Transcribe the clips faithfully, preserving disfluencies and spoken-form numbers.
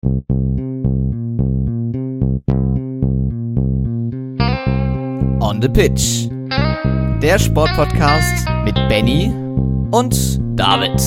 On the Pitch. Der Sportpodcast mit Benny und David.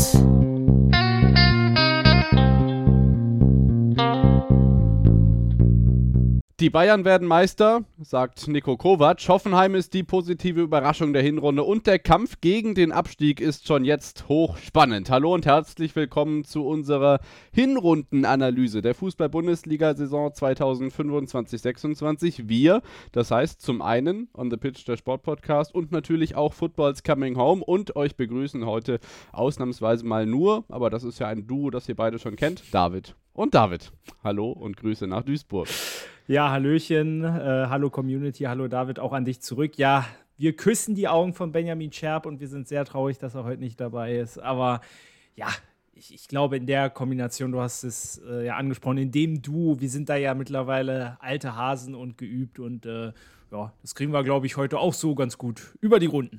Die Bayern werden Meister, sagt Niko Kovac. Hoffenheim ist die positive Überraschung der Hinrunde und der Kampf gegen den Abstieg ist schon jetzt hochspannend. Hallo und herzlich willkommen zu unserer Hinrundenanalyse der Fußball-Bundesliga-Saison zweitausendfünfundzwanzig sechsundzwanzig. Wir, das heißt zum einen On the Pitch, der Sportpodcast, und natürlich auch Football's Coming Home, und euch begrüßen heute ausnahmsweise mal nur, aber das ist ja ein Duo, das ihr beide schon kennt, David und David. Hallo und Grüße nach Duisburg. Ja, hallöchen, äh, hallo Community, hallo David, auch an dich zurück. Ja, wir küssen die Augen von Benjamin Scherb und wir sind sehr traurig, dass er heute nicht dabei ist. Aber ja, ich, ich glaube in der Kombination, du hast es äh, ja angesprochen, in dem Duo, wir sind da ja mittlerweile alte Hasen und geübt und äh, ja, das kriegen wir, glaube ich, heute auch so ganz gut über die Runden.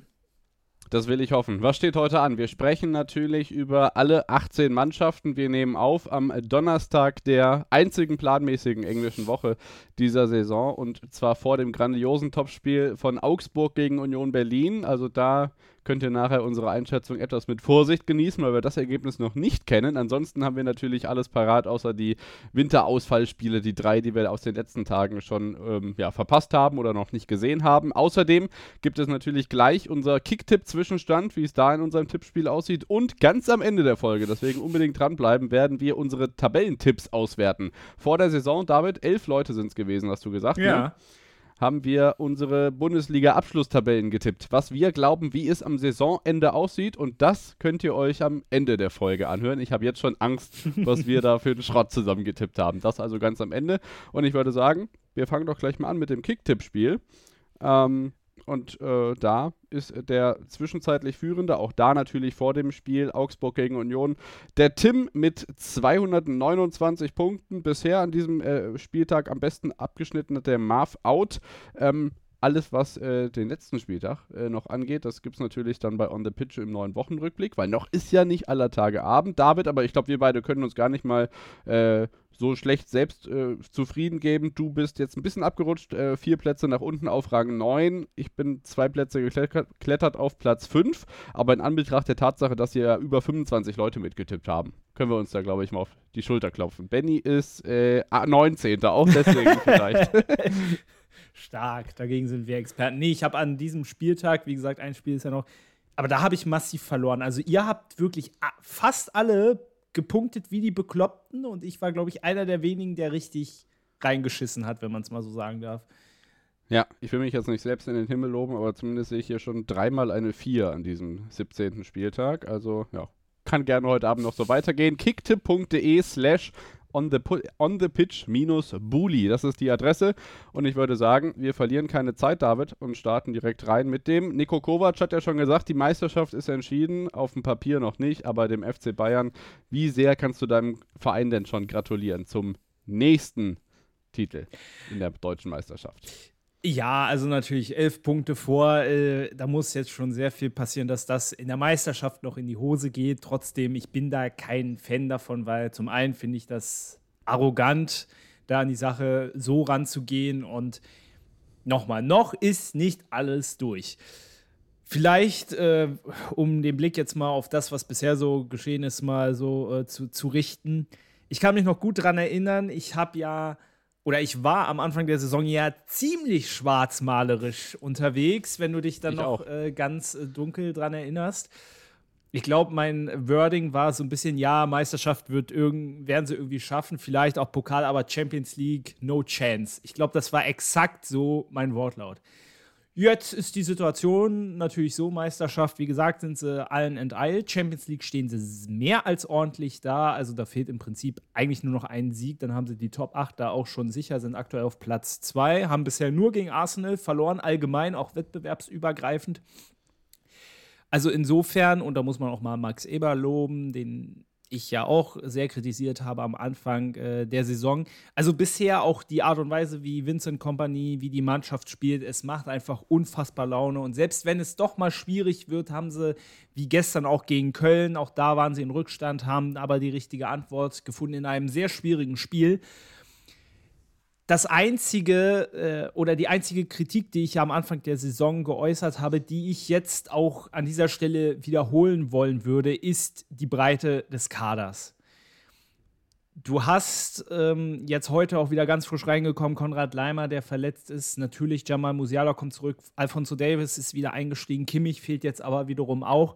Das will ich hoffen. Was steht heute an? Wir sprechen natürlich über alle achtzehn Mannschaften. Wir nehmen auf am Donnerstag der einzigen planmäßigen englischen Woche dieser Saison, und zwar vor dem grandiosen Topspiel von Augsburg gegen Union Berlin. Also da könnt ihr nachher unsere Einschätzung etwas mit Vorsicht genießen, weil wir das Ergebnis noch nicht kennen. Ansonsten haben wir natürlich alles parat, außer die Winterausfallspiele, die drei, die wir aus den letzten Tagen schon ähm, ja, verpasst haben oder noch nicht gesehen haben. Außerdem gibt es natürlich gleich unser Kicktipp-Zwischenstand, wie es da in unserem Tippspiel aussieht. Und ganz am Ende der Folge, deswegen unbedingt dranbleiben, werden wir unsere Tabellentipps auswerten. Vor der Saison, David, elf Leute sind es gewesen, hast du gesagt, ja. Ne? Haben wir unsere Bundesliga-Abschlusstabellen getippt, was wir glauben, wie es am Saisonende aussieht, und das könnt ihr euch am Ende der Folge anhören. Ich habe jetzt schon Angst, was wir da für einen Schrott zusammengetippt haben. Das also ganz am Ende, und ich würde sagen, wir fangen doch gleich mal an mit dem Kicktipp-Spiel. Ähm, und äh, da ist der zwischenzeitlich Führende, auch da natürlich vor dem Spiel Augsburg gegen Union, der Tim mit zweihundertneunundzwanzig Punkten. Bisher an diesem äh, Spieltag am besten abgeschnitten hat der Marv Out. Ähm, alles, was äh, den letzten Spieltag äh, noch angeht, das gibt es natürlich dann bei On the Pitch im neuen Wochenrückblick, weil noch ist ja nicht aller Tage Abend, David, aber ich glaube, wir beide können uns gar nicht mal äh, so schlecht selbst äh, zufrieden geben. Du bist jetzt ein bisschen abgerutscht, äh, vier Plätze nach unten auf Rang neun. Ich bin zwei Plätze geklettert auf Platz fünf, aber in Anbetracht der Tatsache, dass hier ja über fünfundzwanzig Leute mitgetippt haben, können wir uns da, glaube ich, mal auf die Schulter klopfen. Benny ist äh, neunzehnter auch deswegen vielleicht. Stark, dagegen sind wir Experten. Nee, ich habe an diesem Spieltag, wie gesagt, ein Spiel ist ja noch, aber da habe ich massiv verloren. Also ihr habt wirklich fast alle gepunktet wie die Bekloppten, und ich war, glaube ich, einer der wenigen, der richtig reingeschissen hat, wenn man es mal so sagen darf. Ja, ich will mich jetzt nicht selbst in den Himmel loben, aber zumindest sehe ich hier schon dreimal eine vier an diesem siebzehnten Spieltag. Also, ja, kann gerne heute Abend noch so weitergehen. kicktipp.de slash on the, on the pitch minus bully. Das ist die Adresse. Und ich würde sagen, wir verlieren keine Zeit, David, und starten direkt rein mit dem. Niko Kovac hat ja schon gesagt, die Meisterschaft ist entschieden. Auf dem Papier noch nicht, aber dem F C Bayern. Wie sehr kannst du deinem Verein denn schon gratulieren zum nächsten Titel in der deutschen Meisterschaft? Ja, also natürlich elf Punkte vor. Äh, da muss jetzt schon sehr viel passieren, dass das in der Meisterschaft noch in die Hose geht. Trotzdem, ich bin da kein Fan davon, weil zum einen finde ich das arrogant, da an die Sache so ranzugehen. Und nochmal, noch ist nicht alles durch. Vielleicht, äh, um den Blick jetzt mal auf das, was bisher so geschehen ist, mal so äh, zu, zu richten. Ich kann mich noch gut daran erinnern, ich habe ja Oder ich war am Anfang der Saison ja ziemlich schwarzmalerisch unterwegs, wenn du dich dann ich noch äh, ganz äh, dunkel dran erinnerst. Ich glaube, mein Wording war so ein bisschen, ja, Meisterschaft wird irgend, werden sie irgendwie schaffen, vielleicht auch Pokal, aber Champions League, no chance. Ich glaube, das war exakt so mein Wortlaut. Jetzt ist die Situation natürlich so, Meisterschaft, wie gesagt, sind sie allen enteilt. Champions League stehen sie mehr als ordentlich da. Also da fehlt im Prinzip eigentlich nur noch ein Sieg. Dann haben sie die Top acht da auch schon sicher, sind aktuell auf Platz zwei, haben bisher nur gegen Arsenal verloren, allgemein, auch wettbewerbsübergreifend. Also insofern, und da muss man auch mal Max Eber loben, den ich ja auch sehr kritisiert habe am Anfang äh, der Saison. Also bisher auch die Art und Weise, wie Vincent Kompany, wie die Mannschaft spielt, es macht einfach unfassbar Laune. Und selbst wenn es doch mal schwierig wird, haben sie, wie gestern auch gegen Köln, auch da waren sie in Rückstand, haben aber die richtige Antwort gefunden in einem sehr schwierigen Spiel. Das einzige äh, oder die einzige Kritik, die ich ja am Anfang der Saison geäußert habe, die ich jetzt auch an dieser Stelle wiederholen wollen würde, ist die Breite des Kaders. Du hast ähm, jetzt heute auch wieder ganz frisch reingekommen, Konrad Laimer, der verletzt ist. Natürlich, Jamal Musiala kommt zurück, Alphonso Davies ist wieder eingestiegen, Kimmich fehlt jetzt aber wiederum auch.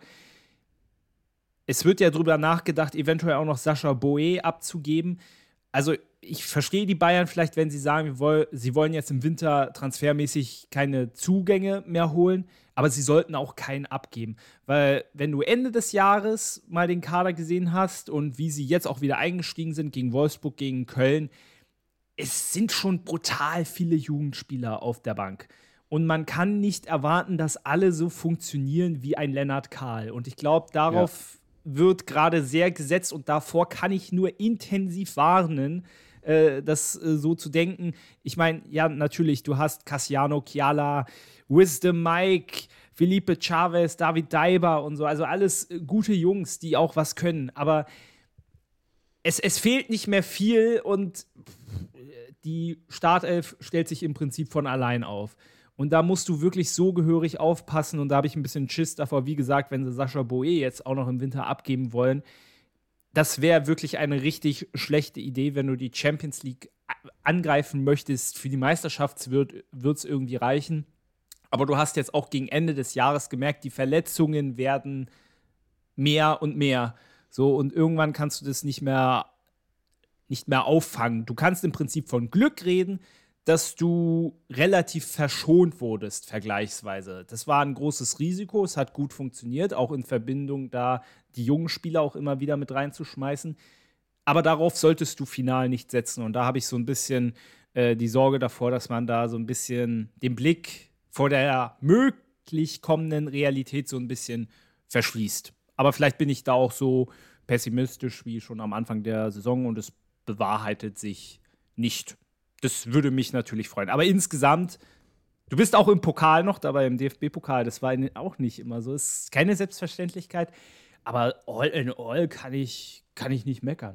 Es wird ja drüber nachgedacht, eventuell auch noch Sascha Boe abzugeben. Also ich verstehe die Bayern vielleicht, wenn sie sagen, sie wollen jetzt im Winter transfermäßig keine Zugänge mehr holen, aber sie sollten auch keinen abgeben. Weil wenn du Ende des Jahres mal den Kader gesehen hast und wie sie jetzt auch wieder eingestiegen sind gegen Wolfsburg, gegen Köln, es sind schon brutal viele Jugendspieler auf der Bank. Und man kann nicht erwarten, dass alle so funktionieren wie ein Lennart Kahl. Und ich glaube, darauf ja. wird gerade sehr gesetzt und davor kann ich nur intensiv warnen, äh, das äh, so zu denken. Ich meine, ja, natürlich, du hast Cassiano Chiala, Wisdom Mike, Felipe Chavez, David Daiber und so, also alles äh, gute Jungs, die auch was können, aber es, es fehlt nicht mehr viel und die Startelf stellt sich im Prinzip von allein auf. Und da musst du wirklich so gehörig aufpassen. Und da habe ich ein bisschen Schiss davor, wie gesagt, wenn sie Sascha Boe jetzt auch noch im Winter abgeben wollen. Das wäre wirklich eine richtig schlechte Idee, wenn du die Champions League angreifen möchtest. Für die Meisterschaft wird es irgendwie reichen. Aber du hast jetzt auch gegen Ende des Jahres gemerkt, die Verletzungen werden mehr und mehr. So, und irgendwann kannst du das nicht mehr, nicht mehr auffangen. Du kannst im Prinzip von Glück reden, dass du relativ verschont wurdest, vergleichsweise. Das war ein großes Risiko, es hat gut funktioniert, auch in Verbindung da die jungen Spieler auch immer wieder mit reinzuschmeißen. Aber darauf solltest du final nicht setzen. Und da habe ich so ein bisschen äh, die Sorge davor, dass man da so ein bisschen den Blick vor der möglich kommenden Realität so ein bisschen verschließt. Aber vielleicht bin ich da auch so pessimistisch wie schon am Anfang der Saison und es bewahrheitet sich nicht. Das würde mich natürlich freuen. Aber insgesamt, du bist auch im Pokal noch dabei, im D F B-Pokal. Das war auch nicht immer so. Es ist keine Selbstverständlichkeit. Aber all in all kann ich, kann ich nicht meckern.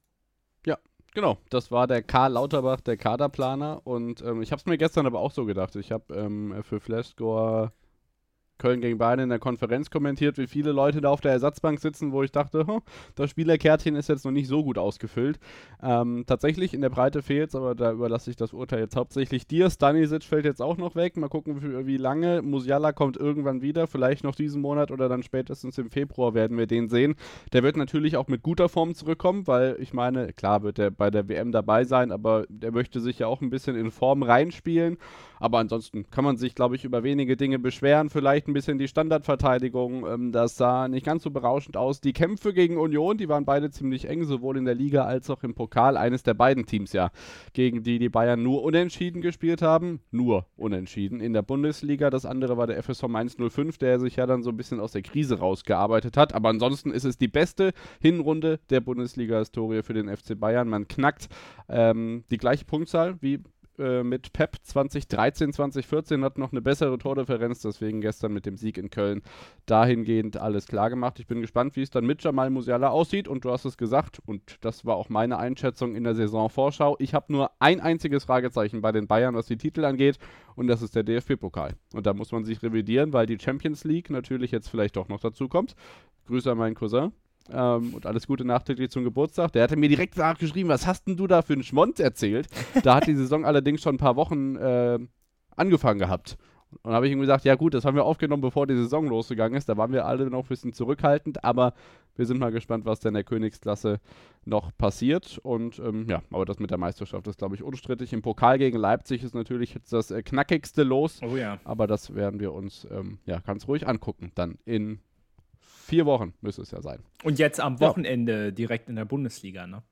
Ja, genau. Das war der Karl Lauterbach, der Kaderplaner. Und ähm, ich habe es mir gestern aber auch so gedacht. Ich habe ähm, für Flashscore Köln gegen Bayern in der Konferenz kommentiert, wie viele Leute da auf der Ersatzbank sitzen, wo ich dachte, hm, das Spielerkärtchen ist jetzt noch nicht so gut ausgefüllt. Ähm, tatsächlich in der Breite fehlt es, aber da überlasse ich das Urteil jetzt hauptsächlich dir. Stanisic fällt jetzt auch noch weg. Mal gucken, wie, wie lange. Musiala kommt irgendwann wieder, vielleicht noch diesen Monat oder dann spätestens im Februar werden wir den sehen. Der wird natürlich auch mit guter Form zurückkommen, weil ich meine, klar wird er bei der W M dabei sein, aber der möchte sich ja auch ein bisschen in Form reinspielen. Aber ansonsten kann man sich, glaube ich, über wenige Dinge beschweren. Vielleicht ein bisschen die Standardverteidigung, ähm, das sah nicht ganz so berauschend aus. Die Kämpfe gegen Union, die waren beide ziemlich eng, sowohl in der Liga als auch im Pokal. Eines der beiden Teams ja, gegen die die Bayern nur unentschieden gespielt haben. Nur unentschieden in der Bundesliga. Das andere war der F S V Mainz null fünf, der sich ja dann so ein bisschen aus der Krise rausgearbeitet hat. Aber ansonsten ist es die beste Hinrunde der Bundesliga-Historie für den F C Bayern. Man knackt ähm, die gleiche Punktzahl wie mit Pep zwanzig dreizehn, zwanzig vierzehn, hat noch eine bessere Tordifferenz, deswegen gestern mit dem Sieg in Köln dahingehend alles klar gemacht. Ich bin gespannt, wie es dann mit Jamal Musiala aussieht und du hast es gesagt und das war auch meine Einschätzung in der Saisonvorschau. Ich habe nur ein einziges Fragezeichen bei den Bayern, was die Titel angeht und das ist der D F B-Pokal. Und da muss man sich revidieren, weil die Champions League natürlich jetzt vielleicht doch noch dazu kommt. Grüße an meinen Cousin. Ähm, und alles Gute nachträglich zum Geburtstag. Der hatte mir direkt nachgeschrieben, was hast denn du da für einen Schmond erzählt? Da hat die Saison allerdings schon ein paar Wochen äh, angefangen gehabt. Und dann habe ich ihm gesagt, ja gut, das haben wir aufgenommen, bevor die Saison losgegangen ist. Da waren wir alle noch ein bisschen zurückhaltend, aber wir sind mal gespannt, was denn in der Königsklasse noch passiert. Und ähm, ja, aber das mit der Meisterschaft ist, glaube ich, unstrittig. Im Pokal gegen Leipzig ist natürlich jetzt das äh, knackigste Los. Oh ja. Aber das werden wir uns ähm, ja ganz ruhig angucken. Dann in Vier Wochen müsste es ja sein. Und jetzt am Wochenende ja. direkt in der Bundesliga, ne?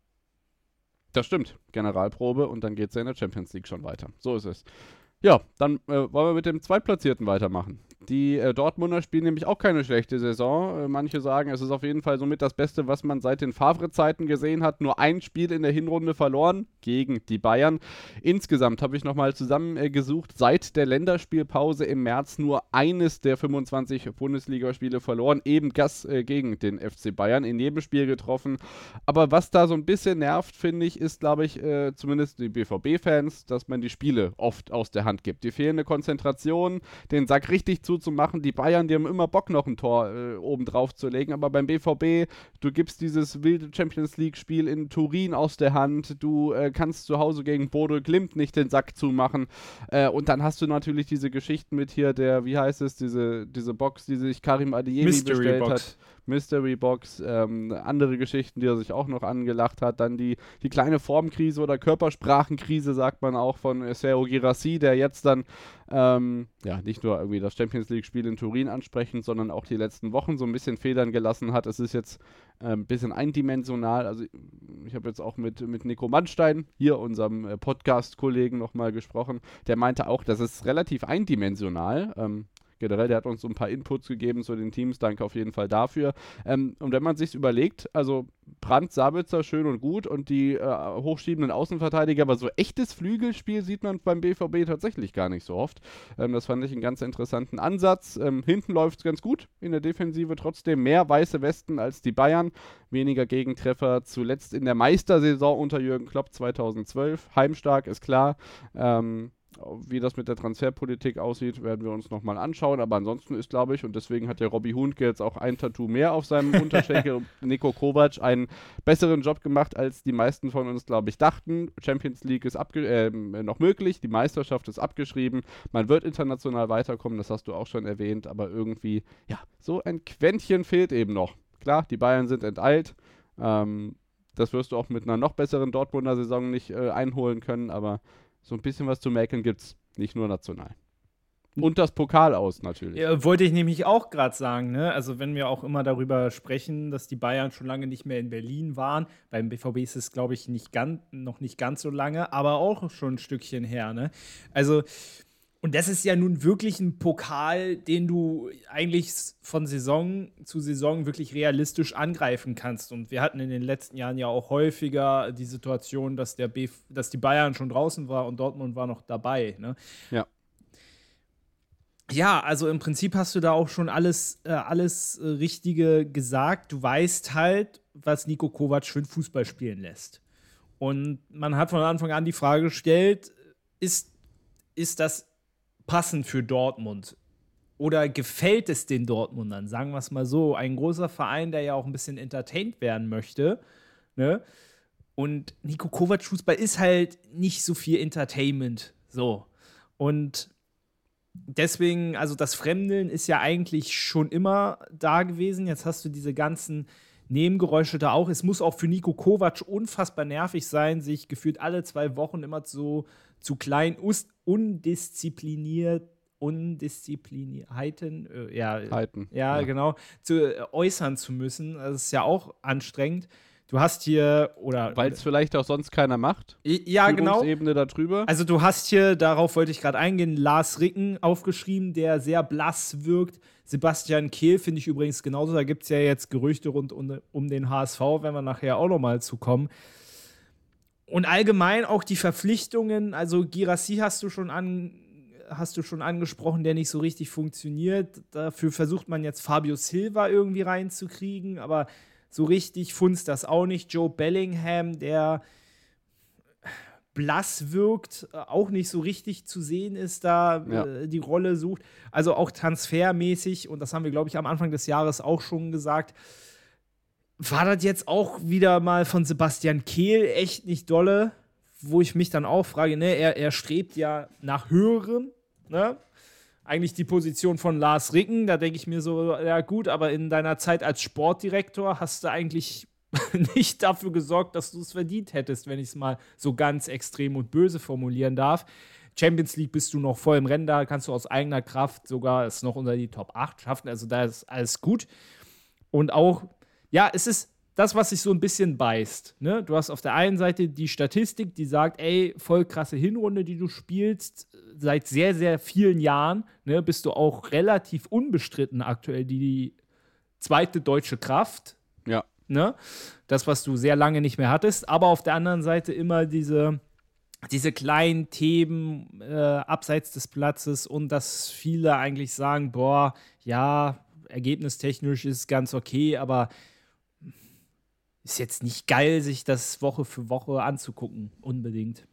Das stimmt. Generalprobe und dann geht es ja in der Champions League schon weiter. So ist es. Ja, dann äh, wollen wir mit dem Zweitplatzierten weitermachen. Die äh, Dortmunder spielen nämlich auch keine schlechte Saison. Äh, manche sagen, es ist auf jeden Fall somit das Beste, was man seit den Favre-Zeiten gesehen hat. Nur ein Spiel in der Hinrunde verloren gegen die Bayern. Insgesamt habe ich nochmal zusammengesucht, äh, seit der Länderspielpause im März nur eines der fünfundzwanzig Bundesligaspiele verloren. Eben das äh, gegen den F C Bayern, in jedem Spiel getroffen. Aber was da so ein bisschen nervt, finde ich, ist, glaube ich, äh, zumindest die B V B-Fans, dass man die Spiele oft aus der Hand gibt. Die fehlende Konzentration, den Sack richtig zu zu machen. Die Bayern, die haben immer Bock, noch ein Tor äh, oben drauf zu legen, aber beim B V B, du gibst dieses wilde Champions League-Spiel in Turin aus der Hand, du äh, kannst zu Hause gegen Bodo Glimt nicht den Sack zumachen äh, und dann hast du natürlich diese Geschichten mit hier der, wie heißt es, diese, diese Box, die sich Karim Adeyemi Mystery bestellt Box. hat. Mystery Box, ähm, andere Geschichten, die er sich auch noch angelacht hat. Dann die, die kleine Formkrise oder Körpersprachenkrise, sagt man auch, von Serhou Guirassy, der jetzt dann ähm, ja nicht nur irgendwie das Champions League-Spiel in Turin ansprechend, sondern auch die letzten Wochen so ein bisschen Federn gelassen hat. Es ist jetzt äh, ein bisschen eindimensional. Also ich habe jetzt auch mit, mit Nico Mannstein, hier unserem äh, Podcast-Kollegen, nochmal gesprochen. Der meinte auch, das ist relativ eindimensional. Ähm, Generell, der hat uns so ein paar Inputs gegeben zu den Teams, danke auf jeden Fall dafür. Ähm, und wenn man sich überlegt, also Brandt, Sabitzer, schön und gut und die äh, hochschiebenden Außenverteidiger, aber so echtes Flügelspiel sieht man beim B V B tatsächlich gar nicht so oft. Ähm, das fand ich einen ganz interessanten Ansatz. Ähm, hinten läuft es ganz gut, in der Defensive trotzdem mehr weiße Westen als die Bayern, weniger Gegentreffer, zuletzt in der Meistersaison unter Jürgen Klopp zweitausendzwölf. Heimstark, ist klar. Ähm, Wie das mit der Transferpolitik aussieht, werden wir uns nochmal anschauen. Aber ansonsten ist, glaube ich, und deswegen hat der Robby Huntke jetzt auch ein Tattoo mehr auf seinem Unterschenkel, Niko Kovac einen besseren Job gemacht, als die meisten von uns, glaube ich, dachten. Champions League ist abge- äh, noch möglich, die Meisterschaft ist abgeschrieben. Man wird international weiterkommen, das hast du auch schon erwähnt. Aber irgendwie, ja, so ein Quäntchen fehlt eben noch. Klar, die Bayern sind enteilt. Ähm, das wirst du auch mit einer noch besseren Dortmunder Saison nicht äh, einholen können, aber so ein bisschen was zu mäkeln gibt's, nicht nur national. Und das Pokal aus natürlich. Ja, wollte ich nämlich auch gerade sagen, ne? Also wenn wir auch immer darüber sprechen, dass die Bayern schon lange nicht mehr in Berlin waren, beim B V B ist es, glaube ich, nicht ganz, noch nicht ganz so lange, aber auch schon ein Stückchen her, ne? Also, und das ist ja nun wirklich ein Pokal, den du eigentlich von Saison zu Saison wirklich realistisch angreifen kannst. Und wir hatten in den letzten Jahren ja auch häufiger die Situation, dass, der B- dass die Bayern schon draußen war und Dortmund war noch dabei. Ne? Ja. Ja, also im Prinzip hast du da auch schon alles, äh, alles äh, Richtige gesagt. Du weißt halt, was Niko Kovac für einen Fußball spielen lässt. Und man hat von Anfang an die Frage gestellt, ist, ist das passend für Dortmund? Oder gefällt es den Dortmundern? Sagen wir es mal so. Ein großer Verein, der ja auch ein bisschen entertained werden möchte. Ne? Und Niko Kovac Fußball ist halt nicht so viel Entertainment. So. Und deswegen, also das Fremdeln ist ja eigentlich schon immer da gewesen. Jetzt hast du diese ganzen Nebengeräusche da auch. Es muss auch für Niko Kovac unfassbar nervig sein, sich gefühlt alle zwei Wochen immer so zu klein, us- undiszipliniert, Undisziplinierheiten, äh, ja, Heiten. ja, Ja. genau, zu äh, äußern zu müssen. Das ist ja auch anstrengend. Du hast hier, oder. Weil es vielleicht auch sonst keiner macht. Ja, genau. Führungsebene da drüber. Also du hast hier, darauf wollte ich gerade eingehen, Lars Ricken aufgeschrieben, der sehr blass wirkt. Sebastian Kehl finde ich übrigens genauso. Da gibt es ja jetzt Gerüchte rund um, um den H S V, wenn wir nachher auch nochmal zukommen. Und allgemein auch die Verpflichtungen, also Guirassy hast du schon an, hast du schon angesprochen, der nicht so richtig funktioniert. Dafür versucht man jetzt Fabio Silva irgendwie reinzukriegen, aber so richtig funzt das auch nicht. Joe Bellingham, der blass wirkt, auch nicht so richtig zu sehen ist, da Ja. äh, die Rolle sucht. Also auch transfermäßig, und das haben wir, glaube ich, am Anfang des Jahres auch schon gesagt, war das jetzt auch wieder mal von Sebastian Kehl echt nicht dolle, wo ich mich dann auch frage, ne, er, er strebt ja nach Höherem, ne? Eigentlich die Position von Lars Ricken, da denke ich mir so, ja gut, aber in deiner Zeit als Sportdirektor hast du eigentlich nicht dafür gesorgt, dass du es verdient hättest, wenn ich es mal so ganz extrem und böse formulieren darf. Champions League bist du noch voll im Rennen, da kannst du aus eigener Kraft sogar es noch unter die Top acht schaffen, also da ist alles gut. Und auch, ja, es ist, das, was sich so ein bisschen beißt. Ne? Du hast auf der einen Seite die Statistik, die sagt, ey, voll krasse Hinrunde, die du spielst, seit sehr, sehr vielen Jahren, ne, bist du auch relativ unbestritten aktuell die zweite deutsche Kraft. Ja. Ne? Das, was du sehr lange nicht mehr hattest. Aber auf der anderen Seite immer diese, diese kleinen Themen äh, abseits des Platzes und dass viele eigentlich sagen, boah, ja, ergebnistechnisch ist ganz okay, aber ist jetzt nicht geil, sich das Woche für Woche anzugucken, unbedingt.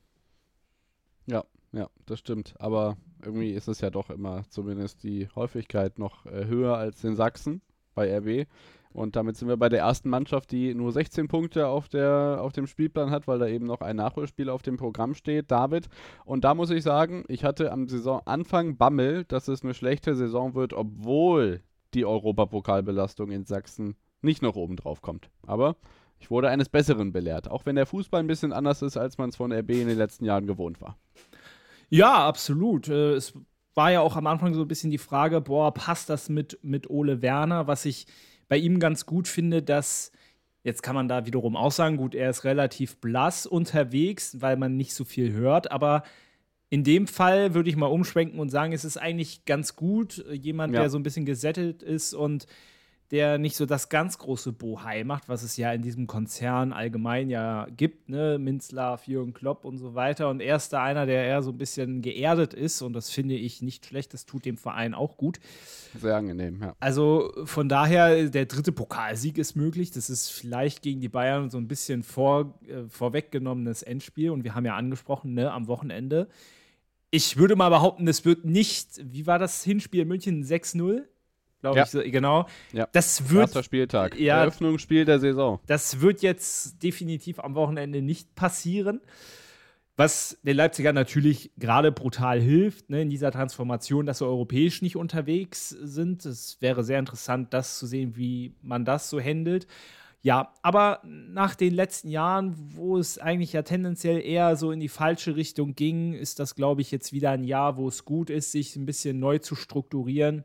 Ja, ja, das stimmt. Aber irgendwie ist es ja doch immer zumindest die Häufigkeit noch äh, höher als in Sachsen bei R B. Und damit sind wir bei der ersten Mannschaft, die nur sechzehn Punkte auf, der, auf dem Spielplan hat, weil da eben noch ein Nachholspiel auf dem Programm steht, David. Und da muss ich sagen, ich hatte am Saisonanfang Bammel, dass es eine schlechte Saison wird, obwohl die Europapokalbelastung in Sachsen nicht noch oben drauf kommt. Aber ich wurde eines Besseren belehrt, auch wenn der Fußball ein bisschen anders ist, als man es von R B in den letzten Jahren gewohnt war. Ja, absolut. Äh, es war ja auch am Anfang so ein bisschen die Frage, boah, passt das mit, mit Ole Werner? Was ich bei ihm ganz gut finde, dass, jetzt kann man da wiederum auch sagen, gut, er ist relativ blass unterwegs, weil man nicht so viel hört, aber in dem Fall würde ich mal umschwenken und sagen, es ist eigentlich ganz gut, jemand, Ja. der so ein bisschen gesettelt ist und der nicht so das ganz große Bohai macht, was es ja in diesem Konzern allgemein ja gibt, ne, Minzlaff, Jürgen Klopp und so weiter. Und er ist da einer, der eher so ein bisschen geerdet ist und das finde ich nicht schlecht, das tut dem Verein auch gut. Sehr angenehm, ja. Also von daher, der dritte Pokalsieg ist möglich. Das ist vielleicht gegen die Bayern so ein bisschen vor, äh, vorweggenommenes Endspiel und wir haben ja angesprochen, ne, am Wochenende. Ich würde mal behaupten, es wird nicht, wie war das Hinspiel in München, sechs null? Glaube Ja. ich, so, genau. Ja. Das wird, Erster Spieltag, Ja. Eröffnungsspiel der Saison. das wird jetzt definitiv am Wochenende nicht passieren. Was den Leipzigern natürlich gerade brutal hilft, ne, in dieser Transformation, dass sie europäisch nicht unterwegs sind. Es wäre sehr interessant, das zu sehen, wie man das so handelt. Ja, aber nach den letzten Jahren, wo es eigentlich ja tendenziell eher so in die falsche Richtung ging, ist das, glaube ich, jetzt wieder ein Jahr, wo es gut ist, sich ein bisschen neu zu strukturieren.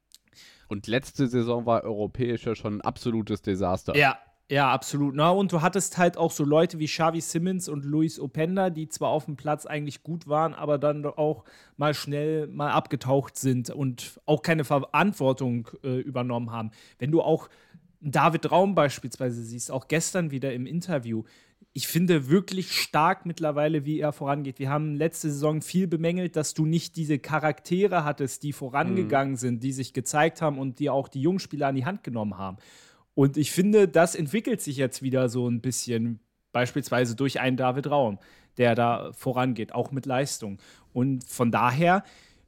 Und letzte Saison war europäischer schon ein absolutes Desaster. Ja, ja, absolut. Na, und du hattest halt auch so Leute wie Xavi Simons und Luis Openda, die zwar auf dem Platz eigentlich gut waren, aber dann auch mal schnell mal abgetaucht sind und auch keine Verantwortung äh, übernommen haben. Wenn du auch David Raum beispielsweise siehst, auch gestern wieder im Interview, ich finde wirklich stark mittlerweile, wie er vorangeht. Wir haben letzte Saison viel bemängelt, dass du nicht diese Charaktere hattest, die vorangegangen sind, die sich gezeigt haben und die auch die Jungspieler an die Hand genommen haben. Und ich finde, das entwickelt sich jetzt wieder so ein bisschen, beispielsweise durch einen David Raum, der da vorangeht, auch mit Leistung. Und von daher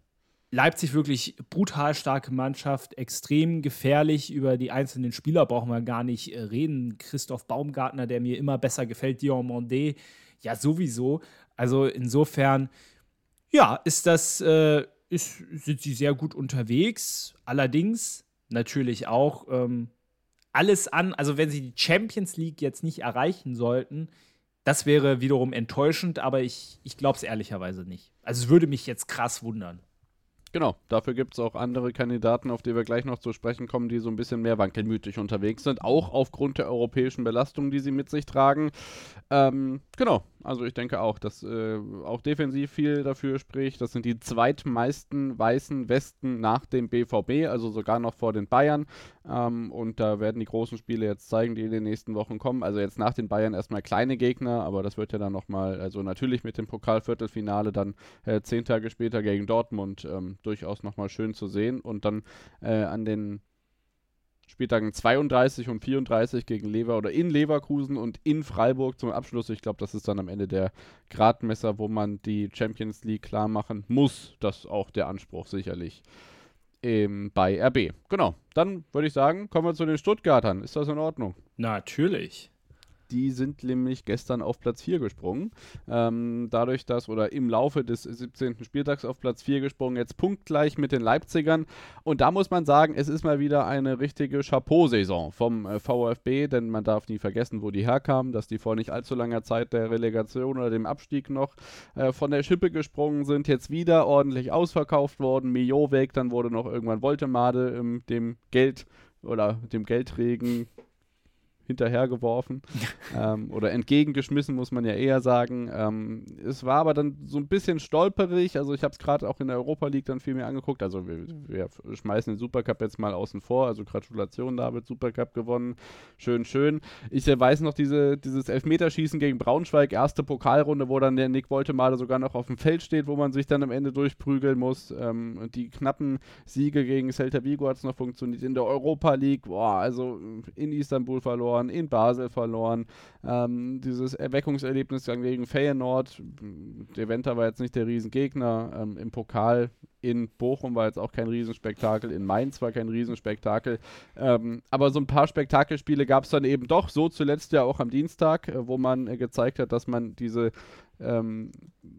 Leipzig wirklich brutal starke Mannschaft, extrem gefährlich. Über die einzelnen Spieler brauchen wir gar nicht äh, reden. Christoph Baumgartner, der mir immer besser gefällt, Diomandé, ja sowieso. Also insofern, ja, ist das, äh, ist, sind sie sehr gut unterwegs. Allerdings natürlich auch ähm, alles an, also wenn sie die Champions League jetzt nicht erreichen sollten, das wäre wiederum enttäuschend, aber ich, ich glaube es ehrlicherweise nicht. Also es würde mich jetzt krass wundern. Genau, dafür gibt es auch andere Kandidaten, auf die wir gleich noch zu sprechen kommen, die so ein bisschen mehr wankelmütig unterwegs sind, auch aufgrund der europäischen Belastung, die sie mit sich tragen. Ähm, genau, also ich denke auch, dass äh, auch defensiv viel dafür spricht. Das sind die zweitmeisten weißen Westen nach dem B V B, also sogar noch vor den Bayern. Ähm, und da werden die großen Spiele jetzt zeigen, die in den nächsten Wochen kommen. Also jetzt nach den Bayern erstmal kleine Gegner, aber das wird ja dann nochmal, also natürlich mit dem Pokalviertelfinale dann äh, zehn Tage später gegen Dortmund ähm, durchaus nochmal schön zu sehen. Und dann äh, an den Spieltagen zweiunddreißig und vierunddreißig gegen Lever oder in Leverkusen und in Freiburg zum Abschluss. Ich glaube, das ist dann am Ende der Gradmesser, wo man die Champions League klar machen muss. Das ist auch der Anspruch sicherlich ähm, bei R B. Genau, dann würde ich sagen, kommen wir zu den Stuttgartern. Ist das in Ordnung? Natürlich. Die sind nämlich gestern auf Platz vier gesprungen. Ähm, dadurch, dass, oder im Laufe des siebzehnten Spieltags auf Platz vier gesprungen, jetzt punktgleich mit den Leipzigern. Und da muss man sagen, es ist mal wieder eine richtige Chapeau-Saison vom äh, VfB, denn man darf nie vergessen, wo die herkamen, dass die vor nicht allzu langer Zeit der Relegation oder dem Abstieg noch äh, von der Schippe gesprungen sind, jetzt wieder ordentlich ausverkauft worden. Mio weg, dann wurde noch irgendwann Woltemade ähm, dem Geld oder dem Geldregen hinterhergeworfen ähm, oder entgegengeschmissen, muss man ja eher sagen. Ähm, es war aber dann so ein bisschen stolperig, also ich habe es gerade auch in der Europa League dann viel mehr angeguckt, also wir, wir schmeißen den Supercup jetzt mal außen vor, also Gratulation, David, Supercup gewonnen, schön, schön. Ich äh, weiß noch diese, dieses Elfmeterschießen gegen Braunschweig, erste Pokalrunde, wo dann der Nick Woltemade sogar noch auf dem Feld steht, wo man sich dann am Ende durchprügeln muss. Ähm, und die knappen Siege gegen Celta Vigo hat es noch funktioniert, in der Europa League, boah, also in Istanbul verloren, in Basel verloren, ähm, dieses Erweckungserlebnis gegen Feyenoord, der Venter war jetzt nicht der Riesengegner, ähm, im Pokal in Bochum war jetzt auch kein Riesenspektakel, in Mainz war kein Riesenspektakel, ähm, aber so ein paar Spektakelspiele gab es dann eben doch, so zuletzt ja auch am Dienstag, äh, wo man äh, gezeigt hat, dass man diese ähm,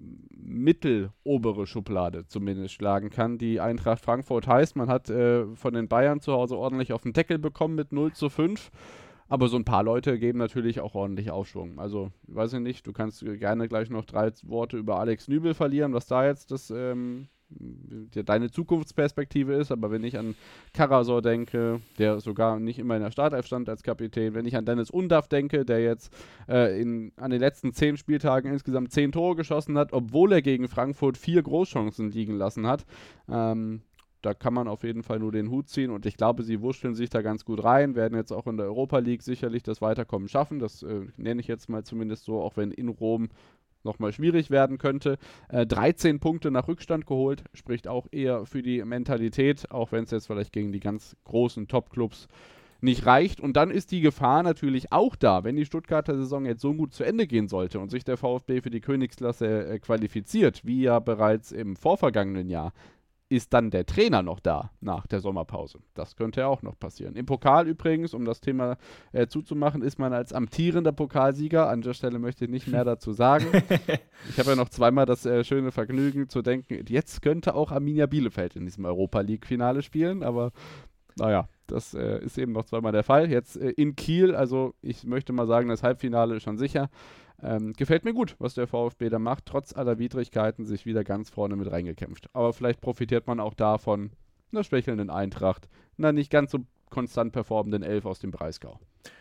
mittelobere Schublade zumindest schlagen kann, die Eintracht Frankfurt heißt. Man hat äh, von den Bayern zu Hause ordentlich auf den Deckel bekommen mit null zu fünf, aber so ein paar Leute geben natürlich auch ordentlich Aufschwung. Also, weiß ich nicht, du kannst gerne gleich noch drei Worte über Alex Nübel verlieren, was da jetzt das ähm, deine Zukunftsperspektive ist, aber wenn ich an Karasor denke, der sogar nicht immer in der Startelf stand als Kapitän, wenn ich an Dennis Undaff denke, der jetzt äh, in, an den letzten zehn Spieltagen insgesamt zehn Tore geschossen hat, obwohl er gegen Frankfurt vier Großchancen liegen lassen hat, ähm, da kann man auf jeden Fall nur den Hut ziehen und ich glaube, sie wurschteln sich da ganz gut rein, werden jetzt auch in der Europa League sicherlich das Weiterkommen schaffen, das äh, nenne ich jetzt mal zumindest so, auch wenn in Rom nochmal schwierig werden könnte. Äh, dreizehn Punkte nach Rückstand geholt, spricht auch eher für die Mentalität, auch wenn es jetzt vielleicht gegen die ganz großen Top-Clubs nicht reicht. Und dann ist die Gefahr natürlich auch da, wenn die Stuttgarter Saison jetzt so gut zu Ende gehen sollte und sich der VfB für die Königsklasse äh, qualifiziert, wie ja bereits im vorvergangenen Jahr, ist dann der Trainer noch da nach der Sommerpause. Das könnte ja auch noch passieren. Im Pokal übrigens, um das Thema äh, zuzumachen, ist man als amtierender Pokalsieger, an der Stelle möchte ich nicht mehr dazu sagen. Ich habe ja noch zweimal das äh, schöne Vergnügen zu denken, jetzt könnte auch Arminia Bielefeld in diesem Europa-League-Finale spielen, aber naja, das äh, ist eben noch zweimal der Fall. Jetzt äh, in Kiel, also ich möchte mal sagen, das Halbfinale ist schon sicher. Ähm, gefällt mir gut, was der VfB da macht, trotz aller Widrigkeiten sich wieder ganz vorne mit reingekämpft. Aber vielleicht profitiert man auch davon, einer schwächelnden Eintracht, einer nicht ganz so konstant performenden Elf aus dem Breisgau.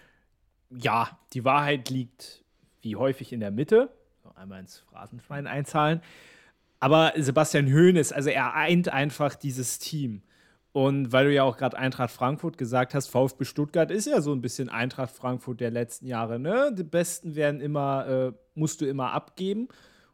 Ja, die Wahrheit liegt wie häufig in der Mitte. So, einmal ins Phrasenschwein einzahlen. Aber Sebastian Hoeneß, also er eint einfach dieses Team. Und weil du ja auch gerade Eintracht Frankfurt gesagt hast, VfB Stuttgart ist ja so ein bisschen Eintracht Frankfurt der letzten Jahre, ne? Die Besten werden immer, äh, musst du immer abgeben.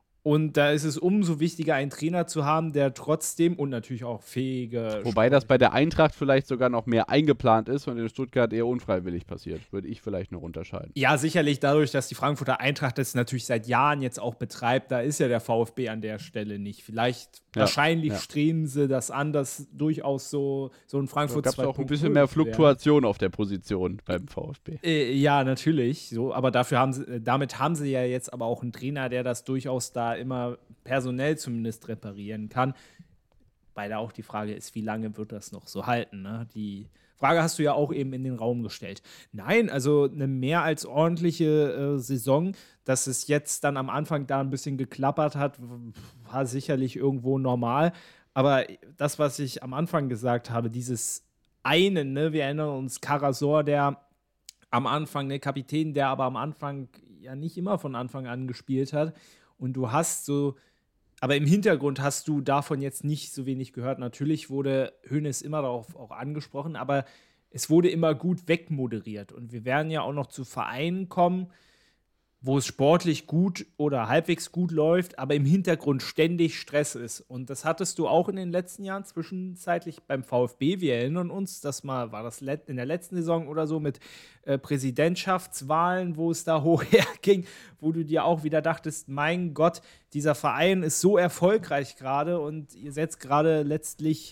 Und da ist es umso wichtiger, einen Trainer zu haben, der trotzdem und natürlich auch fähige... Wobei das bei der Eintracht vielleicht sogar noch mehr eingeplant ist und in Stuttgart eher unfreiwillig passiert, würde ich vielleicht noch unterscheiden. Ja, sicherlich dadurch, dass die Frankfurter Eintracht das natürlich seit Jahren jetzt auch betreibt, da ist ja der VfB an der Stelle nicht. Vielleicht, ja, wahrscheinlich ja. streben sie das an, dass durchaus so, so ein Frankfurt da zwei Punkt null. Da gab es auch ein bisschen mehr Fluktuation wäre. Auf der Position beim VfB. Äh, ja, natürlich. So, aber dafür haben sie, damit haben sie ja jetzt aber auch einen Trainer, der das durchaus da immer personell zumindest reparieren kann. Weil da auch die Frage ist, wie lange wird das noch so halten? Ne? Die Frage hast du ja auch eben in den Raum gestellt. Nein, also eine mehr als ordentliche äh, Saison, dass es jetzt dann am Anfang da ein bisschen geklappert hat, war sicherlich irgendwo normal. Aber das, was ich am Anfang gesagt habe, dieses einen, ne, wir erinnern uns, Karasor, der am Anfang, der Kapitän, der aber am Anfang ja nicht immer von Anfang an gespielt hat. Und du hast so, aber im Hintergrund hast du davon jetzt nicht so wenig gehört. Natürlich wurde Hoeneß immer darauf auch angesprochen, aber es wurde immer gut wegmoderiert. Und wir werden ja auch noch zu Vereinen kommen, wo es sportlich gut oder halbwegs gut läuft, aber im Hintergrund ständig Stress ist. Und das hattest du auch in den letzten Jahren zwischenzeitlich beim VfB. Wir erinnern uns, das mal war das in der letzten Saison oder so mit äh, Präsidentschaftswahlen, wo es da hoch herging, wo du dir auch wieder dachtest, mein Gott, dieser Verein ist so erfolgreich gerade und ihr setzt gerade letztlich...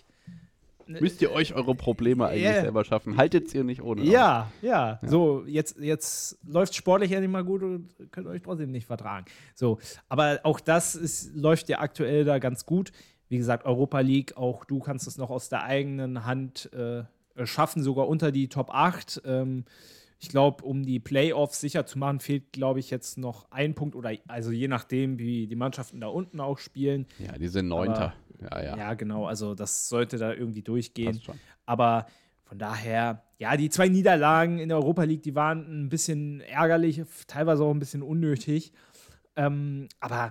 Müsst ihr euch eure Probleme eigentlich yeah. selber schaffen? Haltet ihr nicht ohne. Ja, ja, ja. So, jetzt, jetzt läuft sportlich ja nicht mal gut und könnt euch trotzdem nicht vertragen. So, aber auch das ist, läuft ja aktuell da ganz gut. Wie gesagt, Europa League, auch du kannst es noch aus der eigenen Hand äh, schaffen, sogar unter die Top acht. Ähm, ich glaube, um die Playoffs sicher zu machen, fehlt, glaube ich, jetzt noch ein Punkt oder also je nachdem, wie die Mannschaften da unten auch spielen. Ja, die sind Neunter. Aber, ja, ja. Ja, genau, also das sollte da irgendwie durchgehen. Aber Von daher, ja, die zwei Niederlagen in der Europa League, die waren ein bisschen ärgerlich, teilweise auch ein bisschen unnötig. Ähm, aber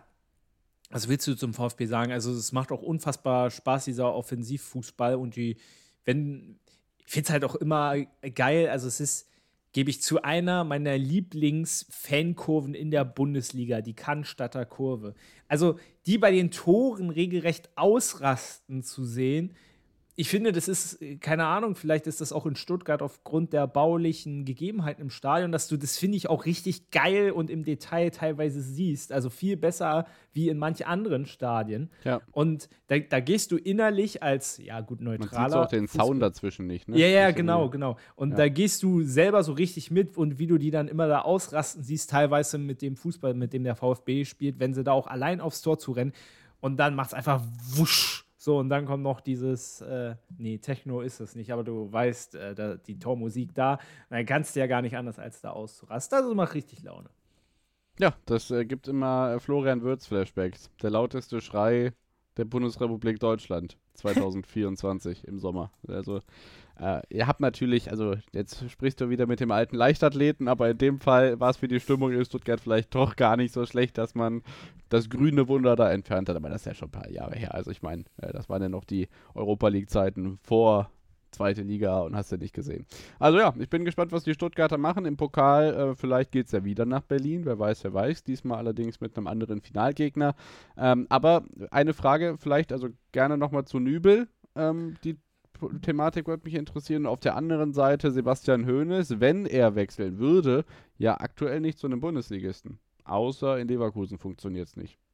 was willst du zum VfB sagen? Also es macht auch unfassbar Spaß, dieser Offensivfußball und die, wenn, ich finde es halt auch immer geil, also es ist, gebe ich zu, einer meiner Lieblings-Fankurven in der Bundesliga, die Cannstatter Kurve. Also die bei den Toren regelrecht ausrasten zu sehen, ich finde, das ist, keine Ahnung, vielleicht ist das auch in Stuttgart aufgrund der baulichen Gegebenheiten im Stadion, dass du das, finde ich, auch richtig geil und im Detail teilweise siehst. Also viel besser wie in manch anderen Stadien. Ja. Und da, da gehst du innerlich als, ja gut, neutraler. Man sieht auch den Sound dazwischen nicht, ne? Ja, ja, Das genau, irgendwie- genau. Und Ja. da gehst du selber so richtig mit und wie du die dann immer da ausrasten siehst, teilweise mit dem Fußball, mit dem der VfB spielt, wenn sie da auch allein aufs Tor zu rennen und dann macht es einfach wusch. So, und dann kommt noch dieses, äh, nee, Techno ist es nicht, aber du weißt, äh, da, die Tormusik da, dann kannst du ja gar nicht anders, als da auszurasten. Also macht richtig Laune. Ja, das äh, gibt immer äh, Florian Wirtz-Flashbacks. Der lauteste Schrei der Bundesrepublik Deutschland zwanzig vierundzwanzig im Sommer. Also, äh, ihr habt natürlich, also jetzt sprichst du wieder mit dem alten Leichtathleten, aber in dem Fall war es für die Stimmung in Stuttgart vielleicht doch gar nicht so schlecht, dass man das grüne Wunder da entfernt hat. Aber das ist ja schon ein paar Jahre her. Also ich meine, äh, das waren ja noch die Europa-League-Zeiten vor zweite Liga und hast du nicht gesehen. Also ja, ich bin gespannt, was die Stuttgarter machen im Pokal. Äh, vielleicht geht es ja wieder nach Berlin, wer weiß, wer weiß. Diesmal allerdings mit einem anderen Finalgegner. Ähm, aber eine Frage vielleicht, also gerne nochmal zu Nübel. Ähm, die P- Thematik würde mich interessieren. Auf der anderen Seite Sebastian Hoeneß, wenn er wechseln würde, ja aktuell nicht zu einem Bundesligisten. Außer in Leverkusen funktioniert es nicht.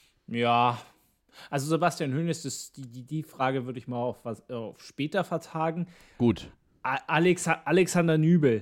Ja, also Sebastian Hoeneß, das, die, die, die Frage würde ich mal auf, was, äh, auf später vertagen. Gut. A- Alex, Alexander Nübel.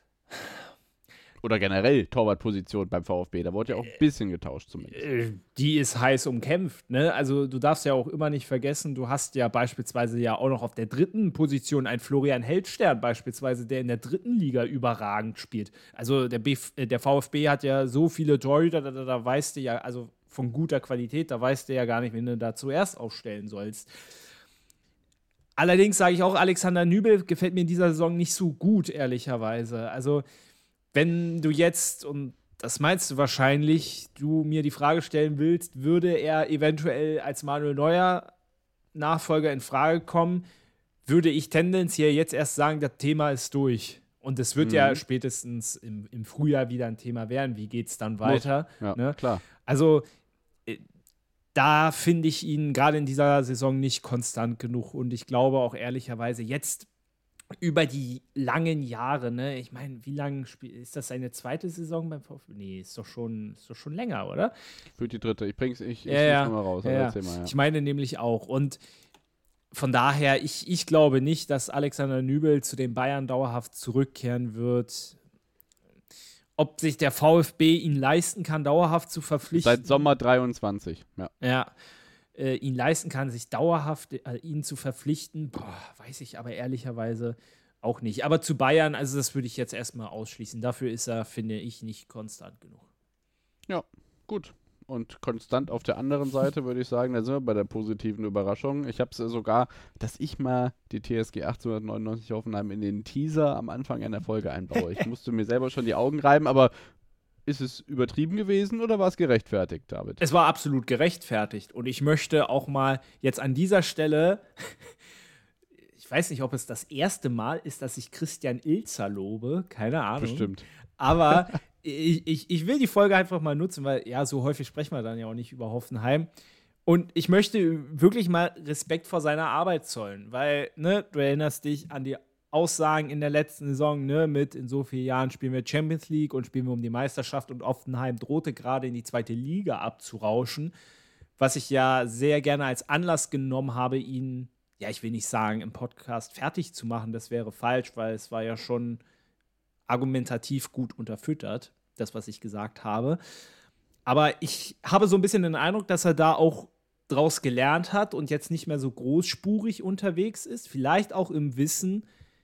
Oder generell Torwartposition beim VfB. Da wurde ja auch ein bisschen getauscht zumindest. Äh, Die ist heiß umkämpft, ne? Also du darfst ja auch immer nicht vergessen, du hast ja beispielsweise ja auch noch auf der dritten Position einen Florian Heldstern beispielsweise, der in der dritten Liga überragend spielt. Also der, B, äh, der VfB hat ja so viele Torhüter, da, da, da weißt du ja, also von guter Qualität, da weißt du ja gar nicht, wen du da zuerst aufstellen sollst. Allerdings sage ich auch, Alexander Nübel gefällt mir in dieser Saison nicht so gut, ehrlicherweise. Also wenn du jetzt, und das meinst du wahrscheinlich, du mir die Frage stellen willst, würde er eventuell als Manuel Neuer Nachfolger in Frage kommen, würde ich tendenziell jetzt erst sagen, das Thema ist durch. Und es wird Mhm. ja spätestens im, im Frühjahr wieder ein Thema werden. Wie geht es dann weiter? Ja, Ne? klar. Also äh, da finde ich ihn gerade in dieser Saison nicht konstant genug. Und ich glaube auch ehrlicherweise jetzt über die langen Jahre, ne? Ich meine, wie lange spielt, ist das seine zweite Saison beim VfB? Nee, ist doch schon, ist doch schon länger, oder? Für die dritte. Ich bring's, ich, ich Ja, ja. such's noch mal raus. Ja, aber ja. erzähl mal, ja. Ich meine nämlich auch. Und von daher, ich, ich glaube nicht, dass Alexander Nübel zu den Bayern dauerhaft zurückkehren wird. Ob sich der VfB ihn leisten kann, dauerhaft zu verpflichten. Seit Sommer dreiundzwanzig. Ja. Ja, äh, ihn leisten kann, sich dauerhaft äh, ihn zu verpflichten, boah, weiß ich aber ehrlicherweise auch nicht. Aber zu Bayern, also das würde ich jetzt erstmal ausschließen. Dafür ist er, finde ich, nicht konstant genug. Ja, gut. Und konstant auf der anderen Seite würde ich sagen, da sind wir bei der positiven Überraschung. Ich habe es sogar, dass ich mal die T S G achtzehnhundertneunundneunzig Hoffenheim in den Teaser am Anfang einer Folge einbaue. Ich musste mir selber schon die Augen reiben, aber ist es übertrieben gewesen oder war es gerechtfertigt, David? Es war absolut gerechtfertigt. Und ich möchte auch mal jetzt an dieser Stelle, ich weiß nicht, ob es das erste Mal ist, dass ich Christian Ilzer lobe, keine Ahnung. Bestimmt. Aber ich, ich, ich will die Folge einfach mal nutzen, weil ja, so häufig sprechen wir dann ja auch nicht über Hoffenheim. Und ich möchte wirklich mal Respekt vor seiner Arbeit zollen, weil, ne, du erinnerst dich an die Aussagen in der letzten Saison, ne, mit in so vielen Jahren spielen wir Champions League und spielen wir um die Meisterschaft und Hoffenheim drohte gerade in die zweite Liga abzurauschen, was ich ja sehr gerne als Anlass genommen habe, ihn, ja, ich will nicht sagen, im Podcast fertig zu machen, das wäre falsch, weil es war ja schon argumentativ gut unterfüttert, das, was ich gesagt habe. Aber ich habe so ein bisschen den Eindruck, dass er da auch draus gelernt hat und jetzt nicht mehr so großspurig unterwegs ist. Vielleicht auch im Wissen,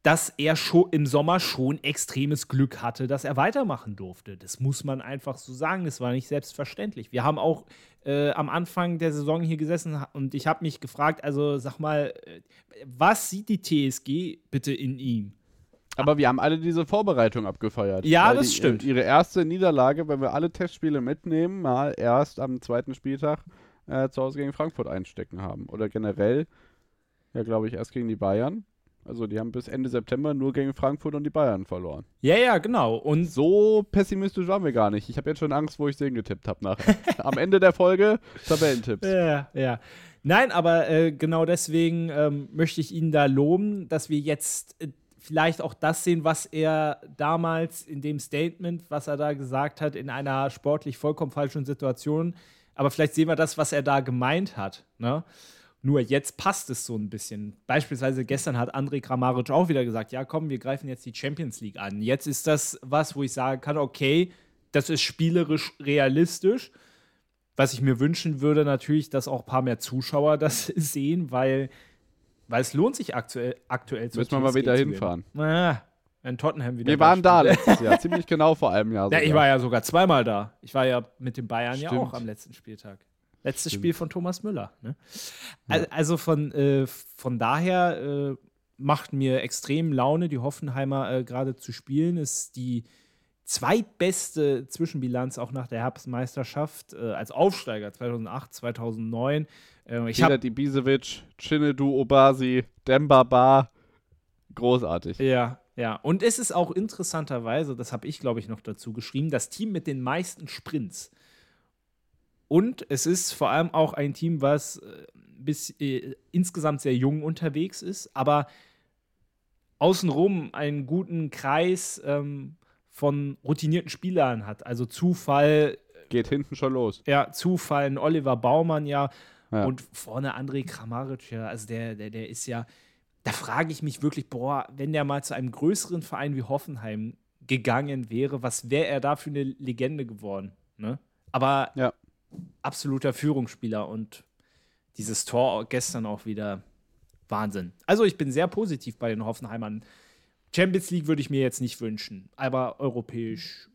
dass er schon im Sommer schon extremes Glück hatte, dass er weitermachen durfte. Das muss man einfach so sagen. Das war nicht selbstverständlich. Wir haben auch äh, am Anfang der Saison hier gesessen und ich habe mich gefragt, also sag mal, was sieht die T S G bitte in ihm? Aber wir haben alle diese Vorbereitung abgefeiert. Ja, das die, stimmt. Ihre erste Niederlage, wenn wir alle Testspiele mitnehmen, mal erst am zweiten Spieltag äh, zu Hause gegen Frankfurt einstecken haben. Oder generell, ja, glaube ich, erst gegen die Bayern. Also die haben bis Ende September nur gegen Frankfurt und die Bayern verloren. Ja, ja, genau. Und so pessimistisch waren wir gar nicht. Ich habe jetzt schon Angst, wo ich den getippt habe nachher. Am Ende der Folge Tabellentipps. Ja, ja. Nein, aber äh, genau deswegen ähm, möchte ich ihn da loben, dass wir jetzt äh, vielleicht auch das sehen, was er damals in dem Statement, was er da gesagt hat, in einer sportlich vollkommen falschen Situation. Aber vielleicht sehen wir das, was er da gemeint hat, ne? Nur jetzt passt es so ein bisschen. Beispielsweise gestern hat Andrej Kramaric auch wieder gesagt, ja komm, wir greifen jetzt die Champions League an. Jetzt ist das was, wo ich sagen kann, okay, das ist spielerisch realistisch. Was ich mir wünschen würde, natürlich, dass auch ein paar mehr Zuschauer das sehen, weil, weil es lohnt sich aktuell, aktuell zu Müssen wir mal wieder hinfahren. Ah, in Tottenham wieder. Wir waren da letztes Jahr, ziemlich genau vor einem Jahr. Ja, ich war ja sogar zweimal da. Ich war ja mit den Bayern Stimmt. ja auch am letzten Spieltag. Letztes Stimmt. Spiel von Thomas Müller. Ne? Ja. Also von, äh, von daher äh, macht mir extrem Laune, die Hoffenheimer äh, gerade zu spielen. Ist die zweitbeste Zwischenbilanz auch nach der Herbstmeisterschaft äh, als Aufsteiger zweitausendacht, zweitausendneun. Äh, ich Peter Ibisevic, Chinedu Obasi, Demba Ba. Großartig. Ja, ja. Und es ist auch interessanterweise, das habe ich, glaube ich, noch dazu geschrieben, das Team mit den meisten Sprints. Und es ist vor allem auch ein Team, was äh, bis, äh, insgesamt sehr jung unterwegs ist, aber außenrum einen guten Kreis ähm, von routinierten Spielern hat. Also Zufall. Geht hinten schon los. Ja, Zufall, ein Oliver Baumann, ja. ja. Und vorne Andrej Kramaric, ja. Also der, der, der ist ja, da frage ich mich wirklich, boah, wenn der mal zu einem größeren Verein wie Hoffenheim gegangen wäre, was wäre er da für eine Legende geworden, ne? Aber ja. absoluter Führungsspieler und dieses Tor gestern auch wieder Wahnsinn. Also ich bin sehr positiv bei den Hoffenheimern. Champions League würde ich mir jetzt nicht wünschen, aber europäisch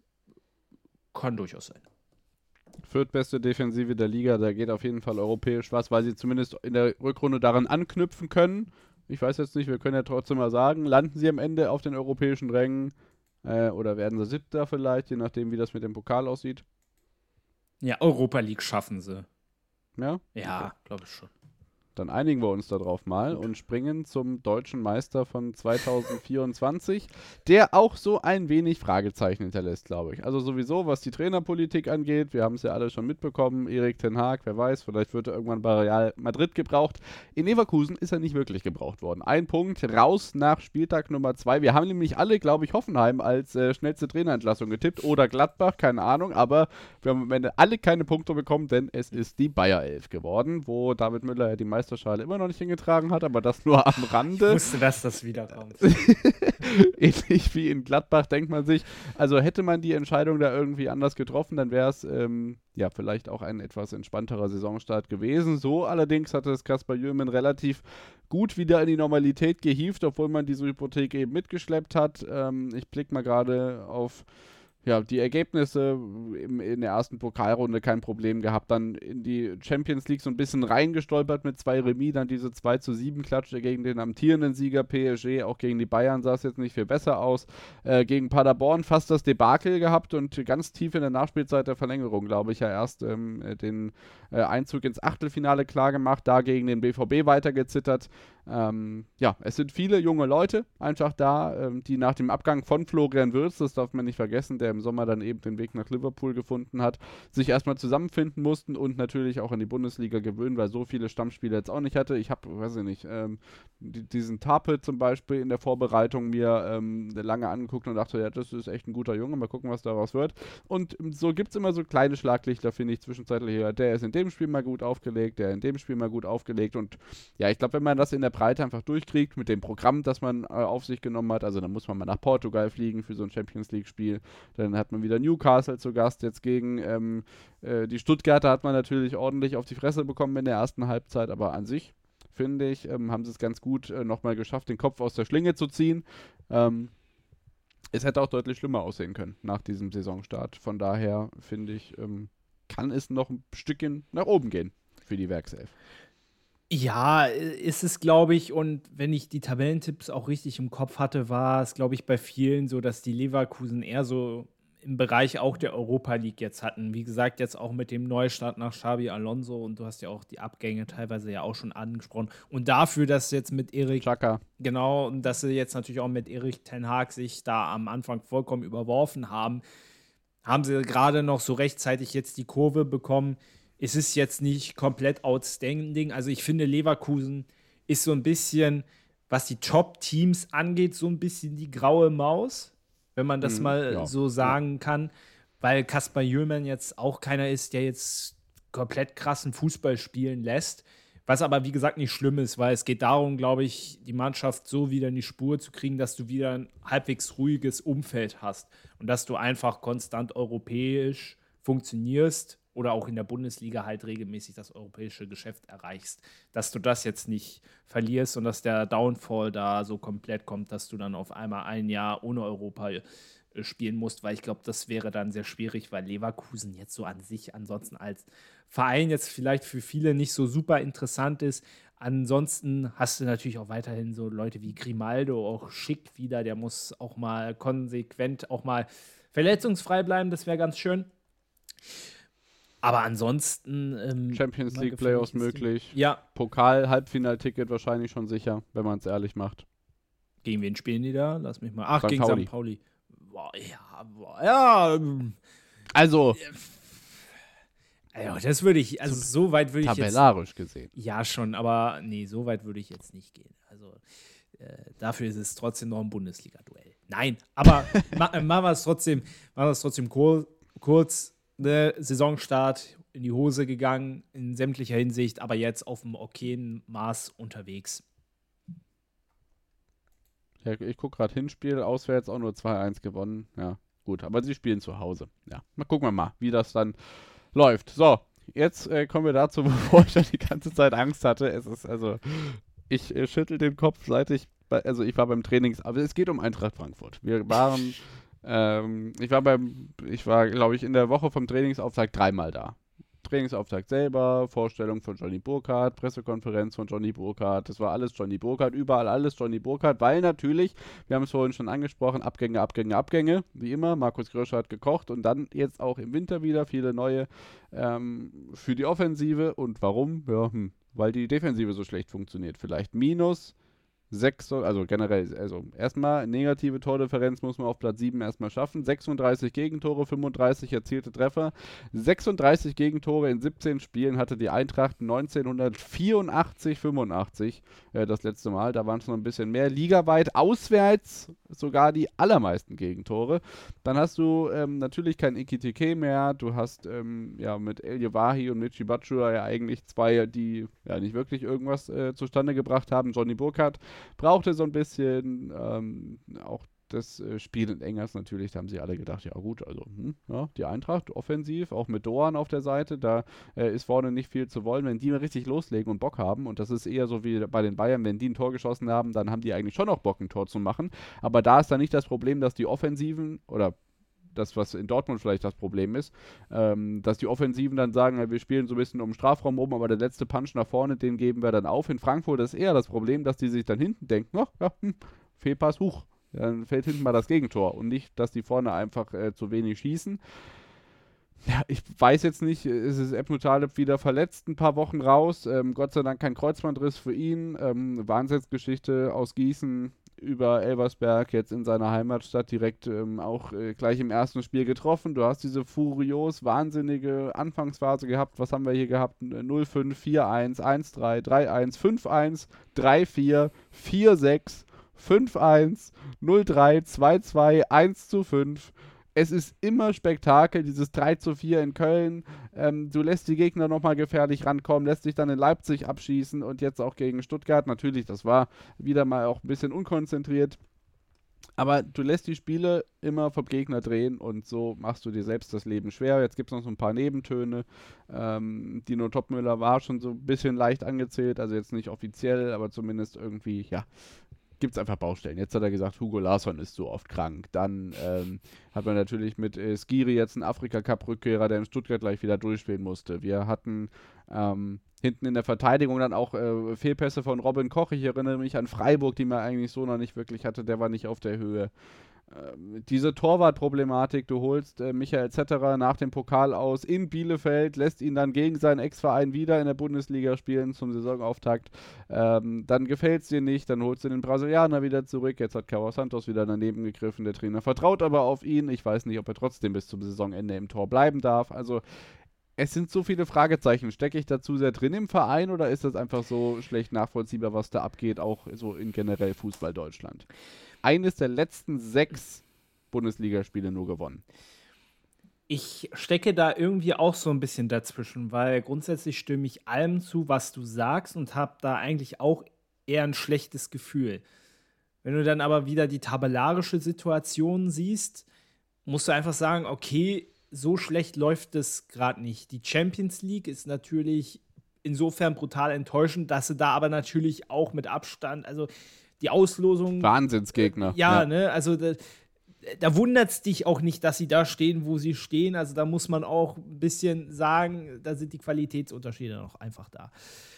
kann durchaus sein. Viertbeste Defensive der Liga, da geht auf jeden Fall europäisch was, weil sie zumindest in der Rückrunde daran anknüpfen können. Ich weiß jetzt nicht, wir können ja trotzdem mal sagen, landen sie am Ende auf den europäischen Rängen äh, oder werden sie Siebter vielleicht, je nachdem, wie das mit dem Pokal aussieht. Ja, Europa League schaffen sie. Ja? Ja, Okay. glaube ich schon. Dann einigen wir uns darauf mal Gut. und springen zum deutschen Meister von zweitausendvierundzwanzig, der auch so ein wenig Fragezeichen hinterlässt, glaube ich. Also sowieso, was die Trainerpolitik angeht, wir haben es ja alle schon mitbekommen, Erik ten Hag, wer weiß, vielleicht wird er irgendwann bei Real Madrid gebraucht. In Leverkusen ist er nicht wirklich gebraucht worden. Ein Punkt raus nach Spieltag Nummer zwei. Wir haben nämlich alle, glaube ich, Hoffenheim als äh, schnellste Trainerentlassung getippt oder Gladbach, keine Ahnung, aber wir haben am Ende alle keine Punkte bekommen, denn es ist die Bayer elf geworden, wo David Müller ja die Meisterschale immer noch nicht hingetragen hat, aber das nur am Rande. Ich wusste, dass das wieder kommt. Ähnlich wie in Gladbach denkt man sich, also hätte man die Entscheidung da irgendwie anders getroffen, dann wäre es ähm, ja vielleicht auch ein etwas entspannterer Saisonstart gewesen. So allerdings hatte es Kasper Jürgen relativ gut wieder in die Normalität gehievt, obwohl man diese Hypothek eben mitgeschleppt hat. Ähm, ich blicke mal gerade auf ja, die Ergebnisse im, in der ersten Pokalrunde kein Problem gehabt, dann in die Champions League so ein bisschen reingestolpert mit zwei Remis, dann diese zwei zu sieben Klatsche gegen den amtierenden Sieger P S G, auch gegen die Bayern sah es jetzt nicht viel besser aus, äh, gegen Paderborn fast das Debakel gehabt und ganz tief in der Nachspielzeit der Verlängerung, glaube ich, ja erst ähm, den äh, Einzug ins Achtelfinale klar gemacht, da gegen den B V B weitergezittert. Ähm, ja, es sind viele junge Leute einfach da, ähm, die nach dem Abgang von Florian Wirtz, das darf man nicht vergessen, der im Sommer dann eben den Weg nach Liverpool gefunden hat, sich erstmal zusammenfinden mussten und natürlich auch an die Bundesliga gewöhnen, weil so viele Stammspieler jetzt auch nicht hatte. Ich habe, weiß ich nicht, ähm, die, diesen Tape zum Beispiel in der Vorbereitung mir ähm, lange angeguckt und dachte, ja, das ist echt ein guter Junge, mal gucken, was daraus wird. Und so gibt es immer so kleine Schlaglichter, finde ich, zwischenzeitlich. Ja, der ist in dem Spiel mal gut aufgelegt, der in dem Spiel mal gut aufgelegt und ja, ich glaube, wenn man das in der Breite einfach durchkriegt mit dem Programm, das man äh, auf sich genommen hat, also dann muss man mal nach Portugal fliegen für so ein Champions League-Spiel, dann hat man wieder Newcastle zu Gast, jetzt gegen ähm, äh, die Stuttgarter hat man natürlich ordentlich auf die Fresse bekommen in der ersten Halbzeit, aber an sich finde ich, ähm, haben sie es ganz gut äh, nochmal geschafft, den Kopf aus der Schlinge zu ziehen. Ähm, es hätte auch deutlich schlimmer aussehen können nach diesem Saisonstart. Von daher, finde ich, ähm, kann es noch ein Stückchen nach oben gehen für die Werkself. Ja, ist es, glaube ich, und wenn ich die Tabellentipps auch richtig im Kopf hatte, war es, glaube ich, bei vielen so, dass die Leverkusen eher so im Bereich auch der Europa League jetzt hatten. Wie gesagt, jetzt auch mit dem Neustart nach Xabi Alonso und du hast ja auch die Abgänge teilweise ja auch schon angesprochen. Und dafür, dass jetzt mit Erik, Chaka. genau, und dass sie jetzt natürlich auch mit Erik ten Hag sich da am Anfang vollkommen überworfen haben, haben sie gerade noch so rechtzeitig jetzt die Kurve bekommen. Es ist jetzt nicht komplett outstanding. Also ich finde, Leverkusen ist so ein bisschen, was die Top-Teams angeht, so ein bisschen die graue Maus, wenn man das Mhm, mal ja. so sagen kann, weil Kasper Jöhlmann jetzt auch keiner ist, der jetzt komplett krassen Fußball spielen lässt, was aber, wie gesagt, nicht schlimm ist, weil es geht darum, glaube ich, die Mannschaft so wieder in die Spur zu kriegen, dass du wieder ein halbwegs ruhiges Umfeld hast und dass du einfach konstant europäisch funktionierst oder auch in der Bundesliga halt regelmäßig das europäische Geschäft erreichst, dass du das jetzt nicht verlierst und dass der Downfall da so komplett kommt, dass du dann auf einmal ein Jahr ohne Europa äh, spielen musst, weil ich glaube, das wäre dann sehr schwierig, weil Leverkusen jetzt so an sich ansonsten als Verein jetzt vielleicht für viele nicht so super interessant ist. Ansonsten hast du natürlich auch weiterhin so Leute wie Grimaldo, auch Schick wieder, der muss auch mal konsequent auch mal verletzungsfrei bleiben, das wäre ganz schön. Aber ansonsten ähm, Champions mal League gefällt Playoffs mir das möglich. Ding. Ja, Pokal, Halbfinalticket wahrscheinlich schon sicher, wenn man es ehrlich macht. gegen wen spielen die da? Lass mich mal. Ach, Sankt gegen Pauli. Sankt Pauli. Boah, ja, boah, ja. ähm, Also, Also, das würde ich, also so weit würde ich jetzt. tabellarisch gesehen. Ja, schon, aber nee, so weit würde ich jetzt nicht gehen. Also äh, dafür ist es trotzdem noch ein Bundesliga-Duell. Nein, aber ma, äh, machen wir es trotzdem, machen wir es trotzdem kur kurz. Ne, Saisonstart in die Hose gegangen, in sämtlicher Hinsicht, aber jetzt auf einem okayen Maß unterwegs. Ja, ich gucke gerade Hinspiel, auswärts auch nur zwei eins gewonnen. Ja, gut, aber sie spielen zu Hause. Ja, mal gucken wir mal, wie das dann läuft. So, jetzt äh, kommen wir dazu, bevor ich schon die ganze Zeit Angst hatte. Es ist also, ich äh, schüttel den Kopf, seit ich, bei, also ich war beim Trainings, aber es geht um Eintracht Frankfurt. Wir waren, ähm, ich war beim, ich war, glaube ich, in der Woche vom Trainingsauftakt dreimal da. Trainingsauftakt selber, Vorstellung von Johnny Burkhardt, Pressekonferenz von Johnny Burkhardt, das war alles Johnny Burkhardt, überall alles Johnny Burkhardt, weil natürlich, wir haben es vorhin schon angesprochen, Abgänge, Abgänge, Abgänge, wie immer, Markus Gröscher hat gekocht und dann jetzt auch im Winter wieder viele neue ähm, für die Offensive und warum? Ja, hm, weil die Defensive so schlecht funktioniert, vielleicht minus sechs, also generell, also erstmal negative Tordifferenz muss man auf Platz sieben erstmal schaffen. sechsunddreißig Gegentore, fünfunddreißig erzielte Treffer. sechsunddreißig Gegentore in siebzehn Spielen hatte die Eintracht neunzehnhundertvierundachtzig, fünfundachtzig äh, das letzte Mal. Da waren es noch ein bisschen mehr. Ligaweit auswärts sogar die allermeisten Gegentore. Dann hast du ähm, natürlich kein Ekitike mehr. Du hast ähm, ja mit El Yewahi und Michy Batshuayi ja eigentlich zwei, die ja nicht wirklich irgendwas äh, zustande gebracht haben. Johnny Burkhardt brauchte so ein bisschen ähm, auch das äh, Spiel in Engers natürlich, da haben sie alle gedacht, ja gut, also hm, ja, die Eintracht offensiv, auch mit Doan auf der Seite, da äh, ist vorne nicht viel zu wollen, wenn die mal richtig loslegen und Bock haben und das ist eher so wie bei den Bayern, wenn die ein Tor geschossen haben, dann haben die eigentlich schon noch Bock, ein Tor zu machen, aber da ist dann nicht das Problem, dass die Offensiven oder das, was in Dortmund vielleicht das Problem ist, ähm, dass die Offensiven dann sagen, ja, wir spielen so ein bisschen um den Strafraum rum, aber der letzte Punch nach vorne, den geben wir dann auf. In Frankfurt ist eher das Problem, dass die sich dann hinten denken, ach, ja, hm, Fehlpass, huch, dann fällt hinten mal das Gegentor und nicht, dass die vorne einfach äh, zu wenig schießen. Ja, ich weiß jetzt nicht, ist es Ebnu Taleb wieder verletzt, ein paar Wochen raus, ähm, Gott sei Dank kein Kreuzbandriss für ihn, ähm, Wahnsinnsgeschichte aus Gießen, über Elversberg, jetzt in seiner Heimatstadt direkt ähm, auch äh, gleich im ersten Spiel getroffen. Du hast diese furios wahnsinnige Anfangsphase gehabt. Was haben wir hier gehabt? null fünf, vier eins, eins drei, drei eins, fünf eins, drei vier, vier sechs, fünf eins, null drei, zwei zwei, eins zu fünf. Es ist immer Spektakel, dieses drei zu vier in Köln. Ähm, du lässt die Gegner nochmal gefährlich rankommen, lässt dich dann in Leipzig abschießen und jetzt auch gegen Stuttgart. Natürlich, das war wieder mal auch ein bisschen unkonzentriert. Aber du lässt die Spiele immer vom Gegner drehen und so machst du dir selbst das Leben schwer. Jetzt gibt es noch so ein paar Nebentöne. Ähm, Dino Topmöller war schon so ein bisschen leicht angezählt, also jetzt nicht offiziell, aber zumindest irgendwie, ja, gibt es einfach Baustellen. Jetzt hat er gesagt, Hugo Larsson ist so oft krank. Dann ähm, hat man natürlich mit äh, Skiri jetzt einen Afrika-Cup-Rückkehrer, der in Stuttgart gleich wieder durchspielen musste. Wir hatten ähm, hinten in der Verteidigung dann auch äh, Fehlpässe von Robin Koch. Ich erinnere mich an Freiburg, die man eigentlich so noch nicht wirklich hatte. Der war nicht auf der Höhe. Ähm, diese Torwartproblematik, du holst äh, Michael Zetterer nach dem Pokal aus in Bielefeld, lässt ihn dann gegen seinen Ex-Verein wieder in der Bundesliga spielen zum Saisonauftakt. Ähm, dann gefällt es dir nicht, dann holst du den Brasilianer wieder zurück. Jetzt hat Carlos Santos wieder daneben gegriffen. Der Trainer vertraut aber auf ihn. Ich weiß nicht, ob er trotzdem bis zum Saisonende im Tor bleiben darf. Also es sind so viele Fragezeichen. Stecke ich da zu sehr drin im Verein oder ist das einfach so schlecht nachvollziehbar, was da abgeht, auch so in generell Fußball Deutschland? Eines der letzten sechs Bundesligaspiele nur gewonnen. Ich stecke da irgendwie auch so ein bisschen dazwischen, weil grundsätzlich stimme ich allem zu, was du sagst und habe da eigentlich auch eher ein schlechtes Gefühl. Wenn du dann aber wieder die tabellarische Situation siehst, musst du einfach sagen, okay, so schlecht läuft es gerade nicht. Die Champions League ist natürlich insofern brutal enttäuschend, dass sie da aber natürlich auch mit Abstand, also die Auslosung. Wahnsinnsgegner. Äh, ja, ja, ne, also da, da wundert es dich auch nicht, dass sie da stehen, wo sie stehen. Also da muss man auch ein bisschen sagen, da sind die Qualitätsunterschiede noch einfach da.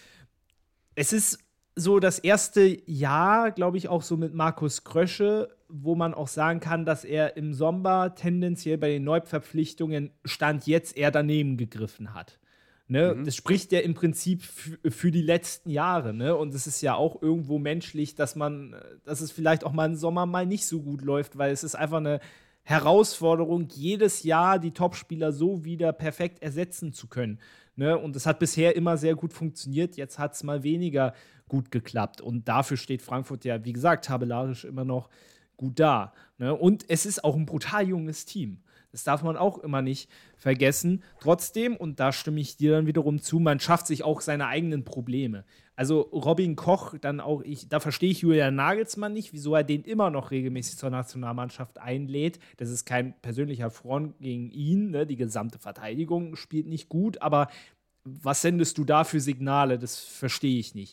Es ist so das erste Jahr, glaube ich, auch so mit Markus Krösche, wo man auch sagen kann, dass er im Sommer tendenziell bei den Neuverpflichtungen Stand jetzt eher daneben gegriffen hat. Ne? Mhm. Das spricht ja im Prinzip f- für die letzten Jahre. Ne? Und es ist ja auch irgendwo menschlich, dass man, dass es vielleicht auch mal im Sommer mal nicht so gut läuft, weil es ist einfach eine Herausforderung, jedes Jahr die Topspieler so wieder perfekt ersetzen zu können. Ne? Und das hat bisher immer sehr gut funktioniert. Jetzt hat es mal weniger gut geklappt. Und dafür steht Frankfurt ja, wie gesagt, tabellarisch immer noch gut da. Ne? Und es ist auch ein brutal junges Team. Das darf man auch immer nicht vergessen. Trotzdem, und da stimme ich dir dann wiederum zu, man schafft sich auch seine eigenen Probleme. Also Robin Koch, dann auch ich, da verstehe ich Julian Nagelsmann nicht, wieso er den immer noch regelmäßig zur Nationalmannschaft einlädt. Das ist kein persönlicher Front gegen ihn, ne? Die gesamte Verteidigung spielt nicht gut, aber was sendest du da für Signale? Das verstehe ich nicht.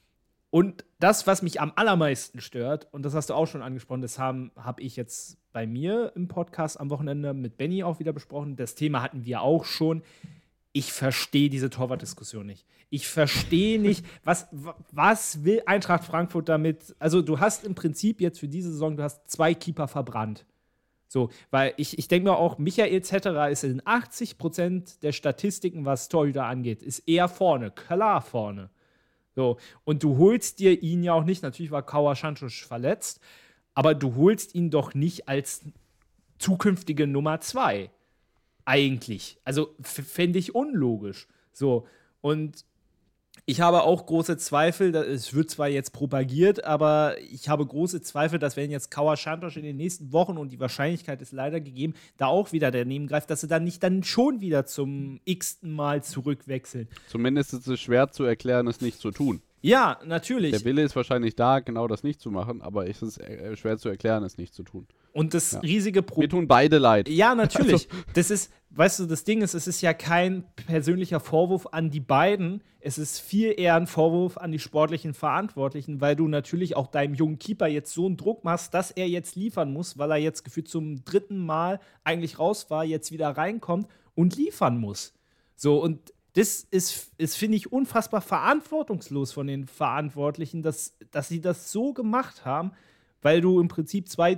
Und das, was mich am allermeisten stört, und das hast du auch schon angesprochen, das habe hab ich jetzt bei mir im Podcast am Wochenende mit Benny auch wieder besprochen. Das Thema hatten wir auch schon. Ich verstehe diese Torwartdiskussion nicht. Ich verstehe nicht, was, was will Eintracht Frankfurt damit? Also du hast im Prinzip jetzt für diese Saison, du hast zwei Keeper verbrannt. So, weil ich, ich denke mir auch, Michael Zetterer ist in achtzig Prozent der Statistiken, was Torhüter angeht, ist eher vorne, klar vorne. So, und du holst dir ihn ja auch nicht, natürlich war Kaua Schantusch verletzt, aber du holst ihn doch nicht als zukünftige Nummer zwei. Eigentlich. Also f- fände ich unlogisch. So, und ich habe auch große Zweifel, es wird zwar jetzt propagiert, aber ich habe große Zweifel, dass wenn jetzt Kaua Schantusch in den nächsten Wochen, und die Wahrscheinlichkeit ist leider gegeben, da auch wieder daneben greift, dass sie dann nicht dann schon wieder zum x-ten Mal zurückwechseln. Zumindest ist es schwer zu erklären, es nicht zu tun. Ja, natürlich. Der Wille ist wahrscheinlich da, genau das nicht zu machen, aber es ist äh, schwer zu erklären, es nicht zu tun. Und das Ja. riesige Mir Problem. tun beide leid. Ja, natürlich. Also. Das ist, weißt du, das Ding ist, es ist ja kein persönlicher Vorwurf an die beiden. Es ist viel eher ein Vorwurf an die sportlichen Verantwortlichen, weil du natürlich auch deinem jungen Keeper jetzt so einen Druck machst, dass er jetzt liefern muss, weil er jetzt gefühlt zum dritten Mal eigentlich raus war, jetzt wieder reinkommt und liefern muss. So, und das ist, ist finde ich, unfassbar verantwortungslos von den Verantwortlichen, dass, dass sie das so gemacht haben, weil du im Prinzip zwei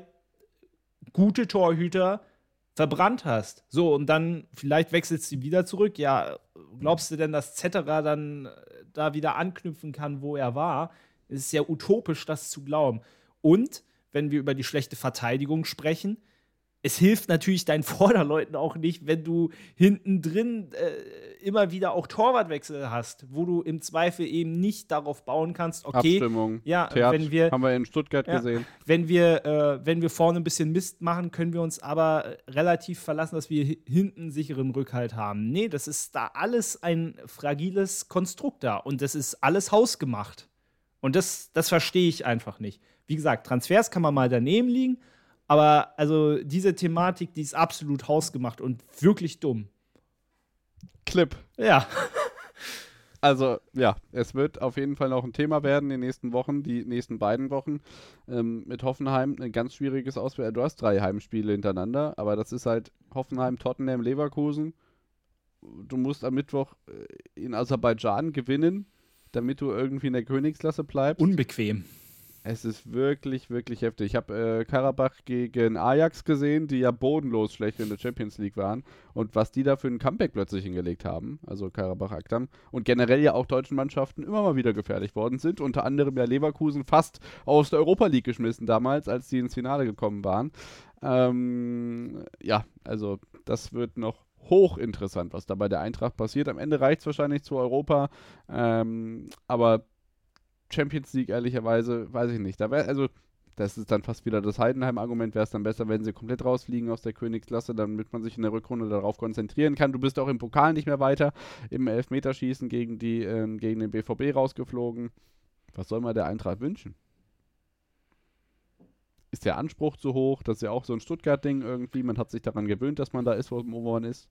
gute Torhüter verbrannt hast. So, und dann vielleicht wechselst du wieder zurück. Ja, glaubst du denn, dass Zetterer dann da wieder anknüpfen kann, wo er war? Es ist ja utopisch, das zu glauben. Und, wenn wir über die schlechte Verteidigung sprechen, es hilft natürlich deinen Vorderleuten auch nicht, wenn du hinten drin äh, immer wieder auch Torwartwechsel hast, wo du im Zweifel eben nicht darauf bauen kannst, okay, Abstimmung, ja, Theat, wenn wir, haben wir in Stuttgart ja, gesehen. Wenn wir, äh, wenn wir vorne ein bisschen Mist machen, können wir uns aber relativ verlassen, dass wir h- hinten sicheren Rückhalt haben. Nee, das ist da alles ein fragiles Konstrukt da und das ist alles hausgemacht. Und das, das verstehe ich einfach nicht. Wie gesagt, Transfers kann man mal daneben liegen, aber also diese Thematik, die ist absolut hausgemacht und wirklich dumm. Clip. Ja. Also, ja, es wird auf jeden Fall noch ein Thema werden in den nächsten Wochen, die nächsten beiden Wochen. Ähm, mit Hoffenheim ein ganz schwieriges Auswärts. Du hast drei Heimspiele hintereinander, aber das ist halt Hoffenheim, Tottenham, Leverkusen. Du musst am Mittwoch in Aserbaidschan gewinnen, damit du irgendwie in der Königsklasse bleibst. Unbequem. Es ist wirklich, wirklich heftig. Ich habe äh, Karabach gegen Ajax gesehen, die ja bodenlos schlecht in der Champions League waren. Und was die da für ein Comeback plötzlich hingelegt haben, also Karabach Akdam, und generell ja auch deutschen Mannschaften immer mal wieder gefährlich worden sind. Unter anderem ja Leverkusen fast aus der Europa League geschmissen damals, als die ins Finale gekommen waren. Ähm, ja, also das wird noch hochinteressant, was da bei der Eintracht passiert. Am Ende reicht es wahrscheinlich zu Europa, ähm, aber Champions League, ehrlicherweise, weiß ich nicht. Da wär, also, das ist dann fast wieder das Heidenheim-Argument. Wäre es dann besser, wenn sie komplett rausfliegen aus der Königsklasse, damit man sich in der Rückrunde darauf konzentrieren kann. Du bist auch im Pokal nicht mehr weiter. Im Elfmeterschießen gegen, die, ähm, gegen den B V B rausgeflogen. Was soll man der Eintracht wünschen? Ist der Anspruch zu hoch? Das ist ja auch so ein Stuttgart-Ding irgendwie. Man hat sich daran gewöhnt, dass man da ist, wo man ist.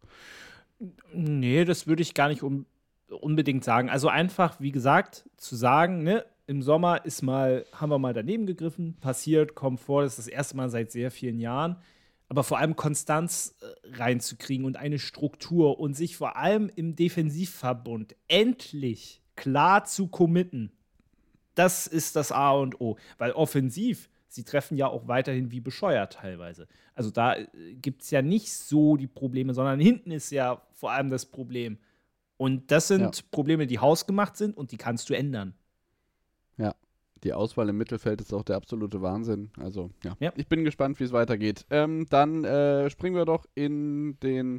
Nee, das würde ich gar nicht um unbedingt sagen. Also einfach, wie gesagt, zu sagen, ne, im Sommer ist mal, haben wir mal daneben gegriffen, passiert, kommt vor, das ist das erste Mal seit sehr vielen Jahren. Aber vor allem Konstanz äh, reinzukriegen und eine Struktur und sich vor allem im Defensivverbund endlich klar zu committen, das ist das A und O. Weil offensiv, sie treffen ja auch weiterhin wie bescheuert teilweise. Also da äh, gibt es ja nicht so die Probleme, sondern hinten ist ja vor allem das Problem. Und das sind ja. Probleme, die hausgemacht sind und die kannst du ändern. Ja, die Auswahl im Mittelfeld ist auch der absolute Wahnsinn. Also, ja, ja. Ich bin gespannt, wie es weitergeht. Ähm, dann äh, springen wir doch in den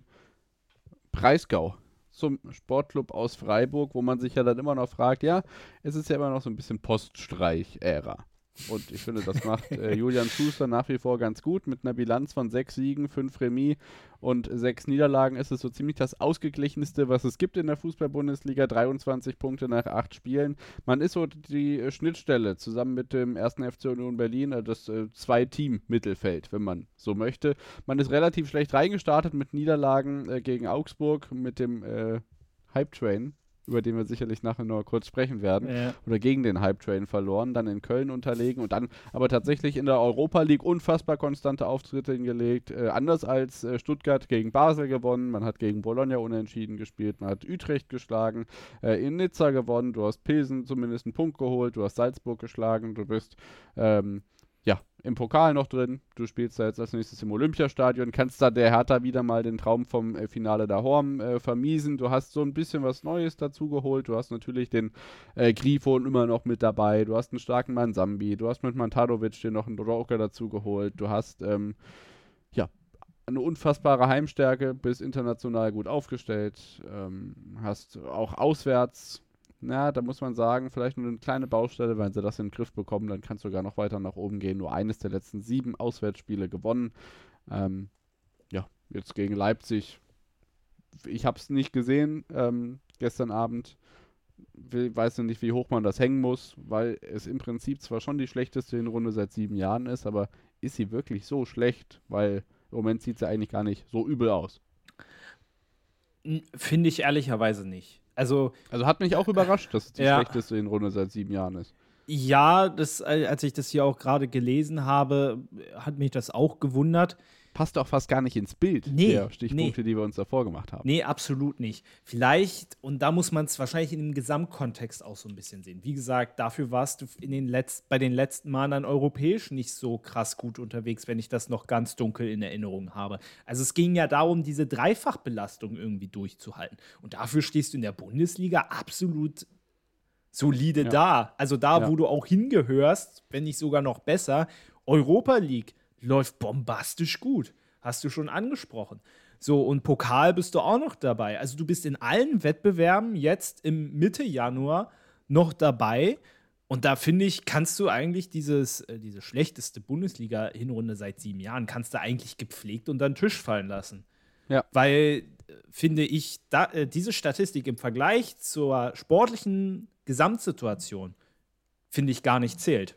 Breisgau zum Sportclub aus Freiburg, wo man sich ja dann immer noch fragt, ja, es ist ja immer noch so ein bisschen Poststreich-Ära. Und ich finde, das macht äh, Julian Schuster nach wie vor ganz gut. Mit einer Bilanz von sechs Siegen, fünf Remis und sechs Niederlagen ist es so ziemlich das Ausgeglichenste, was es gibt in der Fußball-Bundesliga. dreiundzwanzig Punkte nach acht Spielen. Man ist so die äh, Schnittstelle zusammen mit dem ersten F C Union Berlin, äh, das äh, Zwei-Team-Mittelfeld, wenn man so möchte. Man ist relativ schlecht reingestartet mit Niederlagen äh, gegen Augsburg, mit dem äh, Hype-Train, über den wir sicherlich nachher noch kurz sprechen werden, ja. oder gegen den Hype-Train verloren, dann in Köln unterlegen und dann aber tatsächlich in der Europa League unfassbar konstante Auftritte hingelegt, äh, anders als äh, Stuttgart gegen Basel gewonnen, man hat gegen Bologna unentschieden gespielt, man hat Utrecht geschlagen, äh, in Nizza gewonnen, du hast Pilsen zumindest einen Punkt geholt, du hast Salzburg geschlagen, du bist ähm, ja, im Pokal noch drin. Du spielst da jetzt als nächstes im Olympiastadion, kannst da der Hertha wieder mal den Traum vom äh, Finale da Horm äh, vermiesen. Du hast so ein bisschen was Neues dazu geholt. Du hast natürlich den äh, Grifo immer noch mit dabei. Du hast einen starken Mann Sambi. Du hast mit Mantadovic dir noch einen Roker dazu geholt. Du hast, ähm, ja, eine unfassbare Heimstärke, bist international gut aufgestellt. Ähm, hast auch auswärts, na, da muss man sagen, vielleicht nur eine kleine Baustelle, wenn sie das in den Griff bekommen, dann kannst du sogar noch weiter nach oben gehen. Nur eines der letzten sieben Auswärtsspiele gewonnen. Ähm, ja, jetzt gegen Leipzig. Ich habe es nicht gesehen ähm, gestern Abend. Ich weiß nicht, wie hoch man das hängen muss, weil es im Prinzip zwar schon die schlechteste Hinrunde seit sieben Jahren ist, aber ist sie wirklich so schlecht? Weil im Moment sieht sie eigentlich gar nicht so übel aus. Finde ich ehrlicherweise nicht. Also, also hat mich auch überrascht, dass es die ja. schlechteste Hinrunde seit sieben Jahren ist. Ja, das, als ich das hier auch gerade gelesen habe, hat mich das auch gewundert. Passt auch fast gar nicht ins Bild nee, der Stichpunkte, nee. die wir uns davor gemacht haben. Nee, absolut nicht. Vielleicht, und da muss man es wahrscheinlich in dem Gesamtkontext auch so ein bisschen sehen. Wie gesagt, dafür warst du in den Letz- bei den letzten Malen dann europäisch nicht so krass gut unterwegs, wenn ich das noch ganz dunkel in Erinnerung habe. Also es ging ja darum, diese Dreifachbelastung irgendwie durchzuhalten. Und dafür stehst du in der Bundesliga absolut solide ja. da. Also da, ja. wo du auch hingehörst, wenn nicht sogar noch besser. Europa League läuft bombastisch gut. Hast du schon angesprochen. So, und Pokal bist du auch noch dabei. Also du bist in allen Wettbewerben jetzt im Mitte Januar noch dabei. Und da finde ich, kannst du eigentlich dieses, äh, diese schlechteste Bundesliga-Hinrunde seit sieben Jahren, kannst du eigentlich gepflegt unter den Tisch fallen lassen. Ja. Weil, äh, finde ich, da, äh, diese Statistik im Vergleich zur sportlichen Gesamtsituation finde ich, gar nicht zählt.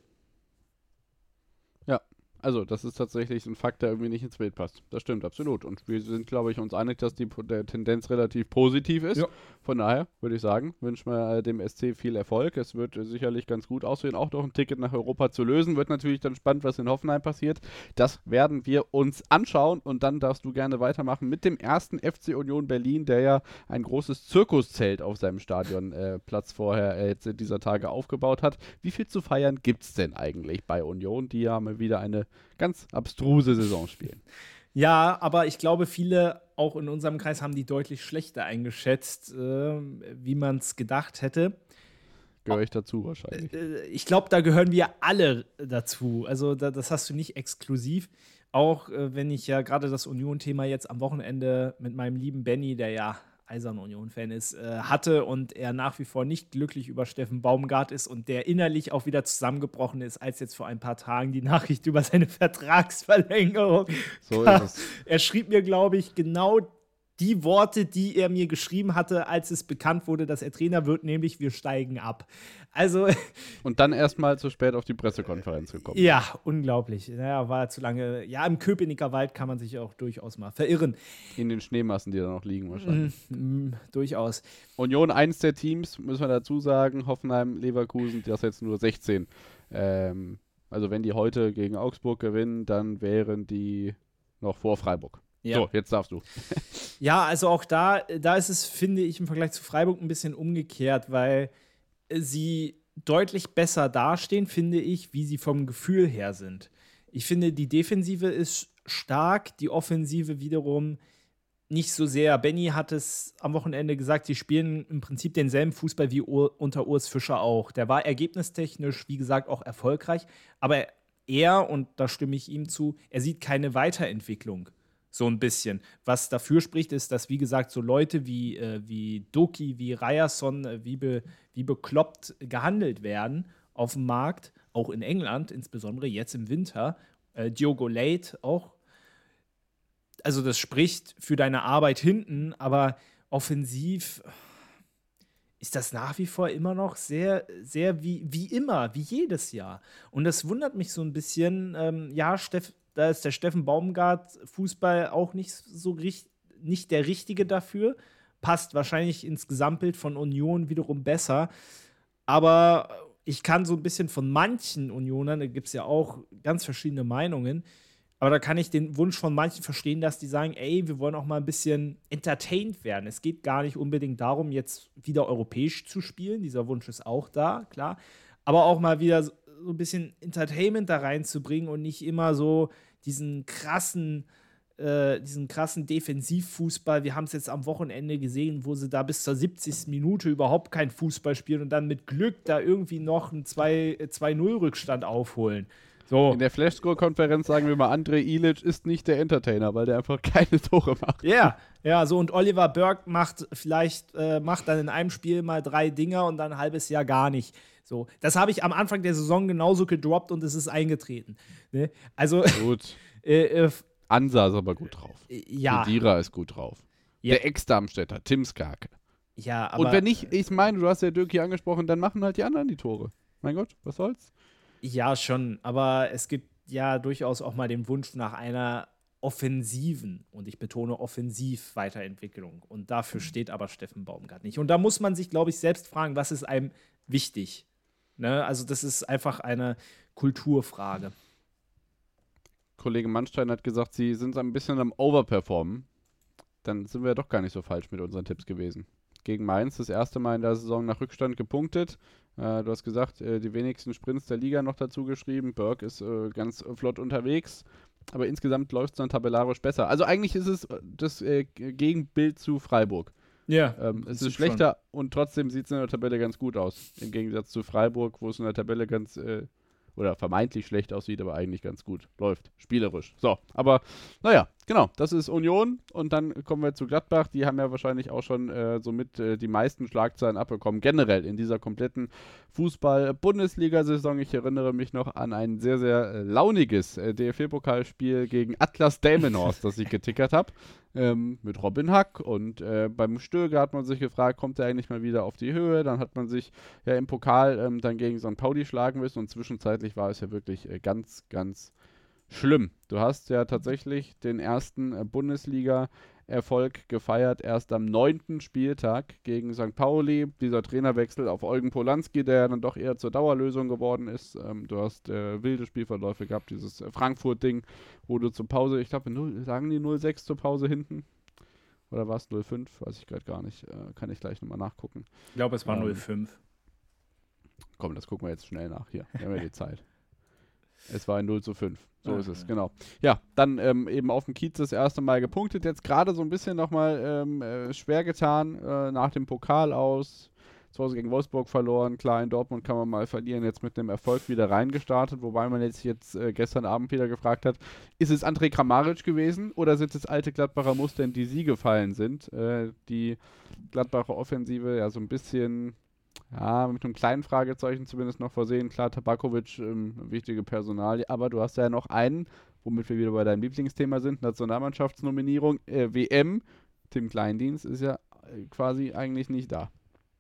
Ja, also das ist tatsächlich ein Fakt, der irgendwie nicht ins Bild passt. Das stimmt, absolut. Und wir sind, glaube ich, uns einig, dass die der Tendenz relativ positiv ist. Ja. Von daher würde ich sagen, wünschen wir äh, dem S C viel Erfolg. Es wird äh, sicherlich ganz gut aussehen, auch noch ein Ticket nach Europa zu lösen. Wird natürlich dann spannend, was in Hoffenheim passiert. Das werden wir uns anschauen und dann darfst du gerne weitermachen mit dem ersten F C Union Berlin, der ja ein großes Zirkuszelt auf seinem Stadionplatz äh, vorher äh, jetzt in dieser Tage aufgebaut hat. Wie viel zu feiern gibt es denn eigentlich bei Union, die ja mal wieder eine ganz abstruse Saison spielen? Ja, aber ich glaube, viele auch in unserem Kreis haben die deutlich schlechter eingeschätzt, äh, wie man es gedacht hätte. Gehöre ich dazu wahrscheinlich. Äh, ich glaube, da gehören wir alle dazu. Also da, das hast du nicht exklusiv. Auch äh, wenn ich ja gerade das Union-Thema jetzt am Wochenende mit meinem lieben Benny, der ja eisern Union-Fan ist, äh, hatte und er nach wie vor nicht glücklich über Steffen Baumgart ist und der innerlich auch wieder zusammengebrochen ist, als jetzt vor ein paar Tagen die Nachricht über seine Vertragsverlängerung. So ist es. Er schrieb mir, glaube ich, genau die Worte, die er mir geschrieben hatte, als es bekannt wurde, dass er Trainer wird, nämlich wir steigen ab. Also und dann erstmal zu spät auf die Pressekonferenz gekommen. Ja, unglaublich. Naja, war zu lange. Ja, im Köpenicker Wald kann man sich auch durchaus mal verirren. In den Schneemassen, die da noch liegen wahrscheinlich. Mm, mm, durchaus. Union, eins der Teams, müssen wir dazu sagen, Hoffenheim, Leverkusen, das jetzt nur sechzehn. Ähm, also wenn die heute gegen Augsburg gewinnen, dann wären die noch vor Freiburg. Ja. So, jetzt darfst du. Ja, also auch da, da ist es, finde ich, im Vergleich zu Freiburg ein bisschen umgekehrt, weil sie deutlich besser dastehen, finde ich, wie sie vom Gefühl her sind. Ich finde, die Defensive ist stark, die Offensive wiederum nicht so sehr. Benny hat es am Wochenende gesagt, sie spielen im Prinzip denselben Fußball wie Ur- unter Urs Fischer auch. Der war ergebnistechnisch, wie gesagt, auch erfolgreich, aber er, und da stimme ich ihm zu, er sieht keine Weiterentwicklung. So ein bisschen. Was dafür spricht, ist, dass, wie gesagt, so Leute wie, äh, wie Doki, wie Ryerson, äh, wie, be, wie bekloppt gehandelt werden auf dem Markt, auch in England, insbesondere jetzt im Winter. Äh, Diogo Leite auch. Also das spricht für deine Arbeit hinten, aber offensiv ist das nach wie vor immer noch sehr, sehr wie, wie immer, wie jedes Jahr. Und das wundert mich so ein bisschen. Ähm, ja, Steff Da ist der Steffen Baumgart Fußball auch nicht so richtig, nicht der Richtige dafür. Passt wahrscheinlich ins Gesamtbild von Union wiederum besser. Aber ich kann so ein bisschen von manchen Unionern, da gibt es ja auch ganz verschiedene Meinungen, aber da kann ich den Wunsch von manchen verstehen, dass die sagen, ey, wir wollen auch mal ein bisschen entertained werden. Es geht gar nicht unbedingt darum, jetzt wieder europäisch zu spielen. Dieser Wunsch ist auch da, klar. Aber auch mal wieder so ein bisschen Entertainment da reinzubringen und nicht immer so diesen krassen, äh, diesen krassen Defensivfußball. Wir haben es jetzt am Wochenende gesehen, wo sie da bis zur siebzigsten Minute überhaupt keinen Fußball spielen und dann mit Glück da irgendwie noch einen zwei null Rückstand aufholen. So. In der Flashscore-Konferenz sagen wir mal, André Ilic ist nicht der Entertainer, weil der einfach keine Tore macht. Ja, yeah. ja, so und Oliver Burke macht vielleicht, äh, macht dann in einem Spiel mal drei Dinger und dann ein halbes Jahr gar nicht. So, das habe ich am Anfang der Saison genauso gedroppt und es ist eingetreten. Ne? Also, gut. äh, äh, Ansa ist aber gut drauf. Äh, ja. Dira ist gut drauf. Ja. Der Ex-Darmstädter, Tim Skarke. Ja, aber. Und wenn nicht, ich meine, du hast ja Dürki angesprochen, dann machen halt die anderen die Tore. Mein Gott, was soll's? Ja, schon. Aber es gibt ja durchaus auch mal den Wunsch nach einer offensiven, und ich betone offensiv, Weiterentwicklung. Und dafür steht aber Steffen Baumgart nicht. Und da muss man sich, glaube ich, selbst fragen, was ist einem wichtig? Ne? Also das ist einfach eine Kulturfrage. Kollege Mannstein hat gesagt, sie sind ein bisschen am Overperformen. Dann sind wir doch gar nicht so falsch mit unseren Tipps gewesen. Gegen Mainz das erste Mal in der Saison nach Rückstand gepunktet. Äh, du hast gesagt, äh, die wenigsten Sprints der Liga noch dazu geschrieben. Burke ist äh, ganz flott unterwegs. Aber insgesamt läuft es dann tabellarisch besser. Also eigentlich ist es das äh, Gegenbild zu Freiburg. Ja. Ähm, es ist schlechter schon. Und trotzdem sieht es in der Tabelle ganz gut aus. Im Gegensatz zu Freiburg, wo es in der Tabelle ganz äh, oder vermeintlich schlecht aussieht, aber eigentlich ganz gut läuft. Spielerisch. So, aber naja, genau, das ist Union und dann kommen wir zu Gladbach. Die haben ja wahrscheinlich auch schon äh, somit äh, die meisten Schlagzeilen abbekommen, generell in dieser kompletten Fußball-Bundesliga-Saison. Ich erinnere mich noch an ein sehr, sehr äh, launiges äh, D F B-Pokalspiel gegen Atlas Delmenhorst, das ich getickert habe. ähm, mit Robin Hack und äh, beim Stöger hat man sich gefragt, kommt er eigentlich mal wieder auf die Höhe? Dann hat man sich ja im Pokal ähm, dann gegen Sankt Pauli schlagen müssen und zwischenzeitlich war es ja wirklich äh, ganz, ganz schlimm. Du hast ja tatsächlich den ersten äh, Bundesliga-Erfolg gefeiert, erst am neunten Spieltag gegen Sankt Pauli. Dieser Trainerwechsel auf Eugen Polanski, der dann doch eher zur Dauerlösung geworden ist. Ähm, du hast äh, wilde Spielverläufe gehabt, dieses äh, Frankfurt-Ding, wo du zur Pause, ich glaube, sagen die null sechs zur Pause hinten? Oder war es null fünf? Weiß ich gerade gar nicht. Äh, kann ich gleich nochmal nachgucken. Ich glaube, es war ähm, null fünf. Komm, das gucken wir jetzt schnell nach hier. Wir haben ja die Zeit. Es war ein null zu fünf. So ah, ist es, ja. genau. Ja, dann ähm, eben auf dem Kiez das erste Mal gepunktet. Jetzt gerade so ein bisschen nochmal ähm, äh, schwer getan äh, nach dem Pokal aus. Zu Hause gegen Wolfsburg verloren. Klar, in Dortmund kann man mal verlieren. Jetzt mit einem Erfolg wieder reingestartet. Wobei man jetzt, jetzt äh, gestern Abend wieder gefragt hat, ist es Andrej Kramaric gewesen oder sind es alte Gladbacher Muster, in die sie gefallen sind? Äh, die Gladbacher Offensive ja so ein bisschen... Ja, mit einem kleinen Fragezeichen zumindest noch versehen. Klar, Tabakovic, ähm, wichtige Personalie, aber du hast ja noch einen, womit wir wieder bei deinem Lieblingsthema sind, Nationalmannschaftsnominierung, äh, W M. Tim Kleindienst ist ja äh, quasi eigentlich nicht da.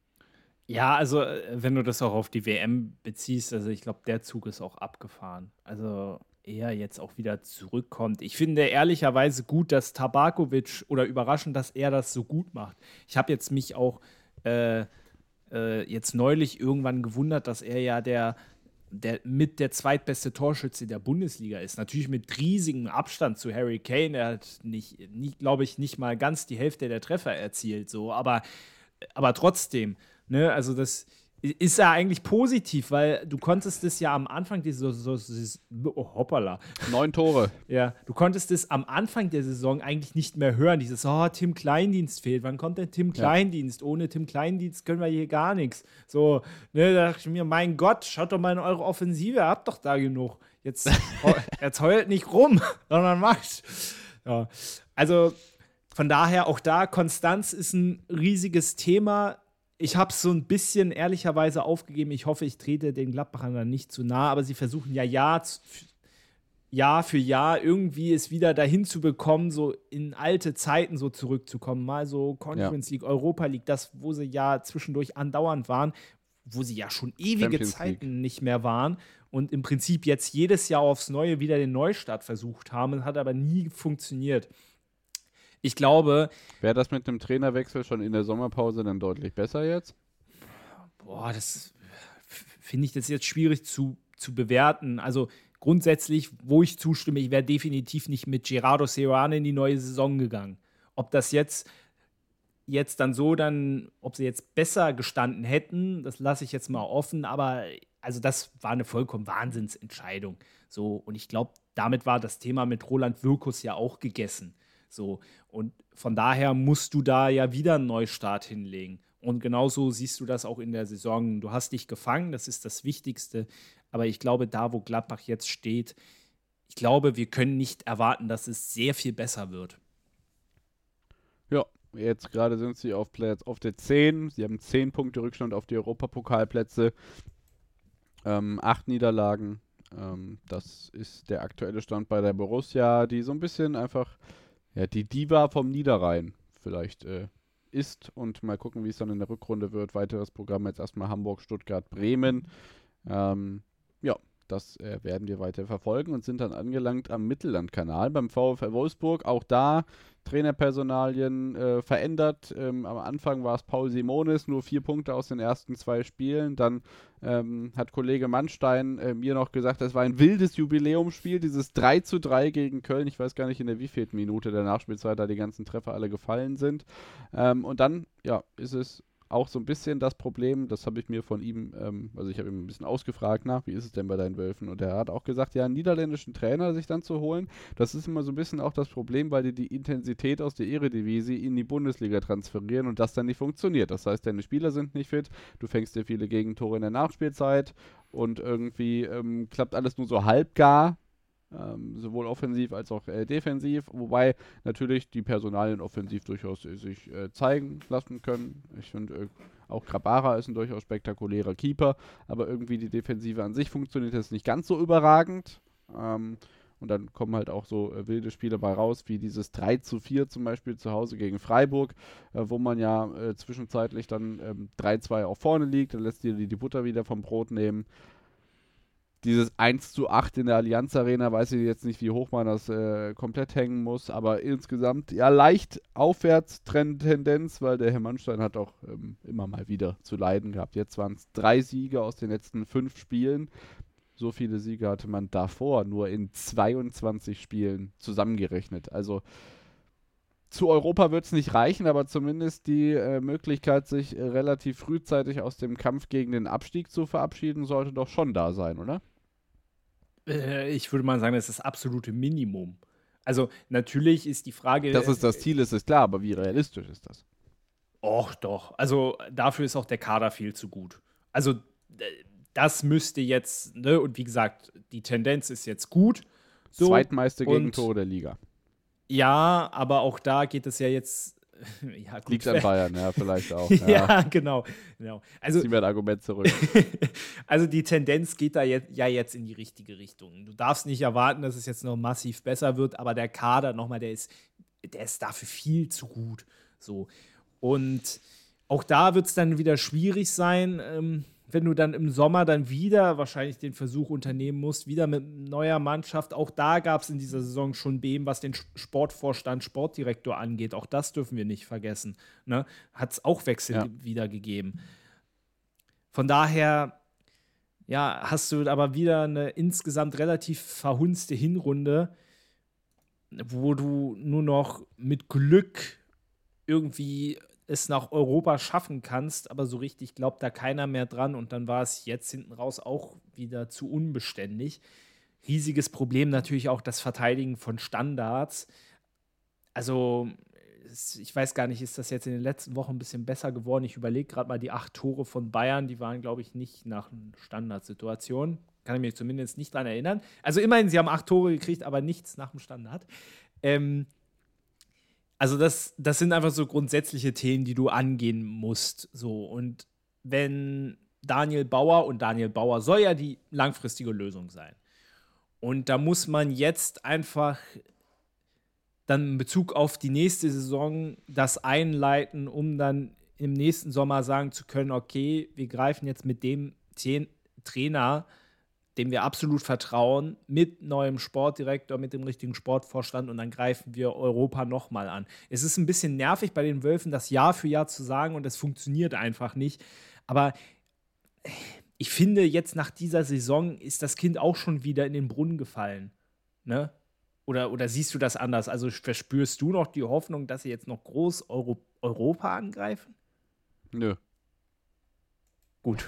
Ja, also äh, wenn du das auch auf die W M beziehst, also ich glaube, der Zug ist auch abgefahren. Also er jetzt auch wieder zurückkommt. Ich finde ehrlicherweise gut, dass Tabakovic oder überraschend, dass er das so gut macht. Ich habe jetzt mich auch äh, äh, jetzt neulich irgendwann gewundert, dass er ja der, der mit der zweitbeste Torschütze der Bundesliga ist. Natürlich mit riesigem Abstand zu Harry Kane. Er hat nicht, nicht glaube ich, nicht mal ganz die Hälfte der Treffer erzielt, so, aber, aber trotzdem, ne, also das ist ja eigentlich positiv, weil du konntest es ja am Anfang dieser so, so, oh, hoppala. Neun Tore. Ja, du konntest es am Anfang der Saison eigentlich nicht mehr hören. Dieses, oh, Tim Kleindienst fehlt. Wann kommt denn Tim Kleindienst? Ja. Ohne Tim Kleindienst können wir hier gar nichts. So, ne, da dachte ich mir, mein Gott, schaut doch mal in eure Offensive, ihr habt doch da genug. Jetzt, jetzt heult nicht rum, sondern macht. Ja. Also, von daher, auch da, Konstanz ist ein riesiges Thema. Ich habe es so ein bisschen ehrlicherweise aufgegeben. Ich hoffe, ich trete den Gladbachern dann nicht zu nah, aber sie versuchen ja Jahr, Jahr für Jahr irgendwie es wieder dahin zu bekommen, so in alte Zeiten so zurückzukommen. Mal so Conference ja. League, Europa League, das, wo sie ja zwischendurch andauernd waren, wo sie ja schon ewige Champions Zeiten League. Nicht mehr waren und im Prinzip jetzt jedes Jahr aufs Neue wieder den Neustart versucht haben, hat aber nie funktioniert. Ich glaube... Wäre das mit einem Trainerwechsel schon in der Sommerpause dann deutlich besser jetzt? Boah, das finde ich das jetzt schwierig zu, zu bewerten. Also grundsätzlich, wo ich zustimme, ich wäre definitiv nicht mit Gerardo Seoane in die neue Saison gegangen. Ob das jetzt, jetzt dann so dann, ob sie jetzt besser gestanden hätten, das lasse ich jetzt mal offen, aber also das war eine vollkommen Wahnsinnsentscheidung. So, und ich glaube, damit war das Thema mit Roland Wirkus ja auch gegessen. So, und von daher musst du da ja wieder einen Neustart hinlegen. Und genauso siehst du das auch in der Saison. Du hast dich gefangen, das ist das Wichtigste. Aber ich glaube, da, wo Gladbach jetzt steht, ich glaube, wir können nicht erwarten, dass es sehr viel besser wird. Ja, jetzt gerade sind sie auf Platz auf der zehn. Sie haben zehn Punkte Rückstand auf die Europapokalplätze. Ähm, acht Niederlagen. Ähm, das ist der aktuelle Stand bei der Borussia, die so ein bisschen einfach... Ja, die Diva vom Niederrhein vielleicht äh, ist und mal gucken, wie es dann in der Rückrunde wird. Weiteres Programm jetzt erstmal Hamburg, Stuttgart, Bremen. Ähm, ja, das äh, werden wir weiter verfolgen und sind dann angelangt am Mittellandkanal beim VfL Wolfsburg. Auch da Trainerpersonalien äh, verändert. Ähm, am Anfang war es Paul Simonis, nur vier Punkte aus den ersten zwei Spielen. Dann ähm, hat Kollege Mannstein äh, mir noch gesagt, es war ein wildes Jubiläumsspiel, dieses drei zu drei gegen Köln. Ich weiß gar nicht, in der wievielten Minute der Nachspielzeit da die ganzen Treffer alle gefallen sind. Ähm, und dann, ja, ist es auch so ein bisschen das Problem, das habe ich mir von ihm, ähm, also ich habe ihm ein bisschen ausgefragt nach, wie ist es denn bei deinen Wölfen? Und er hat auch gesagt, ja, einen niederländischen Trainer sich dann zu holen, das ist immer so ein bisschen auch das Problem, weil die die Intensität aus der Eredivisie in die Bundesliga transferieren und das dann nicht funktioniert. Das heißt, deine Spieler sind nicht fit, du fängst dir viele Gegentore in der Nachspielzeit und irgendwie ähm, klappt alles nur so halbgar. Ähm, sowohl offensiv als auch äh, defensiv, wobei natürlich die Personalien offensiv durchaus äh, sich äh, zeigen lassen können. Ich finde, äh, auch Grabara ist ein durchaus spektakulärer Keeper, aber irgendwie die Defensive an sich funktioniert jetzt nicht ganz so überragend. Ähm, Und dann kommen halt auch so äh, wilde Spiele bei raus, wie dieses drei zu vier zum Beispiel zu Hause gegen Freiburg, äh, wo man ja äh, zwischenzeitlich dann ähm, drei zwei auch vorne liegt, dann lässt die die Butter wieder vom Brot nehmen. Dieses eins zu acht in der Allianz Arena, weiß ich jetzt nicht, wie hoch man das äh, komplett hängen muss, aber insgesamt ja leicht Aufwärtstrend-Tendenz, weil der Herr Mannstein hat auch ähm, immer mal wieder zu leiden gehabt. Jetzt waren es drei Siege aus den letzten fünf Spielen. So viele Siege hatte man davor nur in zweiundzwanzig Spielen zusammengerechnet. Also zu Europa wird es nicht reichen, aber zumindest die äh, Möglichkeit, sich äh, relativ frühzeitig aus dem Kampf gegen den Abstieg zu verabschieden, sollte doch schon da sein, oder? Äh, ich würde mal sagen, das ist das absolute Minimum. Also natürlich ist die Frage. Dass es das Ziel ist, ist klar, aber wie realistisch ist das? Och, doch. Also dafür ist auch der Kader viel zu gut. Also das müsste jetzt, ne, und wie gesagt, die Tendenz ist jetzt gut. So, Zweitmeiste Gegentor der Liga. Ja, aber auch da geht es ja jetzt. Ja, gut, liegt an Bayern, ja, vielleicht auch. Ja, ja genau. genau. Also, ziehen wir ein Argument zurück. Also die Tendenz geht da jetzt, ja jetzt in die richtige Richtung. Du darfst nicht erwarten, dass es jetzt noch massiv besser wird, aber der Kader nochmal, der ist, der ist dafür viel zu gut. So. Und auch da wird es dann wieder schwierig sein, ähm, wenn du dann im Sommer dann wieder wahrscheinlich den Versuch unternehmen musst, wieder mit neuer Mannschaft. Auch da gab es in dieser Saison schon Beben, was den Sportvorstand, Sportdirektor angeht. Auch das dürfen wir nicht vergessen. Ne? Hat es auch Wechsel ja. ge- wieder gegeben. Von daher, ja, hast du aber wieder eine insgesamt relativ verhunzte Hinrunde, wo du nur noch mit Glück irgendwie es nach Europa schaffen kannst, aber so richtig glaubt da keiner mehr dran und dann war es jetzt hinten raus auch wieder zu unbeständig. Riesiges Problem natürlich auch das Verteidigen von Standards. Also ich weiß gar nicht, ist das jetzt in den letzten Wochen ein bisschen besser geworden? Ich überlege gerade mal die acht Tore von Bayern, die waren, glaube ich, nicht nach Standardsituation. Kann ich mich zumindest nicht dran erinnern. Also immerhin, sie haben acht Tore gekriegt, aber nichts nach dem Standard. Ähm, Also das, das sind einfach so grundsätzliche Themen, die du angehen musst. So. Und wenn Daniel Bauer, und Daniel Bauer soll ja die langfristige Lösung sein. Und da muss man jetzt einfach dann in Bezug auf die nächste Saison das einleiten, um dann im nächsten Sommer sagen zu können, okay, wir greifen jetzt mit dem T- Trainer, dem wir absolut vertrauen, mit neuem Sportdirektor, mit dem richtigen Sportvorstand und dann greifen wir Europa nochmal an. Es ist ein bisschen nervig bei den Wölfen, das Jahr für Jahr zu sagen und es funktioniert einfach nicht. Aber ich finde, jetzt nach dieser Saison ist das Kind auch schon wieder in den Brunnen gefallen. Ne? Oder, oder siehst du das anders? Also verspürst du noch die Hoffnung, dass sie jetzt noch groß Euro- Europa angreifen? Nö. Gut.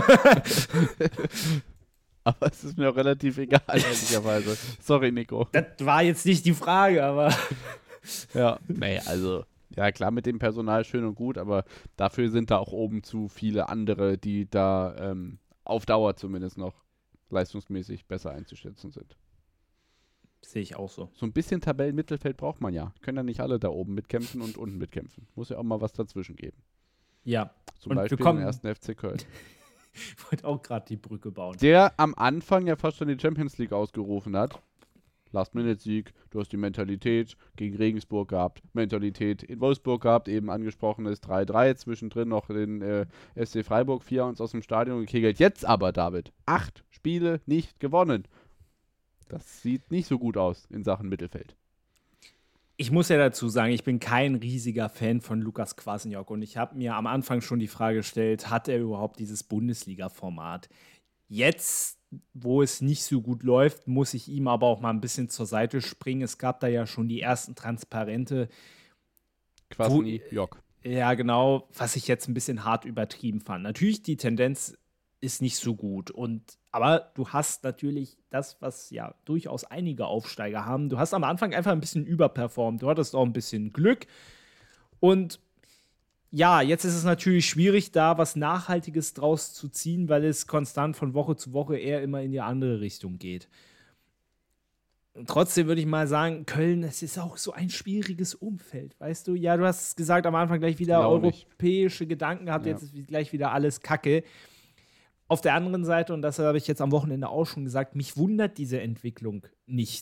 Aber es ist mir auch relativ egal, ehrlicherweise. Sorry, Nico. Das war jetzt nicht die Frage, aber Ja, nee, also, ja klar, mit dem Personal schön und gut, aber dafür sind da auch oben zu viele andere, die da ähm, auf Dauer zumindest noch leistungsmäßig besser einzuschätzen sind. sehe ich auch so. So ein bisschen Tabellenmittelfeld braucht man ja. Können ja nicht alle da oben mitkämpfen und unten mitkämpfen. Muss ja auch mal was dazwischen geben. Ja. Zum Und wir Beispiel kommen- den ersten F C Köln. Ich wollte auch gerade die Brücke bauen. Der am Anfang ja fast schon die Champions League ausgerufen hat. Last-Minute-Sieg, du hast die Mentalität gegen Regensburg gehabt, Mentalität in Wolfsburg gehabt, eben angesprochenes drei drei, zwischendrin noch den äh, S C Freiburg, vier uns aus dem Stadion gekegelt. Jetzt aber, David, acht Spiele nicht gewonnen. Das sieht nicht so gut aus in Sachen Mittelfeld. Ich muss ja dazu sagen, ich bin kein riesiger Fan von Lukas Kwasniok und ich habe mir am Anfang schon die Frage gestellt, hat er überhaupt dieses Bundesliga-Format? Jetzt, wo es nicht so gut läuft, muss ich ihm aber auch mal ein bisschen zur Seite springen. Es gab da ja schon die ersten Transparente. Kwasni, Jock. Ja, genau, was ich jetzt ein bisschen hart übertrieben fand. Natürlich, die Tendenz ist nicht so gut. Und, aber du hast natürlich das, was ja durchaus einige Aufsteiger haben. Du hast am Anfang einfach ein bisschen überperformt. Du hattest auch ein bisschen Glück. Und ja, jetzt ist es natürlich schwierig, da was Nachhaltiges draus zu ziehen, weil es konstant von Woche zu Woche eher immer in die andere Richtung geht. Und trotzdem würde ich mal sagen, Köln, es ist auch so ein schwieriges Umfeld, weißt du? Ja, du hast es gesagt, am Anfang gleich wieder Launig. europäische Gedanken gehabt, Ja. jetzt ist gleich wieder alles Kacke. Auf der anderen Seite, und das habe ich jetzt am Wochenende auch schon gesagt, mich wundert diese Entwicklung nicht.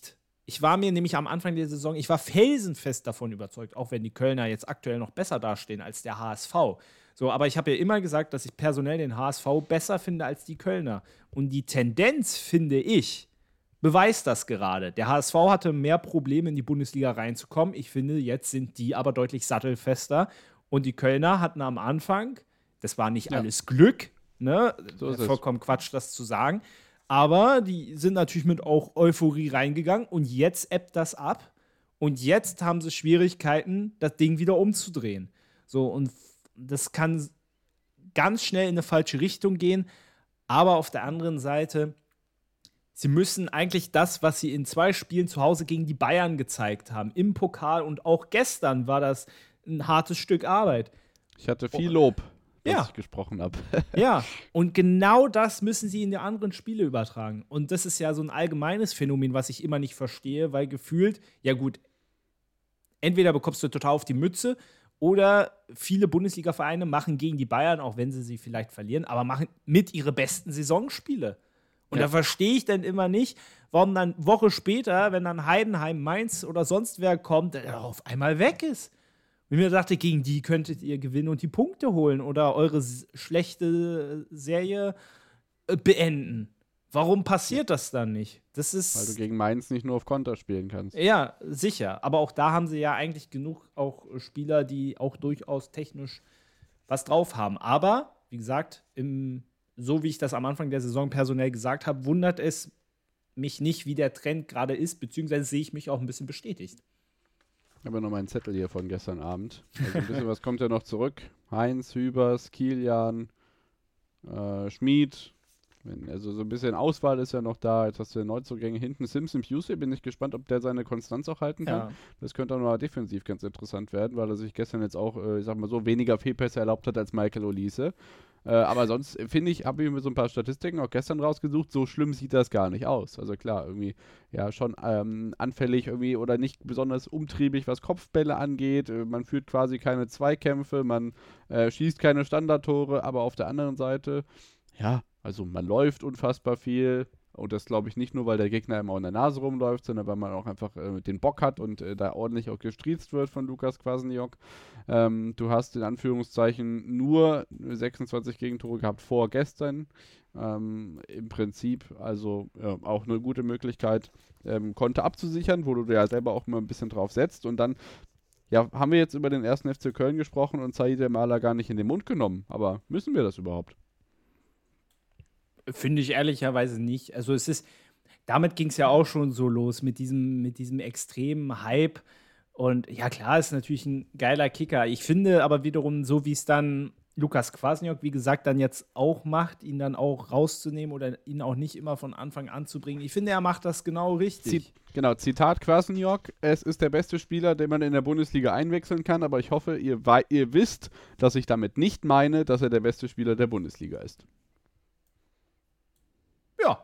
Ich war mir nämlich am Anfang der Saison, ich war felsenfest davon überzeugt, auch wenn die Kölner jetzt aktuell noch besser dastehen als der H S V. So, aber ich habe ja immer gesagt, dass ich personell den H S V besser finde als die Kölner. Und die Tendenz, finde ich, beweist das gerade. Der H S V hatte mehr Probleme, in die Bundesliga reinzukommen. Ich finde, jetzt sind die aber deutlich sattelfester. Und die Kölner hatten am Anfang, das war nicht ja. alles Glück, ne? So ist vollkommen es. Quatsch, das zu sagen. Aber die sind natürlich mit auch Euphorie reingegangen und jetzt ebbt das ab. Und jetzt haben sie Schwierigkeiten, das Ding wieder umzudrehen. So, und das kann ganz schnell in eine falsche Richtung gehen. Aber auf der anderen Seite, sie müssen eigentlich das, was sie in zwei Spielen zu Hause gegen die Bayern gezeigt haben, im Pokal und auch gestern war das ein hartes Stück Arbeit. Ich hatte viel Lob, dass ja. ich gesprochen habe. Ja, und genau das müssen sie in die anderen Spiele übertragen. Und das ist ja so ein allgemeines Phänomen, was ich immer nicht verstehe, weil gefühlt, ja gut, entweder bekommst du total auf die Mütze oder viele Bundesliga-Vereine machen gegen die Bayern, auch wenn sie sie vielleicht verlieren, aber machen mit ihre besten Saisonspiele. Und ja. da verstehe ich dann immer nicht, warum dann Woche später, wenn dann Heidenheim, Mainz oder sonst wer kommt, der auf einmal weg ist. Und ich mir dachte, gegen die könntet ihr gewinnen und die Punkte holen oder eure s- schlechte Serie äh, beenden. Warum passiert das dann nicht? Das ist Weil du gegen Mainz nicht nur auf Konter spielen kannst. Ja, sicher. Aber auch da haben sie ja eigentlich genug auch Spieler, die auch durchaus technisch was drauf haben. Aber, wie gesagt, im, so wie ich das am Anfang der Saison personell gesagt habe, wundert es mich nicht, wie der Trend gerade ist, beziehungsweise sehe ich mich auch ein bisschen bestätigt. Ich habe ja noch meinen Zettel hier von gestern Abend. Also ein bisschen was kommt ja noch zurück. Heinz, Hübers, Kilian, äh, Schmid. Wenn, also so ein bisschen Auswahl ist ja noch da. Jetzt hast du Neuzugänge hinten. Simpson Pusey, bin ich gespannt, ob der seine Konstanz auch halten kann. Ja. Das könnte auch noch defensiv ganz interessant werden, weil er sich gestern jetzt auch, äh, ich sag mal so, weniger Fehlpässe erlaubt hat als Michael Olise. Äh, aber sonst, finde ich, habe ich mir so ein paar Statistiken auch gestern rausgesucht. So schlimm sieht das gar nicht aus. Also klar, irgendwie ja schon ähm, anfällig irgendwie oder nicht besonders umtriebig, was Kopfbälle angeht. Äh, man führt quasi keine Zweikämpfe, man äh, schießt keine Standardtore, aber auf der anderen Seite, ja, also man läuft unfassbar viel. Und das glaube ich nicht nur, weil der Gegner immer in der Nase rumläuft, sondern weil man auch einfach äh, den Bock hat und äh, da ordentlich auch gestriezt wird von Lukas Kwasniok. Ähm, du hast in Anführungszeichen nur sechsundzwanzig Gegentore gehabt vor gestern. Ähm, Im Prinzip also ja, auch eine gute Möglichkeit, ähm, Konter abzusichern, wo du ja selber auch immer ein bisschen drauf setzt. Und dann ja, haben wir jetzt über den ersten F C Köln gesprochen und Said El-Mala gar nicht in den Mund genommen. Aber müssen wir das überhaupt? Finde ich ehrlicherweise nicht. Also es ist, damit ging es ja auch schon so los mit diesem, mit diesem extremen Hype. Und ja, klar, ist natürlich ein geiler Kicker. Ich finde aber wiederum, so wie es dann Lukas Kwasniok, wie gesagt, dann jetzt auch macht, ihn dann auch rauszunehmen oder ihn auch nicht immer von Anfang an zu bringen. Ich finde, er macht das genau richtig. Zit- genau, Zitat Kwasniok, es ist der beste Spieler, den man in der Bundesliga einwechseln kann, aber ich hoffe, ihr, wei- ihr wisst, dass ich damit nicht meine, dass er der beste Spieler der Bundesliga ist. Ja.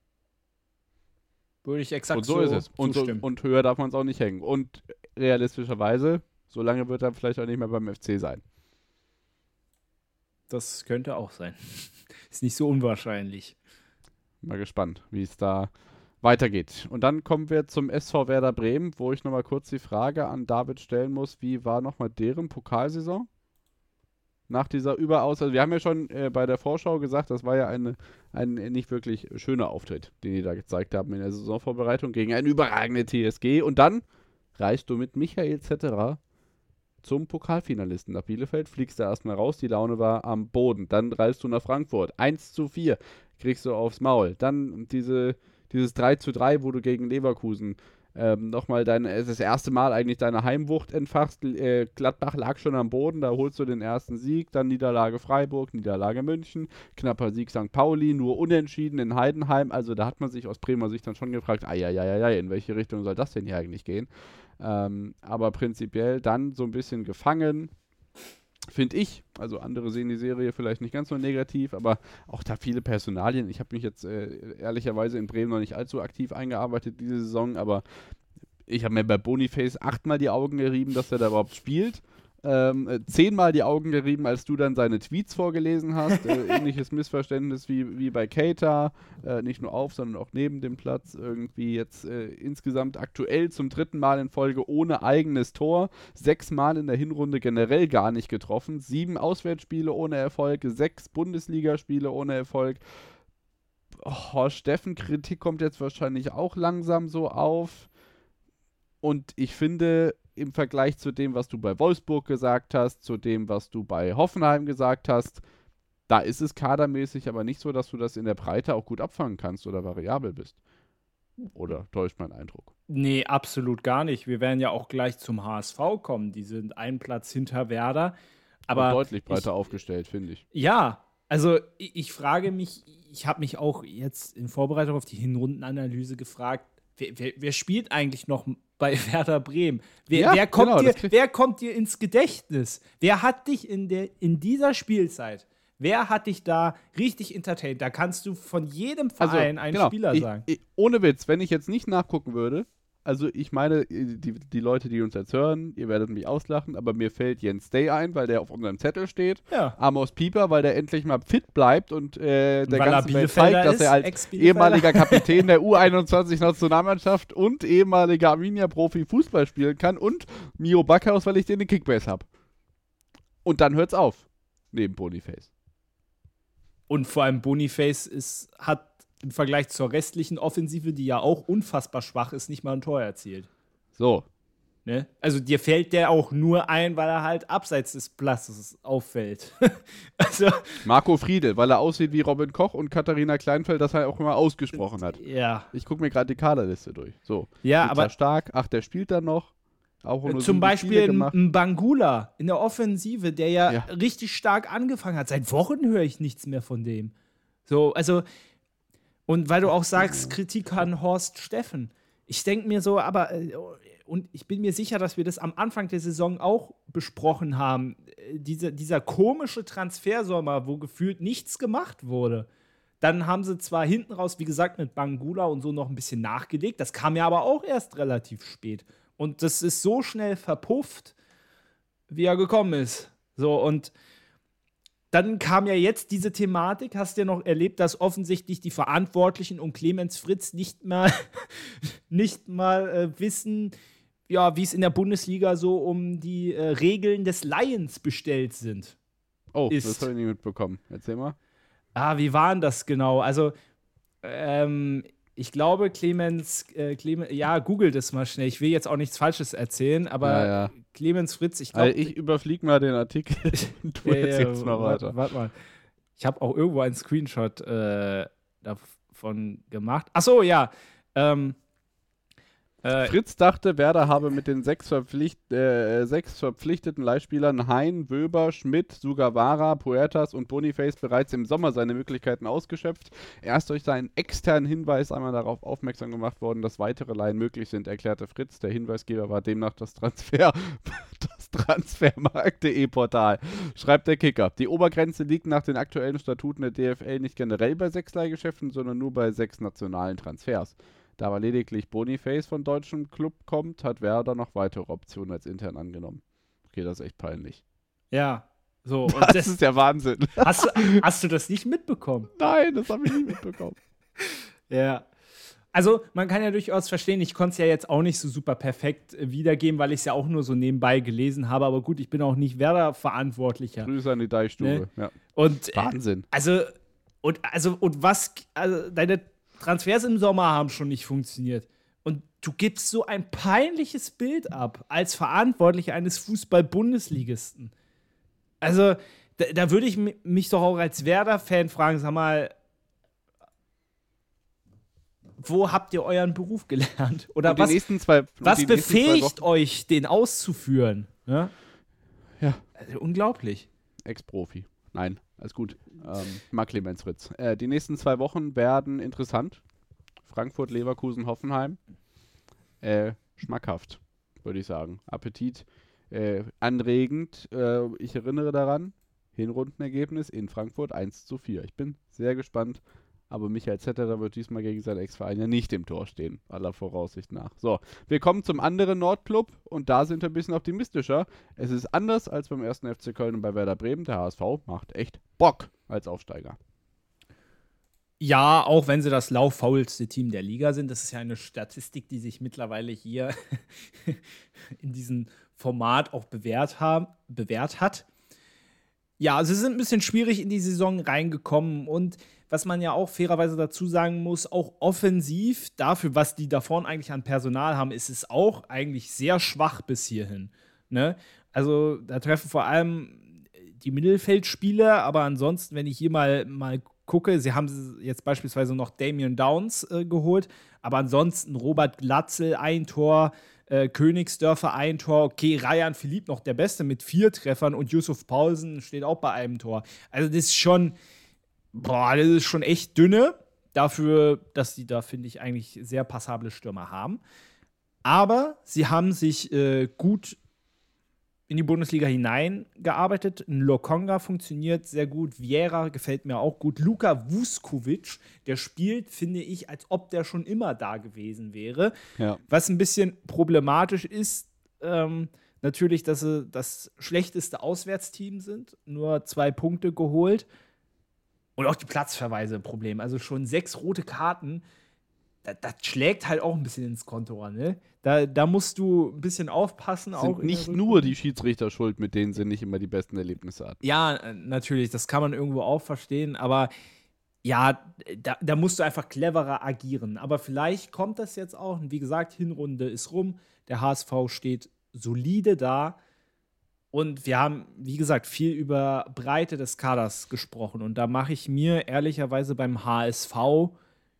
Würde ich exakt und so, so ist es. Und, so, zustimmen. und höher darf man es auch nicht hängen. Und realistischerweise, so lange wird er vielleicht auch nicht mehr beim F C sein. Das könnte auch sein. Ist nicht so unwahrscheinlich. Mal gespannt, wie es da weitergeht. Und dann kommen wir zum S V Werder Bremen, wo ich nochmal kurz die Frage an David stellen muss, wie war nochmal deren Pokalsaison? Nach dieser Überaus, also wir haben ja schon äh, bei der Vorschau gesagt, das war ja eine, ein nicht wirklich schöner Auftritt, den die da gezeigt haben in der Saisonvorbereitung gegen eine überragende T S G. Und dann reist du mit Michael Zetterer zum Pokalfinalisten nach Bielefeld, fliegst da erstmal raus, die Laune war am Boden. Dann reist du nach Frankfurt, eins zu vier kriegst du aufs Maul. Dann diese, dieses drei zu drei, wo du gegen Leverkusen Ähm, nochmal dein, das erste Mal eigentlich deine Heimwucht entfachst. Äh, Gladbach lag schon am Boden, da holst du den ersten Sieg, dann Niederlage Freiburg, Niederlage München, knapper Sieg Sankt Pauli, nur unentschieden in Heidenheim. Also da hat man sich aus Bremer Sicht dann schon gefragt, ai, in welche Richtung soll das denn hier eigentlich gehen? Ähm, aber prinzipiell dann so ein bisschen gefangen, finde ich. Also andere sehen die Serie vielleicht nicht ganz so negativ, aber auch da viele Personalien. Ich habe mich jetzt äh, ehrlicherweise in Bremen noch nicht allzu aktiv eingearbeitet diese Saison, aber ich habe mir bei Boniface achtmal die Augen gerieben, dass er da überhaupt spielt. ähm, äh, zehnmal die Augen gerieben, als du dann seine Tweets vorgelesen hast. äh, ähnliches Missverständnis wie, wie bei Keita. Äh, nicht nur auf, sondern auch neben dem Platz. Irgendwie jetzt äh, insgesamt aktuell zum dritten Mal in Folge ohne eigenes Tor. Sechsmal in der Hinrunde generell gar nicht getroffen. Sieben Auswärtsspiele ohne Erfolg. Sechs Bundesligaspiele ohne Erfolg. Oh, Steffen, Kritik kommt jetzt wahrscheinlich auch langsam so auf. Und ich finde, im Vergleich zu dem, was du bei Wolfsburg gesagt hast, zu dem, was du bei Hoffenheim gesagt hast, da ist es kadermäßig aber nicht so, dass du das in der Breite auch gut abfangen kannst oder variabel bist. Oder täuscht mein Eindruck? Nee, absolut gar nicht. Wir werden ja auch gleich zum H S V kommen. Die sind einen Platz hinter Werder. Aber auch deutlich breiter ich, aufgestellt, finde ich. Ja, also ich, ich frage mich, ich habe mich auch jetzt in Vorbereitung auf die Hinrundenanalyse gefragt, wer, wer, wer spielt eigentlich noch bei Werder Bremen? Wer, Ja, wer, kommt genau, dir, das krieg- wer kommt dir ins Gedächtnis? Wer hat dich in, der, in dieser Spielzeit, wer hat dich da richtig entertained? Da kannst du von jedem Verein einen genau, Spieler ich, sagen. Ich, ohne Witz, wenn ich jetzt nicht nachgucken würde, also ich meine, die, die Leute, die uns jetzt hören, ihr werdet mich auslachen, aber mir fällt Jens Day ein, weil der auf unserem Zettel steht. Ja. Amos Pieper, weil der endlich mal fit bleibt und äh, der weil er ganzen Welt Bielefelder zeigt, dass ist, er als Ex-Bielefelder. ehemaliger Kapitän der U einundzwanzig-Nationalmannschaft und ehemaliger Arminia-Profi Fußball spielen kann und Mio Backhaus, weil ich den in Kickbase habe. Und dann hört's auf, neben Boniface. Und vor allem Boniface ist, hat im Vergleich zur restlichen Offensive, die ja auch unfassbar schwach ist, nicht mal ein Tor erzielt. So. Ne? Also dir fällt der auch nur ein, weil er halt abseits des Platzes auffällt. also, Marco Friedl, weil er aussieht wie Robin Koch und Katharina Kleinfeld das halt auch immer ausgesprochen hat. ja. Ich gucke mir gerade die Kaderliste durch. So. Ja, Niklas aber Stark, ach, der spielt dann noch. Auch nur zum sieben Beispiel Spiele ein gemacht. Bangula in der Offensive, der ja, Ja. richtig stark angefangen hat. Seit Wochen höre ich nichts mehr von dem. So, also, und weil du auch sagst, Kritik an Horst Steffen. Ich denke mir so, aber, äh, und ich bin mir sicher, dass wir das am Anfang der Saison auch besprochen haben, äh, diese, dieser komische Transfersommer, wo gefühlt nichts gemacht wurde. Dann haben sie zwar hinten raus, wie gesagt, mit Bangula und so noch ein bisschen nachgelegt, das kam ja aber auch erst relativ spät. Und das ist so schnell verpufft, wie er gekommen ist. So, und dann kam ja jetzt diese Thematik, hast du ja noch erlebt, dass offensichtlich die Verantwortlichen um Clemens Fritz nicht mal, nicht mal äh, wissen, ja, wie es in der Bundesliga so um die äh, Regeln des Lions bestellt sind. Oh, ist. das habe ich nicht mitbekommen. Erzähl mal. Ah, wie waren das genau? Also, ähm, ich glaube, Clemens, äh, Clemens, ja, google das mal schnell. Ich will jetzt auch nichts Falsches erzählen, aber Ja, ja. Clemens Fritz, ich glaube. Also ich überfliege mal den Artikel. Du Ja, ja, erzählst mal warte, weiter. Warte mal. Ich habe auch irgendwo einen Screenshot äh, davon gemacht. Ach so, ja. Ähm, äh, Fritz dachte, Werder habe mit den sechs, Verpflicht, äh, sechs verpflichteten Leihspielern Hein, Wöber, Schmidt, Sugawara, Puertas und Boniface bereits im Sommer seine Möglichkeiten ausgeschöpft. Erst durch seinen externen Hinweis einmal darauf aufmerksam gemacht worden, dass weitere Leihen möglich sind, erklärte Fritz. Der Hinweisgeber war demnach das Transfer, das Transfermarkt punkt de Portal. Schreibt der Kicker. Die Obergrenze liegt nach den aktuellen Statuten der D F L nicht generell bei sechs Leihgeschäften, sondern nur bei sechs nationalen Transfers. Da aber lediglich Boniface von deutschem Club kommt, hat Werder noch weitere Optionen als intern angenommen. Okay, das ist echt peinlich. ja, so. Und Das, das, ist ja Wahnsinn. hast, du, hast du das nicht mitbekommen? Nein, das habe ich nicht mitbekommen. Ja. Also, man kann ja durchaus verstehen, ich konnte es ja jetzt auch nicht so super perfekt äh, wiedergeben, weil ich es ja auch nur so nebenbei gelesen habe. Aber gut, ich bin auch nicht Werder-Verantwortlicher. Grüße an die Deichstube. Ne? Ja. Und äh, Wahnsinn. Also, und, also, und was, also deine Transfers im Sommer haben schon nicht funktioniert. Und du gibst so ein peinliches Bild ab als Verantwortlicher eines Fußball-Bundesligisten. Also, da, da würde ich mi- mich doch auch als Werder-Fan fragen, sag mal, wo habt ihr euren Beruf gelernt? Oder Und die was, nächsten zwei, und was die nächsten zwei befähigt Wochen- euch, den auszuführen? Ja? Ja. Also, unglaublich. Ex-Profi. Nein, alles gut. Ähm, mag Clemens Fritz. Äh, die nächsten zwei Wochen werden interessant. Frankfurt, Leverkusen, Hoffenheim. Äh, schmackhaft, würde ich sagen. Appetit äh, anregend. Äh, ich erinnere daran, Hinrundenergebnis in Frankfurt eins zu vier. Ich bin sehr gespannt Aber Michael Zetterer wird diesmal gegen seinen Ex-Verein ja nicht im Tor stehen, aller Voraussicht nach. So, wir kommen zum anderen Nordclub und da sind wir ein bisschen optimistischer. Es ist anders als beim ersten F C Köln und bei Werder Bremen. Der H S V macht echt Bock als Aufsteiger. Ja, auch wenn sie das lauffaulste Team der Liga sind. Das ist ja eine Statistik, die sich mittlerweile hier in diesem Format auch bewährt, haben, bewährt hat. Ja, sie sind ein bisschen schwierig in die Saison reingekommen und was man ja auch fairerweise dazu sagen muss, auch offensiv dafür, was die da vorne eigentlich an Personal haben, ist es auch eigentlich sehr schwach bis hierhin. Ne? Also da treffen vor allem die Mittelfeldspieler, aber ansonsten, wenn ich hier mal, mal gucke, sie haben jetzt beispielsweise noch Damian Downs äh, geholt, aber ansonsten Robert Glatzel ein Tor, äh, Königsdörfer ein Tor, okay, Ryan Philipp noch der Beste mit vier Treffern und Yusuf Paulsen steht auch bei einem Tor. Also das ist schon, boah, das ist schon echt dünne, dafür, dass die da, finde ich, eigentlich sehr passable Stürmer haben. Aber sie haben sich äh, gut in die Bundesliga hineingearbeitet. Ein Lokonga funktioniert sehr gut. Vieira gefällt mir auch gut. Luka Vuskovic, der spielt, finde ich, als ob der schon immer da gewesen wäre. Ja. Was ein bisschen problematisch ist, ähm, natürlich, dass sie das schlechteste Auswärtsteam sind. Nur zwei Punkte geholt. Und auch die Platzverweise ein Problem. Also schon sechs rote Karten. Das, das schlägt halt auch ein bisschen ins Konto an, ne? Da, da musst du ein bisschen aufpassen. Sind auch nicht nur die Schiedsrichter schuld, mit denen sie nicht immer die besten Erlebnisse hatten. Ja, natürlich, das kann man irgendwo auch verstehen, aber ja, da, da musst du einfach cleverer agieren. Aber vielleicht kommt das jetzt auch. Und wie gesagt, Hinrunde ist rum, der H S V steht solide da. Und wir haben, wie gesagt, viel über Breite des Kaders gesprochen. Und da mache ich mir ehrlicherweise beim H S V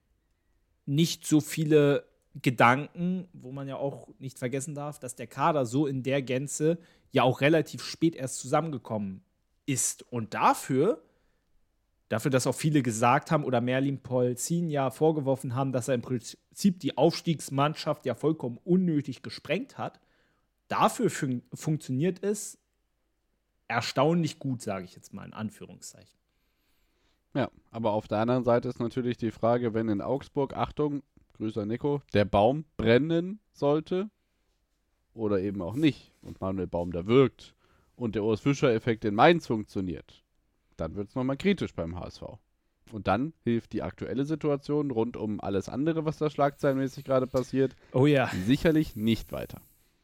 nicht so viele Gedanken, wo man ja auch nicht vergessen darf, dass der Kader so in der Gänze ja auch relativ spät erst zusammengekommen ist. Und dafür, dafür, dass auch viele gesagt haben oder Merlin Polzin ja vorgeworfen haben, dass er im Prinzip die Aufstiegsmannschaft ja vollkommen unnötig gesprengt hat, dafür fun- funktioniert es erstaunlich gut, sage ich jetzt mal in Anführungszeichen. Ja, aber auf der anderen Seite ist natürlich die Frage, wenn in Augsburg, Achtung, Grüße an Nico, der Baum brennen sollte oder eben auch nicht und Manuel Baum da wirkt und der Urs Fischer-Effekt in Mainz funktioniert, dann wird es nochmal kritisch beim H S V. Und dann hilft die aktuelle Situation rund um alles andere, was da schlagzeilenmäßig gerade passiert, oh ja, sicherlich nicht weiter.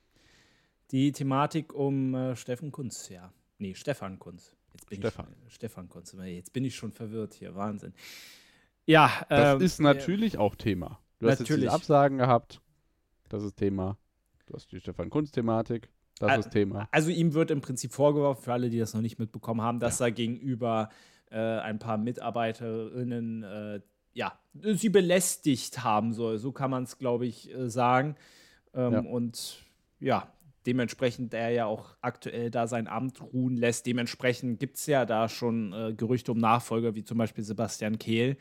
Die Thematik um äh, Steffen Kunz, ja. Nee, Stefan Kunz. Jetzt bin Stefan. Ich schon, Stefan Kunz. Jetzt bin ich schon verwirrt hier. Wahnsinn. Ja. Das ähm, ist natürlich äh, auch Thema. Du hast jetzt diese Absagen gehabt. Das ist Thema. Du hast die Stefan Kunz-Thematik. Das äh, ist Thema. Also ihm wird im Prinzip vorgeworfen, für alle, die das noch nicht mitbekommen haben, dass ja. er gegenüber äh, ein paar Mitarbeiterinnen äh, ja, sie belästigt haben soll. So kann man es, glaube ich, äh, sagen. Ähm, ja. Und ja, dementsprechend er ja auch aktuell da sein Amt ruhen lässt. Dementsprechend gibt es ja da schon äh, Gerüchte um Nachfolger, wie zum Beispiel Sebastian Kehl.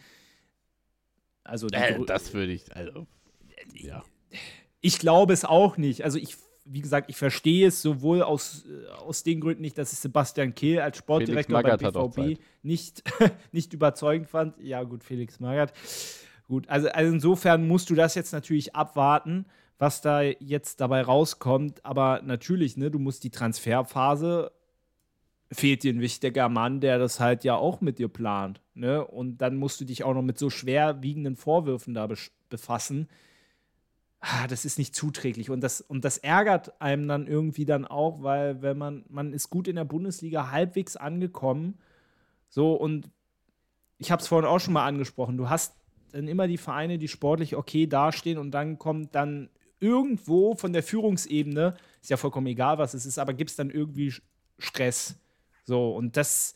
Also äh, das würde ich, also, ja. Ich glaube es auch nicht. Also ich, wie gesagt, ich verstehe es sowohl aus, äh, aus den Gründen nicht, dass ich Sebastian Kehl als Sportdirektor beim B V B nicht, nicht überzeugend fand. Ja gut, Felix Magath. Gut, also, also insofern musst du das jetzt natürlich abwarten, was da jetzt dabei rauskommt. Aber natürlich, ne, du musst die Transferphase, fehlt dir ein wichtiger Mann, der das halt ja auch mit dir plant. Ne? Und dann musst du dich auch noch mit so schwerwiegenden Vorwürfen da be- befassen. Ah, das ist nicht zuträglich. Und das, und das ärgert einem dann irgendwie dann auch, weil wenn man, man ist gut in der Bundesliga halbwegs angekommen. So, und ich habe es vorhin auch schon mal angesprochen, du hast dann immer die Vereine, die sportlich okay dastehen und dann kommt dann irgendwo von der Führungsebene, ist ja vollkommen egal, was es ist, aber gibt es dann irgendwie Stress. So, und das,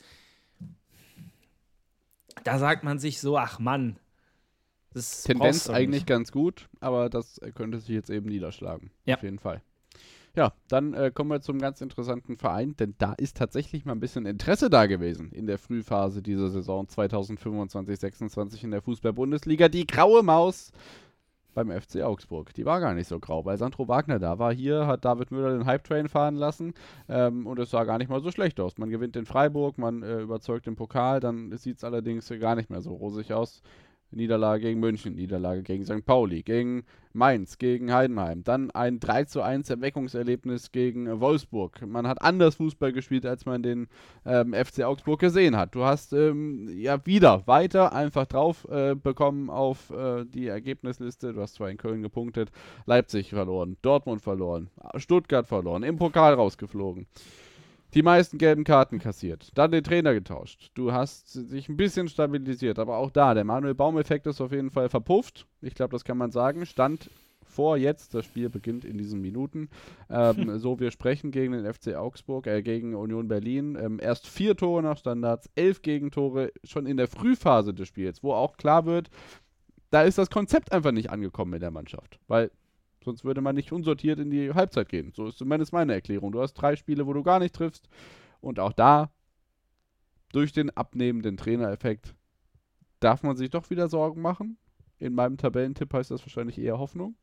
da sagt man sich so, ach Mann, das Tendenz eigentlich ganz gut, aber das könnte sich jetzt eben niederschlagen. Ja. Auf jeden Fall. Ja, dann äh, kommen wir zum ganz interessanten Verein, denn da ist tatsächlich mal ein bisschen Interesse da gewesen in der Frühphase dieser Saison zweitausendfünfundzwanzig sechsundzwanzig in der Fußball-Bundesliga. Die graue Maus beim F C Augsburg. Die war gar nicht so grau, weil Sandro Wagner da war. Hier hat David Müller den Hype-Train fahren lassen ähm, und es sah gar nicht mal so schlecht aus. Man gewinnt in Freiburg, man äh, überzeugt im Pokal, dann sieht es allerdings gar nicht mehr so rosig aus. Niederlage gegen München, Niederlage gegen Sankt Pauli, gegen Mainz, gegen Heidenheim, dann ein drei zu eins Erweckungserlebnis gegen Wolfsburg. Man hat anders Fußball gespielt, als man den ähm, F C Augsburg gesehen hat. Du hast ähm, ja wieder weiter einfach drauf äh, bekommen auf äh, die Ergebnisliste. Du hast zwar in Köln gepunktet, Leipzig verloren, Dortmund verloren, Stuttgart verloren, im Pokal rausgeflogen. Die meisten gelben Karten kassiert. Dann den Trainer getauscht. Du hast dich ein bisschen stabilisiert, aber auch da, der Manuel Baum-Effekt ist auf jeden Fall verpufft. Ich glaube, das kann man sagen. Stand vor jetzt, das Spiel beginnt in diesen Minuten. Ähm, so, wir sprechen gegen den F C Augsburg, äh, gegen Union Berlin. Ähm, erst vier Tore nach Standards, elf Gegentore schon in der Frühphase des Spiels, wo auch klar wird, da ist das Konzept einfach nicht angekommen in der Mannschaft. Weil sonst würde man nicht unsortiert in die Halbzeit gehen. So ist zumindest meine Erklärung. Du hast drei Spiele, wo du gar nicht triffst. Und auch da, durch den abnehmenden Trainereffekt, darf man sich doch wieder Sorgen machen. In meinem Tabellentipp heißt das wahrscheinlich eher Hoffnung.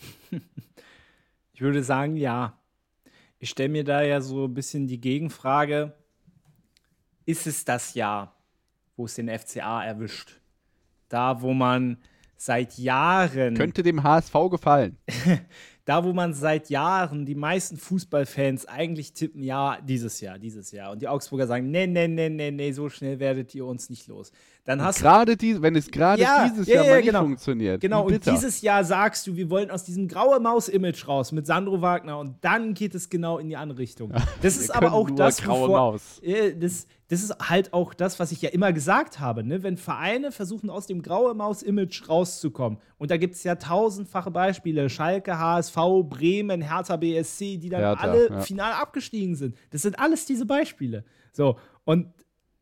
Ich würde sagen, ja. Ich stelle mir da ja so ein bisschen die Gegenfrage, ist es das Jahr, wo es den F C A erwischt? Da, wo man seit Jahren... Könnte dem H S V gefallen. Da, wo man seit Jahren, die meisten Fußballfans eigentlich tippen, ja, dieses Jahr, dieses Jahr. Und die Augsburger sagen, nee, nee, nee, nee, nee, so schnell werdet ihr uns nicht los. Dann hast gerade die, wenn es gerade ja, dieses ja, Jahr ja, mal nicht genau. funktioniert. Genau, Wie und bitter. dieses Jahr sagst du, wir wollen aus diesem graue Maus-Image raus mit Sandro Wagner und dann geht es genau in die andere Richtung. Das ist Wir aber können auch nur das, graue wovor, Maus. äh, das, das ist halt auch das, was ich ja immer gesagt habe, ne? Wenn Vereine versuchen, aus dem graue Maus-Image rauszukommen, und da gibt es ja tausendfache Beispiele, Schalke, H S V, Bremen, Hertha B S C, die dann Hertha, alle ja. final abgestiegen sind. Das sind alles diese Beispiele. So, und,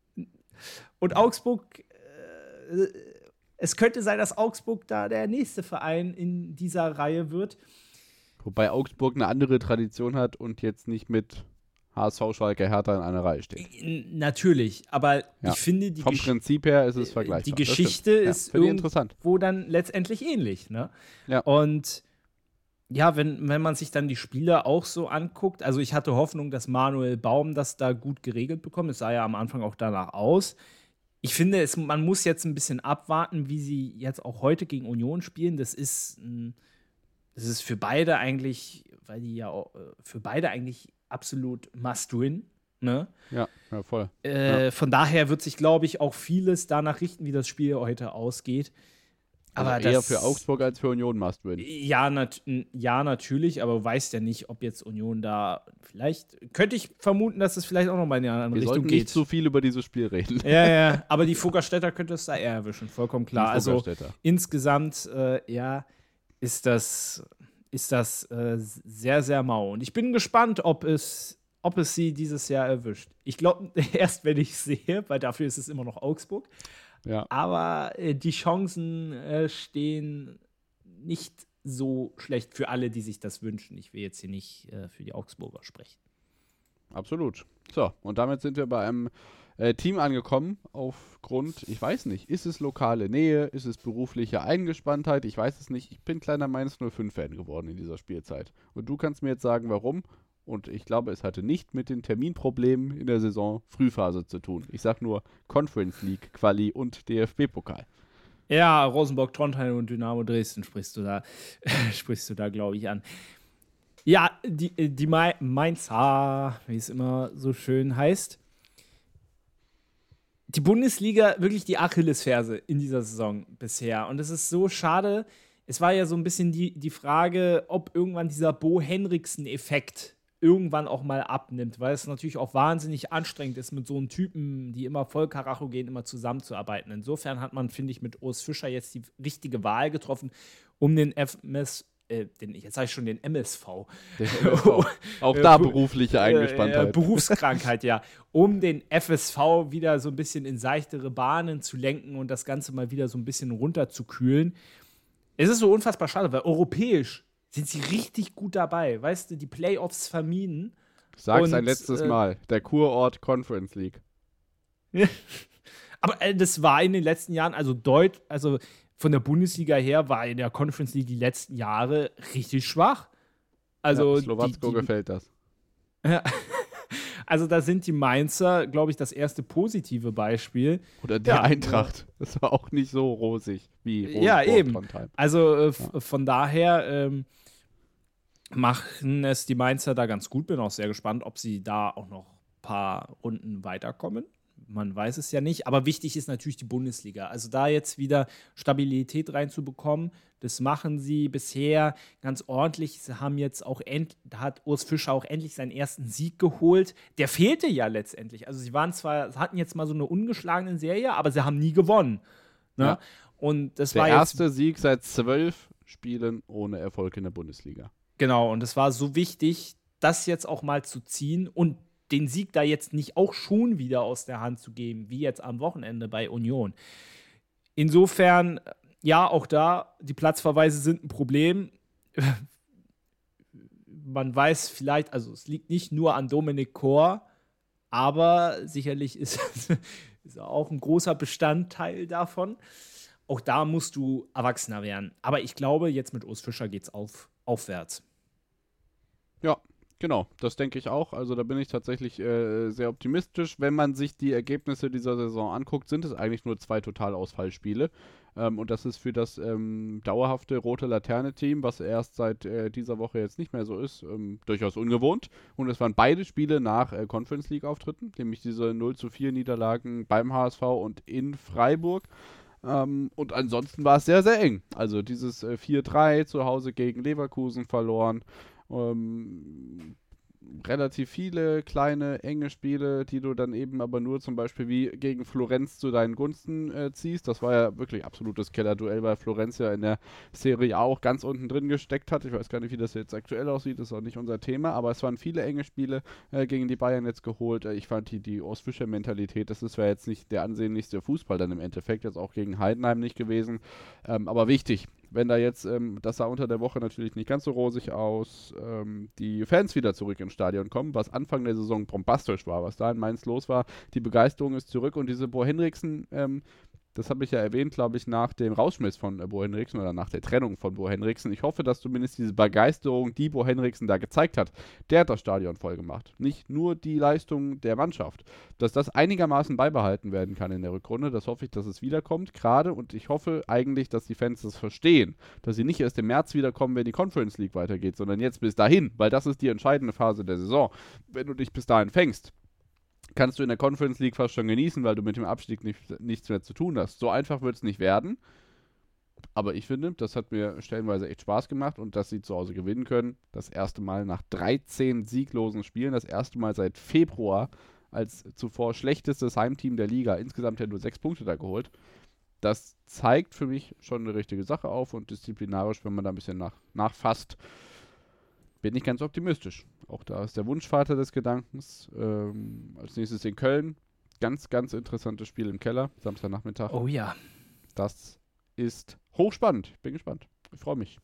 und Augsburg, äh, es könnte sein, dass Augsburg da der nächste Verein in dieser Reihe wird. Wobei Augsburg eine andere Tradition hat und jetzt nicht mit H S V, Schalke, Hertha in einer Reihe steht. N- Natürlich, aber Ja. ich finde, die, Vom Gesch Prinzip her ist es vergleichbar. die Das Geschichte stimmt. Ja, ist finde ich interessant. irgendwo dann letztendlich ähnlich. Ne? Ja. Und ja, wenn, wenn man sich dann die Spiele auch so anguckt, also ich hatte Hoffnung, dass Manuel Baum das da gut geregelt bekommt. Es sah ja am Anfang auch danach aus. Ich finde, es, man muss jetzt ein bisschen abwarten, wie sie jetzt auch heute gegen Union spielen. Das ist, ein- das ist für beide eigentlich, weil die ja auch, äh, für beide eigentlich absolut must-win. Ne? Ja, ja, voll. Äh, Ja. Von daher wird sich, glaube ich, auch vieles danach richten, wie das Spiel heute ausgeht. Aber Also eher das, für Augsburg als für Union must win. Ja, nat ja, natürlich, aber du weißt ja nicht, ob jetzt Union da vielleicht, könnte ich vermuten, dass es vielleicht auch noch mal in eine andere Wir Richtung sollten geht. nicht zu viel über dieses Spiel reden. Ja, ja, aber die Fuggerstädter könnte es da eher erwischen, vollkommen klar. Die Also Fuggerstädter. insgesamt, äh, ja, ist das, ist das äh, sehr, sehr mau. Und ich bin gespannt, ob es, ob es sie dieses Jahr erwischt. Ich glaube, erst wenn ich sehe, weil dafür ist es immer noch Augsburg. Ja. Aber äh, die Chancen äh, stehen nicht so schlecht für alle, die sich das wünschen. Ich will jetzt hier nicht äh, für die Augsburger sprechen. Absolut. So, und damit sind wir bei einem äh, Team angekommen, aufgrund, ich weiß nicht, ist es lokale Nähe, ist es berufliche Eingespanntheit, ich weiß es nicht. Ich bin kleiner Mainz null fünf Fan geworden in dieser Spielzeit. Und du kannst mir jetzt sagen, warum. Und ich glaube, es hatte nicht mit den Terminproblemen in der Saison Frühphase zu tun. Ich sag nur Conference League, Quali und D F B-Pokal. Ja, Rosenborg, Trondheim und Dynamo Dresden sprichst du da, sprichst du da, glaube ich, an. Ja, die, die Ma- Mainzer, wie es immer so schön heißt. Die Bundesliga wirklich die Achillesferse in dieser Saison bisher. Und es ist so schade. Es war ja so ein bisschen die, die Frage, ob irgendwann dieser Bo Henriksen-Effekt irgendwann auch mal abnimmt, weil es natürlich auch wahnsinnig anstrengend ist, mit so einem Typen, die immer voll Karacho gehen, immer zusammenzuarbeiten. Insofern hat man, finde ich, mit Urs Fischer jetzt die richtige Wahl getroffen, um den F M S, äh, den, jetzt sage ich schon den M S V. Der M S V. Auch da berufliche Eingespanntheit. Äh, äh, Berufskrankheit, ja. Um den F S V wieder so ein bisschen in seichtere Bahnen zu lenken und das Ganze mal wieder so ein bisschen runterzukühlen. Es ist so unfassbar schade, weil europäisch sind sie richtig gut dabei. Weißt du, die Playoffs vermieden. Sag's Und, ein letztes äh, Mal. Der Kurort Conference League. Aber äh, das war in den letzten Jahren, also deut, also von der Bundesliga her, war in der Conference League die letzten Jahre richtig schwach. Also ja, Slowacko die, die, gefällt das. Ja. Also da sind die Mainzer, glaube ich, das erste positive Beispiel. Oder die ja, Eintracht. Das war auch nicht so rosig wie Rosenborg, ja, eben. Trondheim. Also äh, f- ja. von daher ähm, machen es die Mainzer da ganz gut. Bin auch sehr gespannt, ob sie da auch noch ein paar Runden weiterkommen. Man weiß es ja nicht, aber wichtig ist natürlich die Bundesliga. Also da jetzt wieder Stabilität reinzubekommen, das machen sie bisher ganz ordentlich. Sie haben jetzt auch, end, da hat Urs Fischer auch endlich seinen ersten Sieg geholt. Der fehlte ja letztendlich. Also sie waren zwar, hatten jetzt mal so eine ungeschlagene Serie, aber sie haben nie gewonnen. Ne? Ja. Und das der war erste jetzt, Sieg seit zwölf Spielen ohne Erfolg in der Bundesliga. Genau, und es war so wichtig, das jetzt auch mal zu ziehen und den Sieg da jetzt nicht auch schon wieder aus der Hand zu geben, wie jetzt am Wochenende bei Union. Insofern, ja, auch da, die Platzverweise sind ein Problem. Man weiß vielleicht, also es liegt nicht nur an Dominik Kor, aber sicherlich ist es auch ein großer Bestandteil davon. Auch da musst du erwachsener werden. Aber ich glaube, jetzt mit Urs Fischer geht es auf, aufwärts. Ja, genau, das denke ich auch. Also da bin ich tatsächlich äh, sehr optimistisch. Wenn man sich die Ergebnisse dieser Saison anguckt, sind es eigentlich nur zwei Totalausfallspiele. Ähm, und das ist für das ähm, dauerhafte rote Laterne-Team, was erst seit äh, dieser Woche jetzt nicht mehr so ist, ähm, durchaus ungewohnt. Und es waren beide Spiele nach äh, Conference League-Auftritten, nämlich diese null zu vier Niederlagen beim H S V und in Freiburg. Ähm, und ansonsten war es sehr, sehr eng. Also dieses äh, vier drei zu Hause gegen Leverkusen verloren. Ähm, relativ viele kleine, enge Spiele, die du dann eben aber nur zum Beispiel wie gegen Florenz zu deinen Gunsten äh, ziehst. Das war ja wirklich absolutes Kellerduell, weil Florenz ja in der Serie A auch ganz unten drin gesteckt hat. Ich weiß gar nicht, wie das jetzt aktuell aussieht, das ist auch nicht unser Thema, aber es waren viele enge Spiele äh, gegen die Bayern jetzt geholt. Äh, ich fand die, die Urs Fischer-Mentalität, das ist zwar jetzt nicht der ansehnlichste Fußball dann im Endeffekt, jetzt auch gegen Heidenheim nicht gewesen, ähm, aber wichtig. Wenn da jetzt, ähm, das sah unter der Woche natürlich nicht ganz so rosig aus, ähm, die Fans wieder zurück ins Stadion kommen, was Anfang der Saison bombastisch war, was da in Mainz los war. Die Begeisterung ist zurück und diese Bo Henriksen, ähm, das habe ich ja erwähnt, glaube ich, nach dem Rausschmiss von äh, Bo Henriksen oder nach der Trennung von Bo Henriksen. Ich hoffe, dass zumindest diese Begeisterung, die Bo Henriksen da gezeigt hat, der hat das Stadion voll gemacht. Nicht nur die Leistung der Mannschaft. Dass das einigermaßen beibehalten werden kann in der Rückrunde, das hoffe ich, dass es wiederkommt, gerade. Und ich hoffe eigentlich, dass die Fans das verstehen, dass sie nicht erst im März wiederkommen, wenn die Conference League weitergeht, sondern jetzt bis dahin, weil das ist die entscheidende Phase der Saison. Wenn du dich bis dahin fängst, kannst du in der Conference League fast schon genießen, weil du mit dem Abstieg nicht, nichts mehr zu tun hast. So einfach wird es nicht werden. Aber ich finde, das hat mir stellenweise echt Spaß gemacht und dass sie zu Hause gewinnen können. Das erste Mal nach dreizehn sieglosen Spielen, das erste Mal seit Februar als zuvor schlechtestes Heimteam der Liga. Insgesamt ja nur sechs Punkte da geholt. Das zeigt für mich schon eine richtige Sache auf und disziplinarisch, wenn man da ein bisschen nach, nachfasst, bin ich ganz optimistisch. Auch da ist der Wunschvater des Gedankens. Ähm, als nächstes in Köln. Ganz, ganz interessantes Spiel im Keller. Samstagnachmittag. Oh ja. Das ist hochspannend. Ich bin gespannt. Ich freue mich.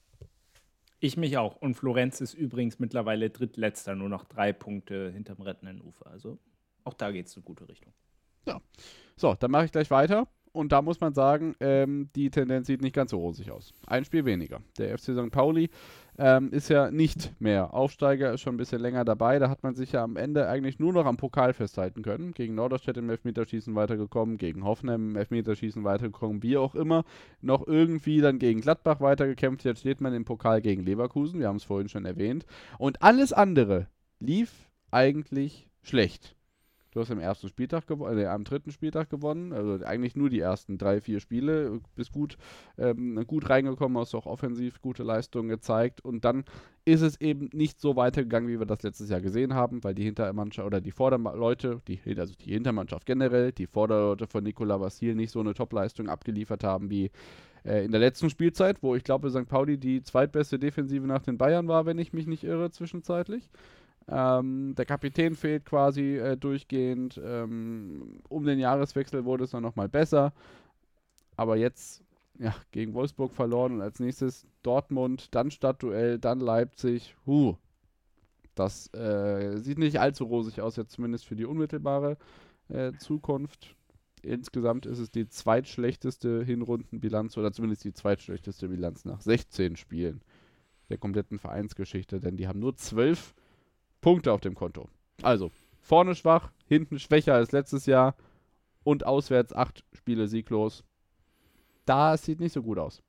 Ich mich auch. Und Florenz ist übrigens mittlerweile drittletzter, nur noch drei Punkte hinterm rettenden Ufer. Also auch da geht es in eine gute Richtung. Ja. So, dann mache ich gleich weiter. Und da muss man sagen, ähm, die Tendenz sieht nicht ganz so rosig aus. Ein Spiel weniger. Der F C Sankt Pauli ähm, ist ja nicht mehr Aufsteiger, ist schon ein bisschen länger dabei. Da hat man sich ja am Ende eigentlich nur noch am Pokal festhalten können. Gegen Norderstedt im Elfmeterschießen weitergekommen, gegen Hoffenheim im Elfmeterschießen weitergekommen, wie auch immer. Noch irgendwie dann gegen Gladbach weitergekämpft. Jetzt steht man im Pokal gegen Leverkusen, wir haben es vorhin schon erwähnt. Und alles andere lief eigentlich schlecht. Du hast am ersten Spieltag gewonnen, äh, am dritten Spieltag gewonnen, also eigentlich nur die ersten drei, vier Spiele, bist gut, ähm, gut reingekommen, hast auch offensiv gute Leistungen gezeigt und dann ist es eben nicht so weitergegangen, wie wir das letztes Jahr gesehen haben, weil die Hintermannschaft oder die Vorderleute, die, also die Hintermannschaft generell, die Vorderleute von Nicolas Vassil nicht so eine Top-Leistung abgeliefert haben wie äh, in der letzten Spielzeit, wo ich glaube, Sankt Pauli die zweitbeste Defensive nach den Bayern war, wenn ich mich nicht irre, zwischenzeitlich. Ähm, der Kapitän fehlt quasi äh, durchgehend. Ähm, um den Jahreswechsel wurde es dann nochmal besser. Aber jetzt ja, gegen Wolfsburg verloren und als nächstes Dortmund, dann Stadtduell, dann Leipzig. Huh. Das äh, sieht nicht allzu rosig aus, jetzt zumindest für die unmittelbare äh, Zukunft. Insgesamt ist es die zweitschlechteste Hinrundenbilanz oder zumindest die zweitschlechteste Bilanz nach sechzehn Spielen der kompletten Vereinsgeschichte, denn die haben nur zwölf Punkte auf dem Konto. Also, vorne schwach, hinten schwächer als letztes Jahr und auswärts acht Spiele sieglos. Das sieht nicht so gut aus.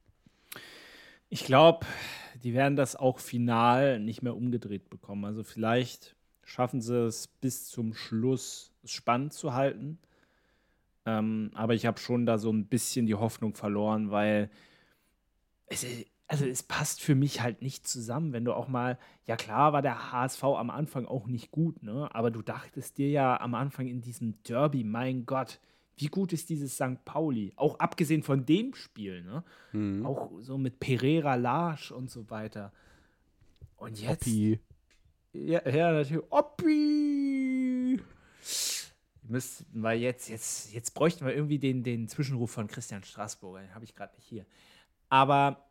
Ich glaube, die werden das auch final nicht mehr umgedreht bekommen. Also vielleicht schaffen sie es bis zum Schluss spannend zu halten. Ähm, aber ich habe schon da so ein bisschen die Hoffnung verloren, weil es, also es passt für mich halt nicht zusammen, wenn du auch mal, ja klar war der H S V am Anfang auch nicht gut, ne? Aber du dachtest dir ja am Anfang in diesem Derby, mein Gott, wie gut ist dieses Sankt Pauli? Auch abgesehen von dem Spiel, ne? Mhm. Auch so mit Pereira, Larsch und so weiter. Und jetzt. Oppi. Ja, ja, natürlich. Oppi! Müssten wir jetzt, jetzt, jetzt bräuchten wir irgendwie den, den Zwischenruf von Christian Straßburger. Den habe ich gerade nicht hier. Aber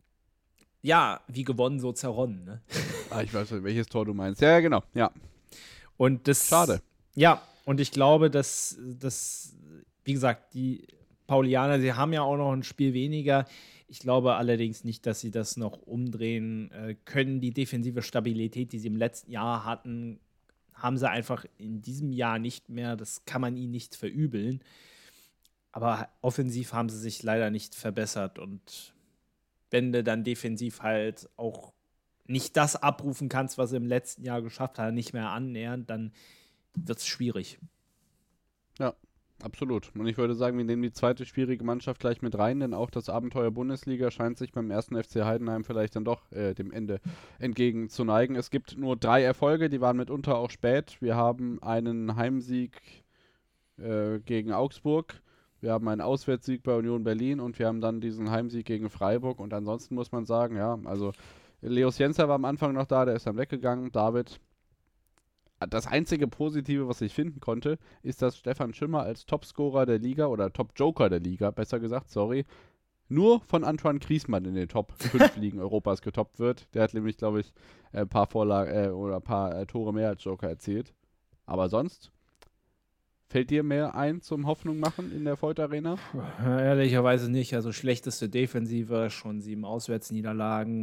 ja, wie gewonnen, so zerronnen, ne? Ah, ich weiß nicht, welches Tor du meinst. Ja, genau, ja. Und das. Schade. Ja, und ich glaube, dass, dass, wie gesagt, die Paulianer, sie haben ja auch noch ein Spiel weniger. Ich glaube allerdings nicht, dass sie das noch umdrehen äh, können. Die defensive Stabilität, die sie im letzten Jahr hatten, haben sie einfach in diesem Jahr nicht mehr. Das kann man ihnen nicht verübeln. Aber offensiv haben sie sich leider nicht verbessert. Und wenn du dann defensiv halt auch nicht das abrufen kannst, was sie im letzten Jahr geschafft haben, nicht mehr annähern, dann wird es schwierig. Ja, absolut. Und ich würde sagen, wir nehmen die zweite schwierige Mannschaft gleich mit rein, denn auch das Abenteuer Bundesliga scheint sich beim ersten F C Heidenheim vielleicht dann doch äh, dem Ende entgegen zu neigen. Es gibt nur drei Erfolge, die waren mitunter auch spät. Wir haben einen Heimsieg äh, gegen Augsburg, wir haben einen Auswärtssieg bei Union Berlin und wir haben dann diesen Heimsieg gegen Freiburg. Und ansonsten muss man sagen, ja, also Leos Jenser war am Anfang noch da, der ist dann weggegangen. David, das einzige Positive, was ich finden konnte, ist, dass Stefan Schimmer als Topscorer der Liga oder Top-Joker der Liga, besser gesagt, sorry, nur von Antoine Griezmann in den Top fünf Ligen Europas getoppt wird. Der hat nämlich, glaube ich, ein paar Vorlagen äh, oder ein paar äh, Tore mehr als Joker erzielt. Aber sonst, fällt dir mehr ein zum Hoffnung machen in der Voith Arena? Ehrlicherweise nicht. Also schlechteste Defensive, schon sieben Auswärtsniederlagen.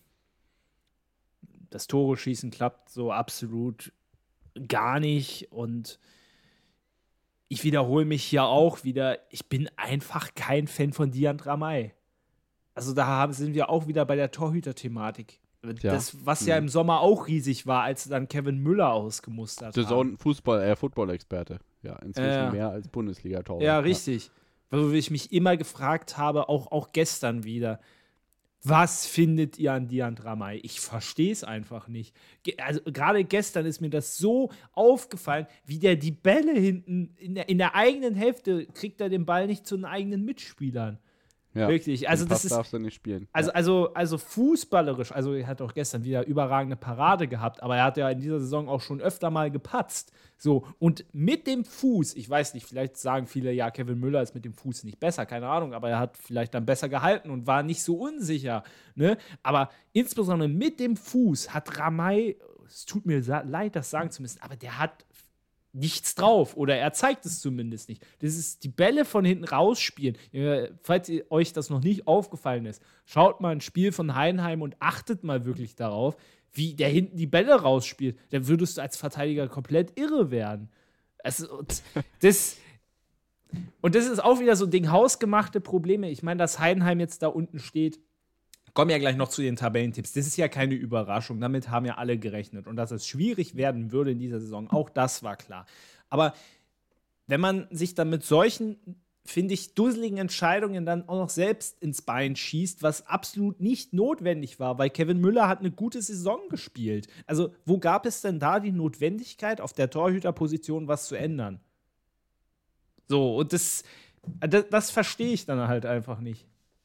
Das Tore schießen klappt so absolut gar nicht und ich wiederhole mich hier auch wieder, ich bin einfach kein Fan von Dian Ramay. Also da haben, sind wir auch wieder bei der Torhüter-Thematik. Ja. Das, was ja im Sommer auch riesig war, als dann Kevin Müller ausgemustert The haben. Zone Fußball, äh, Football-Experte. Ja, inzwischen Äh, mehr als Bundesliga-Torwart. Ja, richtig. Wo ich mich immer gefragt habe, auch, auch gestern wieder, was findet ihr an Dian Ramay? Ich verstehe es einfach nicht. Ge- Also gerade gestern ist mir das so aufgefallen, wie der die Bälle hinten in der, in der eigenen Hälfte kriegt er den Ball nicht zu den eigenen Mitspielern. Ja. Wirklich. Also Den das Pass ist darfst du nicht spielen. also, ja. also, also fußballerisch, also er hat auch gestern wieder überragende Parade gehabt, aber er hat ja in dieser Saison auch schon öfter mal gepatzt. So, und mit dem Fuß, ich weiß nicht, vielleicht sagen viele, ja, Kevin Müller ist mit dem Fuß nicht besser, keine Ahnung, aber er hat vielleicht dann besser gehalten und war nicht so unsicher. Ne? Aber insbesondere mit dem Fuß hat Ramay, es tut mir sa- leid, das sagen zu müssen, aber der hat nichts drauf oder er zeigt es zumindest nicht. Das ist die Bälle von hinten rausspielen. Äh, falls ihr, euch das noch nicht aufgefallen ist, schaut mal ein Spiel von Heidenheim und achtet mal wirklich darauf, wie der hinten die Bälle rausspielt. Dann würdest du als Verteidiger komplett irre werden. Also, und das, und das ist auch wieder so ein Ding, hausgemachte Probleme. Ich meine, dass Heidenheim jetzt da unten steht, kommen ja gleich noch zu den Tabellentipps. Das ist ja keine Überraschung. Damit haben ja alle gerechnet. Und dass es schwierig werden würde in dieser Saison, auch das war klar. Aber wenn man sich dann mit solchen, finde ich, dusseligen Entscheidungen dann auch noch selbst ins Bein schießt, was absolut nicht notwendig war, weil Kevin Müller hat eine gute Saison gespielt. Also, wo gab es denn da die Notwendigkeit, auf der Torhüterposition was zu ändern? So, und das, das, das verstehe ich dann halt einfach nicht.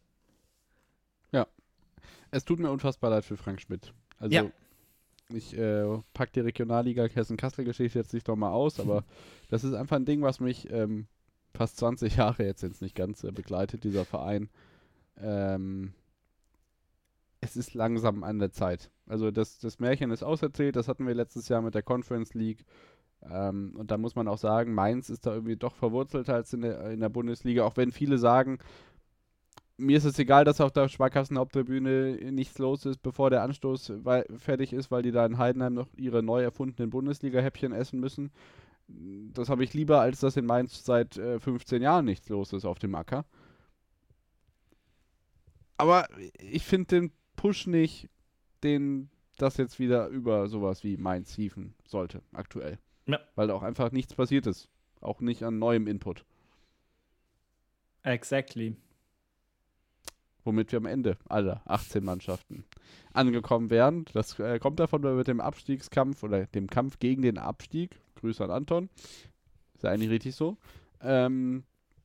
Es tut mir unfassbar leid für Frank Schmidt. Also, Ja. ich äh, pack die Regionalliga Hessen-Kassel-Geschichte jetzt nicht nochmal aus, aber das ist einfach ein Ding, was mich ähm, fast zwanzig Jahre jetzt, jetzt nicht ganz äh, begleitet, dieser Verein. Ähm, es ist langsam an der Zeit. Also das, das Märchen ist auserzählt, das hatten wir letztes Jahr mit der Conference League. Ähm, und da muss man auch sagen, Mainz ist da irgendwie doch verwurzelter als in der, in der Bundesliga, auch wenn viele sagen, mir ist es egal, dass auf der Sparkassenhaupttribüne nichts los ist, bevor der Anstoß weil, fertig ist, weil die da in Heidenheim noch ihre neu erfundenen Bundesliga-Häppchen essen müssen. Das habe ich lieber, als dass in Mainz seit äh, fünfzehn Jahren nichts los ist auf dem Acker. Aber ich finde den Push nicht, den das jetzt wieder über sowas wie Mainz hieven sollte, aktuell. Ja. Weil da auch einfach nichts passiert ist. Auch nicht an neuem Input. Exactly. Womit wir am Ende aller achtzehn Mannschaften angekommen wären. Das äh, kommt davon, weil wir mit dem Abstiegskampf oder dem Kampf gegen den Abstieg, Grüße an Anton, ist ja eigentlich richtig so, ähm,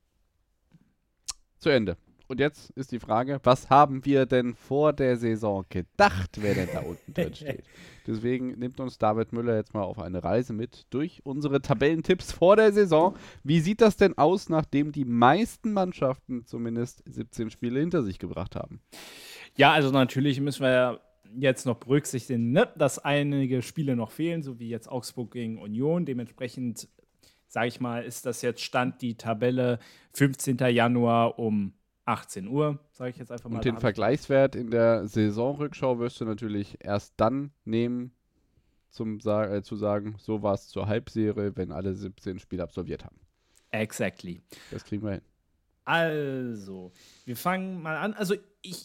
zu Ende. Und jetzt ist die Frage, was haben wir denn vor der Saison gedacht, wer denn da unten drin steht? Deswegen nimmt uns David Müller jetzt mal auf eine Reise mit durch unsere Tabellentipps vor der Saison. Wie sieht das denn aus, nachdem die meisten Mannschaften zumindest siebzehn Spiele hinter sich gebracht haben? Ja, also natürlich müssen wir jetzt noch berücksichtigen, ne, dass einige Spiele noch fehlen, so wie jetzt Augsburg gegen Union. Dementsprechend, sage ich mal, ist das jetzt Stand die Tabelle fünfzehnten Januar um achtzehn Uhr, sage ich jetzt einfach mal. Und den Vergleichswert in der Saisonrückschau wirst du natürlich erst dann nehmen, zum Sa- äh, zu sagen, so war es zur Halbserie, wenn alle siebzehn Spiele absolviert haben. Exactly. Das kriegen wir hin. Also, wir fangen mal an. Also, ich,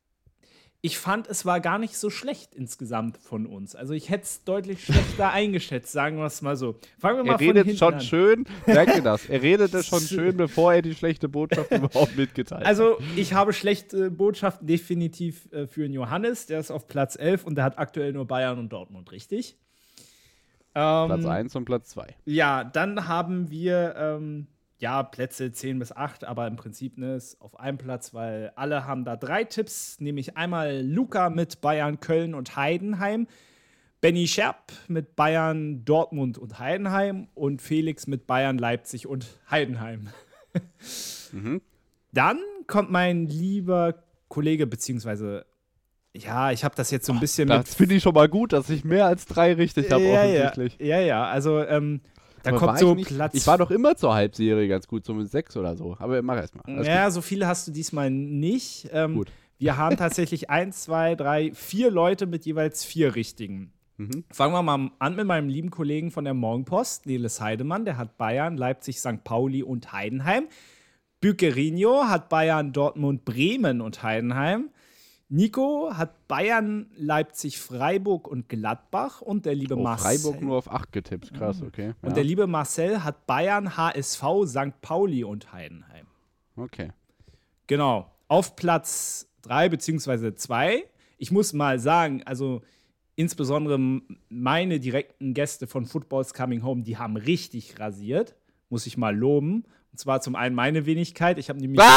ich fand, es war gar nicht so schlecht insgesamt von uns. Also, ich hätte es deutlich schlechter eingeschätzt, sagen wir es mal so. Fangen wir mal er von redet hinten schon an. schön, merkt ihr das? Er redete schon schön, bevor er die schlechte Botschaft überhaupt mitgeteilt hat. Also, ich habe schlechte Botschaften definitiv äh, für den Johannes. Der ist auf Platz elf und der hat aktuell nur Bayern und Dortmund, richtig? Ähm, Platz eins und Platz zwei. Ja, dann haben wir ähm, ja Plätze zehn bis acht, aber im Prinzip ne, ist auf einem Platz, weil alle haben da drei Tipps, nämlich einmal Luca mit Bayern, Köln und Heidenheim, Benny Scherp mit Bayern, Dortmund und Heidenheim und Felix mit Bayern, Leipzig und Heidenheim. Mhm. Dann kommt mein lieber Kollege, beziehungsweise ja, ich habe das jetzt so ein bisschen Das finde ich schon mal gut, dass ich mehr als drei richtig habe, ja, offensichtlich. Ja, ja, ja, also ähm, da Aber kommt war so ich nicht, Platz. Ich war doch immer zur Halbserie ganz gut, so mit sechs oder so. Aber mach erst mal. Ja, so viele hast du diesmal nicht. Ähm, Gut. Wir haben tatsächlich eins, zwei, drei, vier Leute mit jeweils vier richtigen. Mhm. Fangen wir mal an mit meinem lieben Kollegen von der Morgenpost, Neles Heidemann. Der hat Bayern, Leipzig, Sankt Pauli und Heidenheim. Bücherino hat Bayern, Dortmund, Bremen und Heidenheim. Nico hat Bayern, Leipzig, Freiburg und Gladbach. Und der liebe Oh, Marcel. Freiburg nur auf acht getippt. Krass, okay. Und ja. der liebe Marcel hat Bayern, H S V, Sankt Pauli und Heidenheim. Okay. Genau. Auf Platz drei beziehungsweise zwei. Ich muss mal sagen, also insbesondere meine direkten Gäste von Football's Coming Home, die haben richtig rasiert. Muss ich mal loben. Und zwar zum einen meine Wenigkeit. Ich habe nämlich.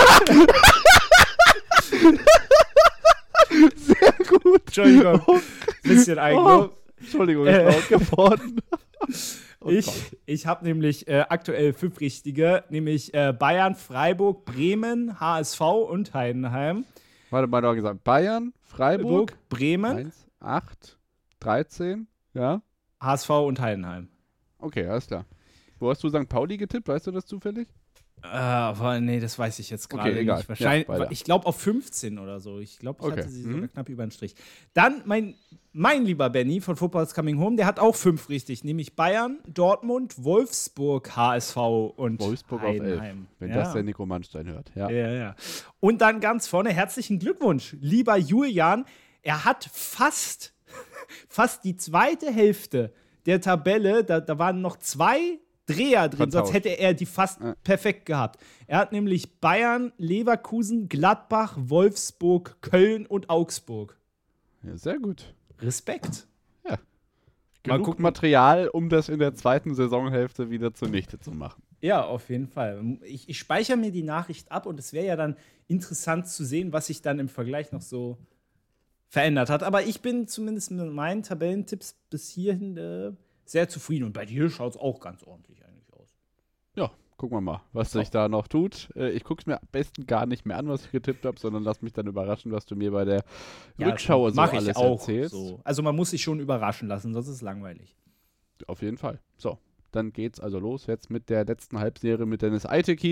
Sehr gut. Entschuldigung. Bisschen Eigenlob. Oh, Entschuldigung, ist laut geworden. Oh ich Gott. ich habe nämlich äh, aktuell fünf richtige, nämlich äh, Bayern, Freiburg, Bremen, H S V und Heidenheim. Warte mal, noch gesagt. Bayern, Freiburg, Bremen, eins, acht, dreizehn, ja. H S V und Heidenheim. Okay, alles klar. Wo hast du Sankt Pauli getippt? Weißt du das zufällig? Äh, aber nee, das weiß ich jetzt gerade Okay, egal. nicht. Wahrscheinlich, Ja, weiter. ich glaube auf fünfzehn oder so. Ich glaube, ich Okay. hatte sie Mhm. sogar knapp über den Strich. Dann mein, mein lieber Benny von Football's Coming Home, der hat auch fünf richtig, nämlich Bayern, Dortmund, Wolfsburg, H S V und Wolfsburg auf elf. Heidenheim. Wenn ja. das der Nico Mannstein hört. Ja. Ja, ja. Und dann ganz vorne, herzlichen Glückwunsch, lieber Julian. Er hat fast, fast die zweite Hälfte der Tabelle, da, da waren noch zwei Dreher drin, Vertauscht. sonst hätte er die fast Ja. perfekt gehabt. Er hat nämlich Bayern, Leverkusen, Gladbach, Wolfsburg, Köln und Augsburg. Ja, sehr gut. Respekt. Mal Genug gucken. Material, um das in der zweiten Saisonhälfte wieder zunichte zu machen. Ja, auf jeden Fall. Ich, ich speichere mir die Nachricht ab und es wäre ja dann interessant zu sehen, was sich dann im Vergleich noch so verändert hat. Aber ich bin zumindest mit meinen Tabellentipps bis hierhin äh, sehr zufrieden. Und bei dir schaut es auch ganz ordentlich eigentlich aus. Ja, gucken wir mal, was sich da noch tut. Äh, ich gucke es mir am besten gar nicht mehr an, was ich getippt habe, sondern lass mich dann überraschen, was du mir bei der Rückschau so mach alles ich auch erzählst. so. Also man muss sich schon überraschen lassen, sonst ist es langweilig. Auf jeden Fall. So, dann geht's also los jetzt mit der letzten Halbserie mit Dennis Eitekin.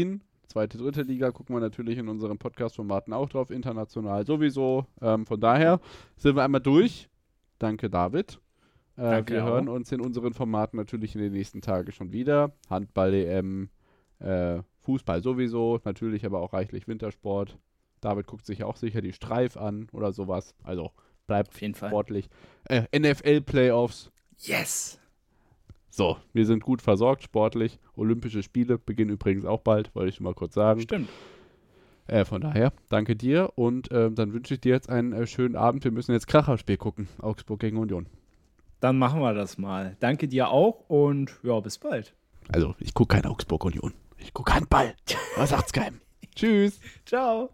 zweite, dritte Liga gucken wir natürlich in unseren Podcast-Formaten auch drauf, international sowieso. Ähm, von daher sind wir einmal durch. Danke, David. Äh, Danke wir auch. hören uns in unseren Formaten natürlich in den nächsten Tagen schon wieder. Handball-E M, äh, Fußball sowieso, natürlich aber auch reichlich Wintersport. David guckt sich auch sicher die Streif an oder sowas. Also bleibt Auf jeden Fall. sportlich. Äh, N F L-Playoffs. Yes! So, wir sind gut versorgt sportlich. Olympische Spiele beginnen übrigens auch bald, wollte ich schon mal kurz sagen. Stimmt. Äh, von daher, danke dir und äh, dann wünsche ich dir jetzt einen äh, schönen Abend. Wir müssen jetzt Kracherspiel gucken. Augsburg gegen Union. Dann machen wir das mal. Danke dir auch und ja, bis bald. Also, ich gucke kein Augsburg-Union. Ich gucke Handball. Was sagt's keinem? Tschüss. Ciao.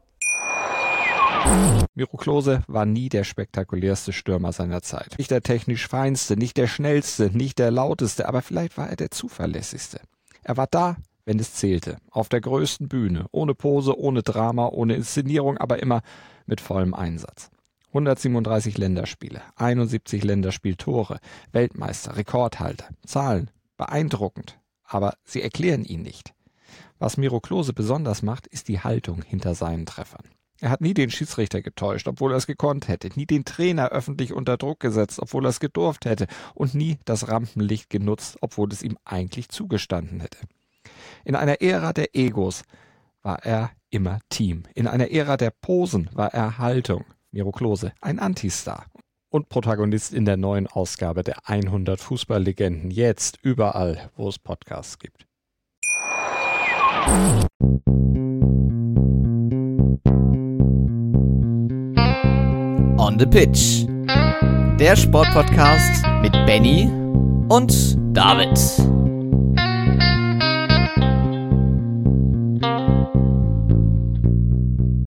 Miro Klose war nie der spektakulärste Stürmer seiner Zeit. Nicht der technisch feinste, nicht der schnellste, nicht der lauteste, aber vielleicht war er der zuverlässigste. Er war da, wenn es zählte, auf der größten Bühne, ohne Pose, ohne Drama, ohne Inszenierung, aber immer mit vollem Einsatz. hundertsiebenunddreißig Länderspiele, einundsiebzig Länderspieltore, Weltmeister, Rekordhalter, Zahlen, beeindruckend, aber sie erklären ihn nicht. Was Miro Klose besonders macht, ist die Haltung hinter seinen Treffern. Er hat nie den Schiedsrichter getäuscht, obwohl er es gekonnt hätte, nie den Trainer öffentlich unter Druck gesetzt, obwohl er es gedurft hätte und nie das Rampenlicht genutzt, obwohl es ihm eigentlich zugestanden hätte. In einer Ära der Egos war er immer Team. In einer Ära der Posen war er Haltung. Miro Klose, ein Antistar und Protagonist in der neuen Ausgabe der hundert Fußballlegenden, jetzt überall, wo es Podcasts gibt. On the Pitch. Der Sportpodcast mit Benny und David.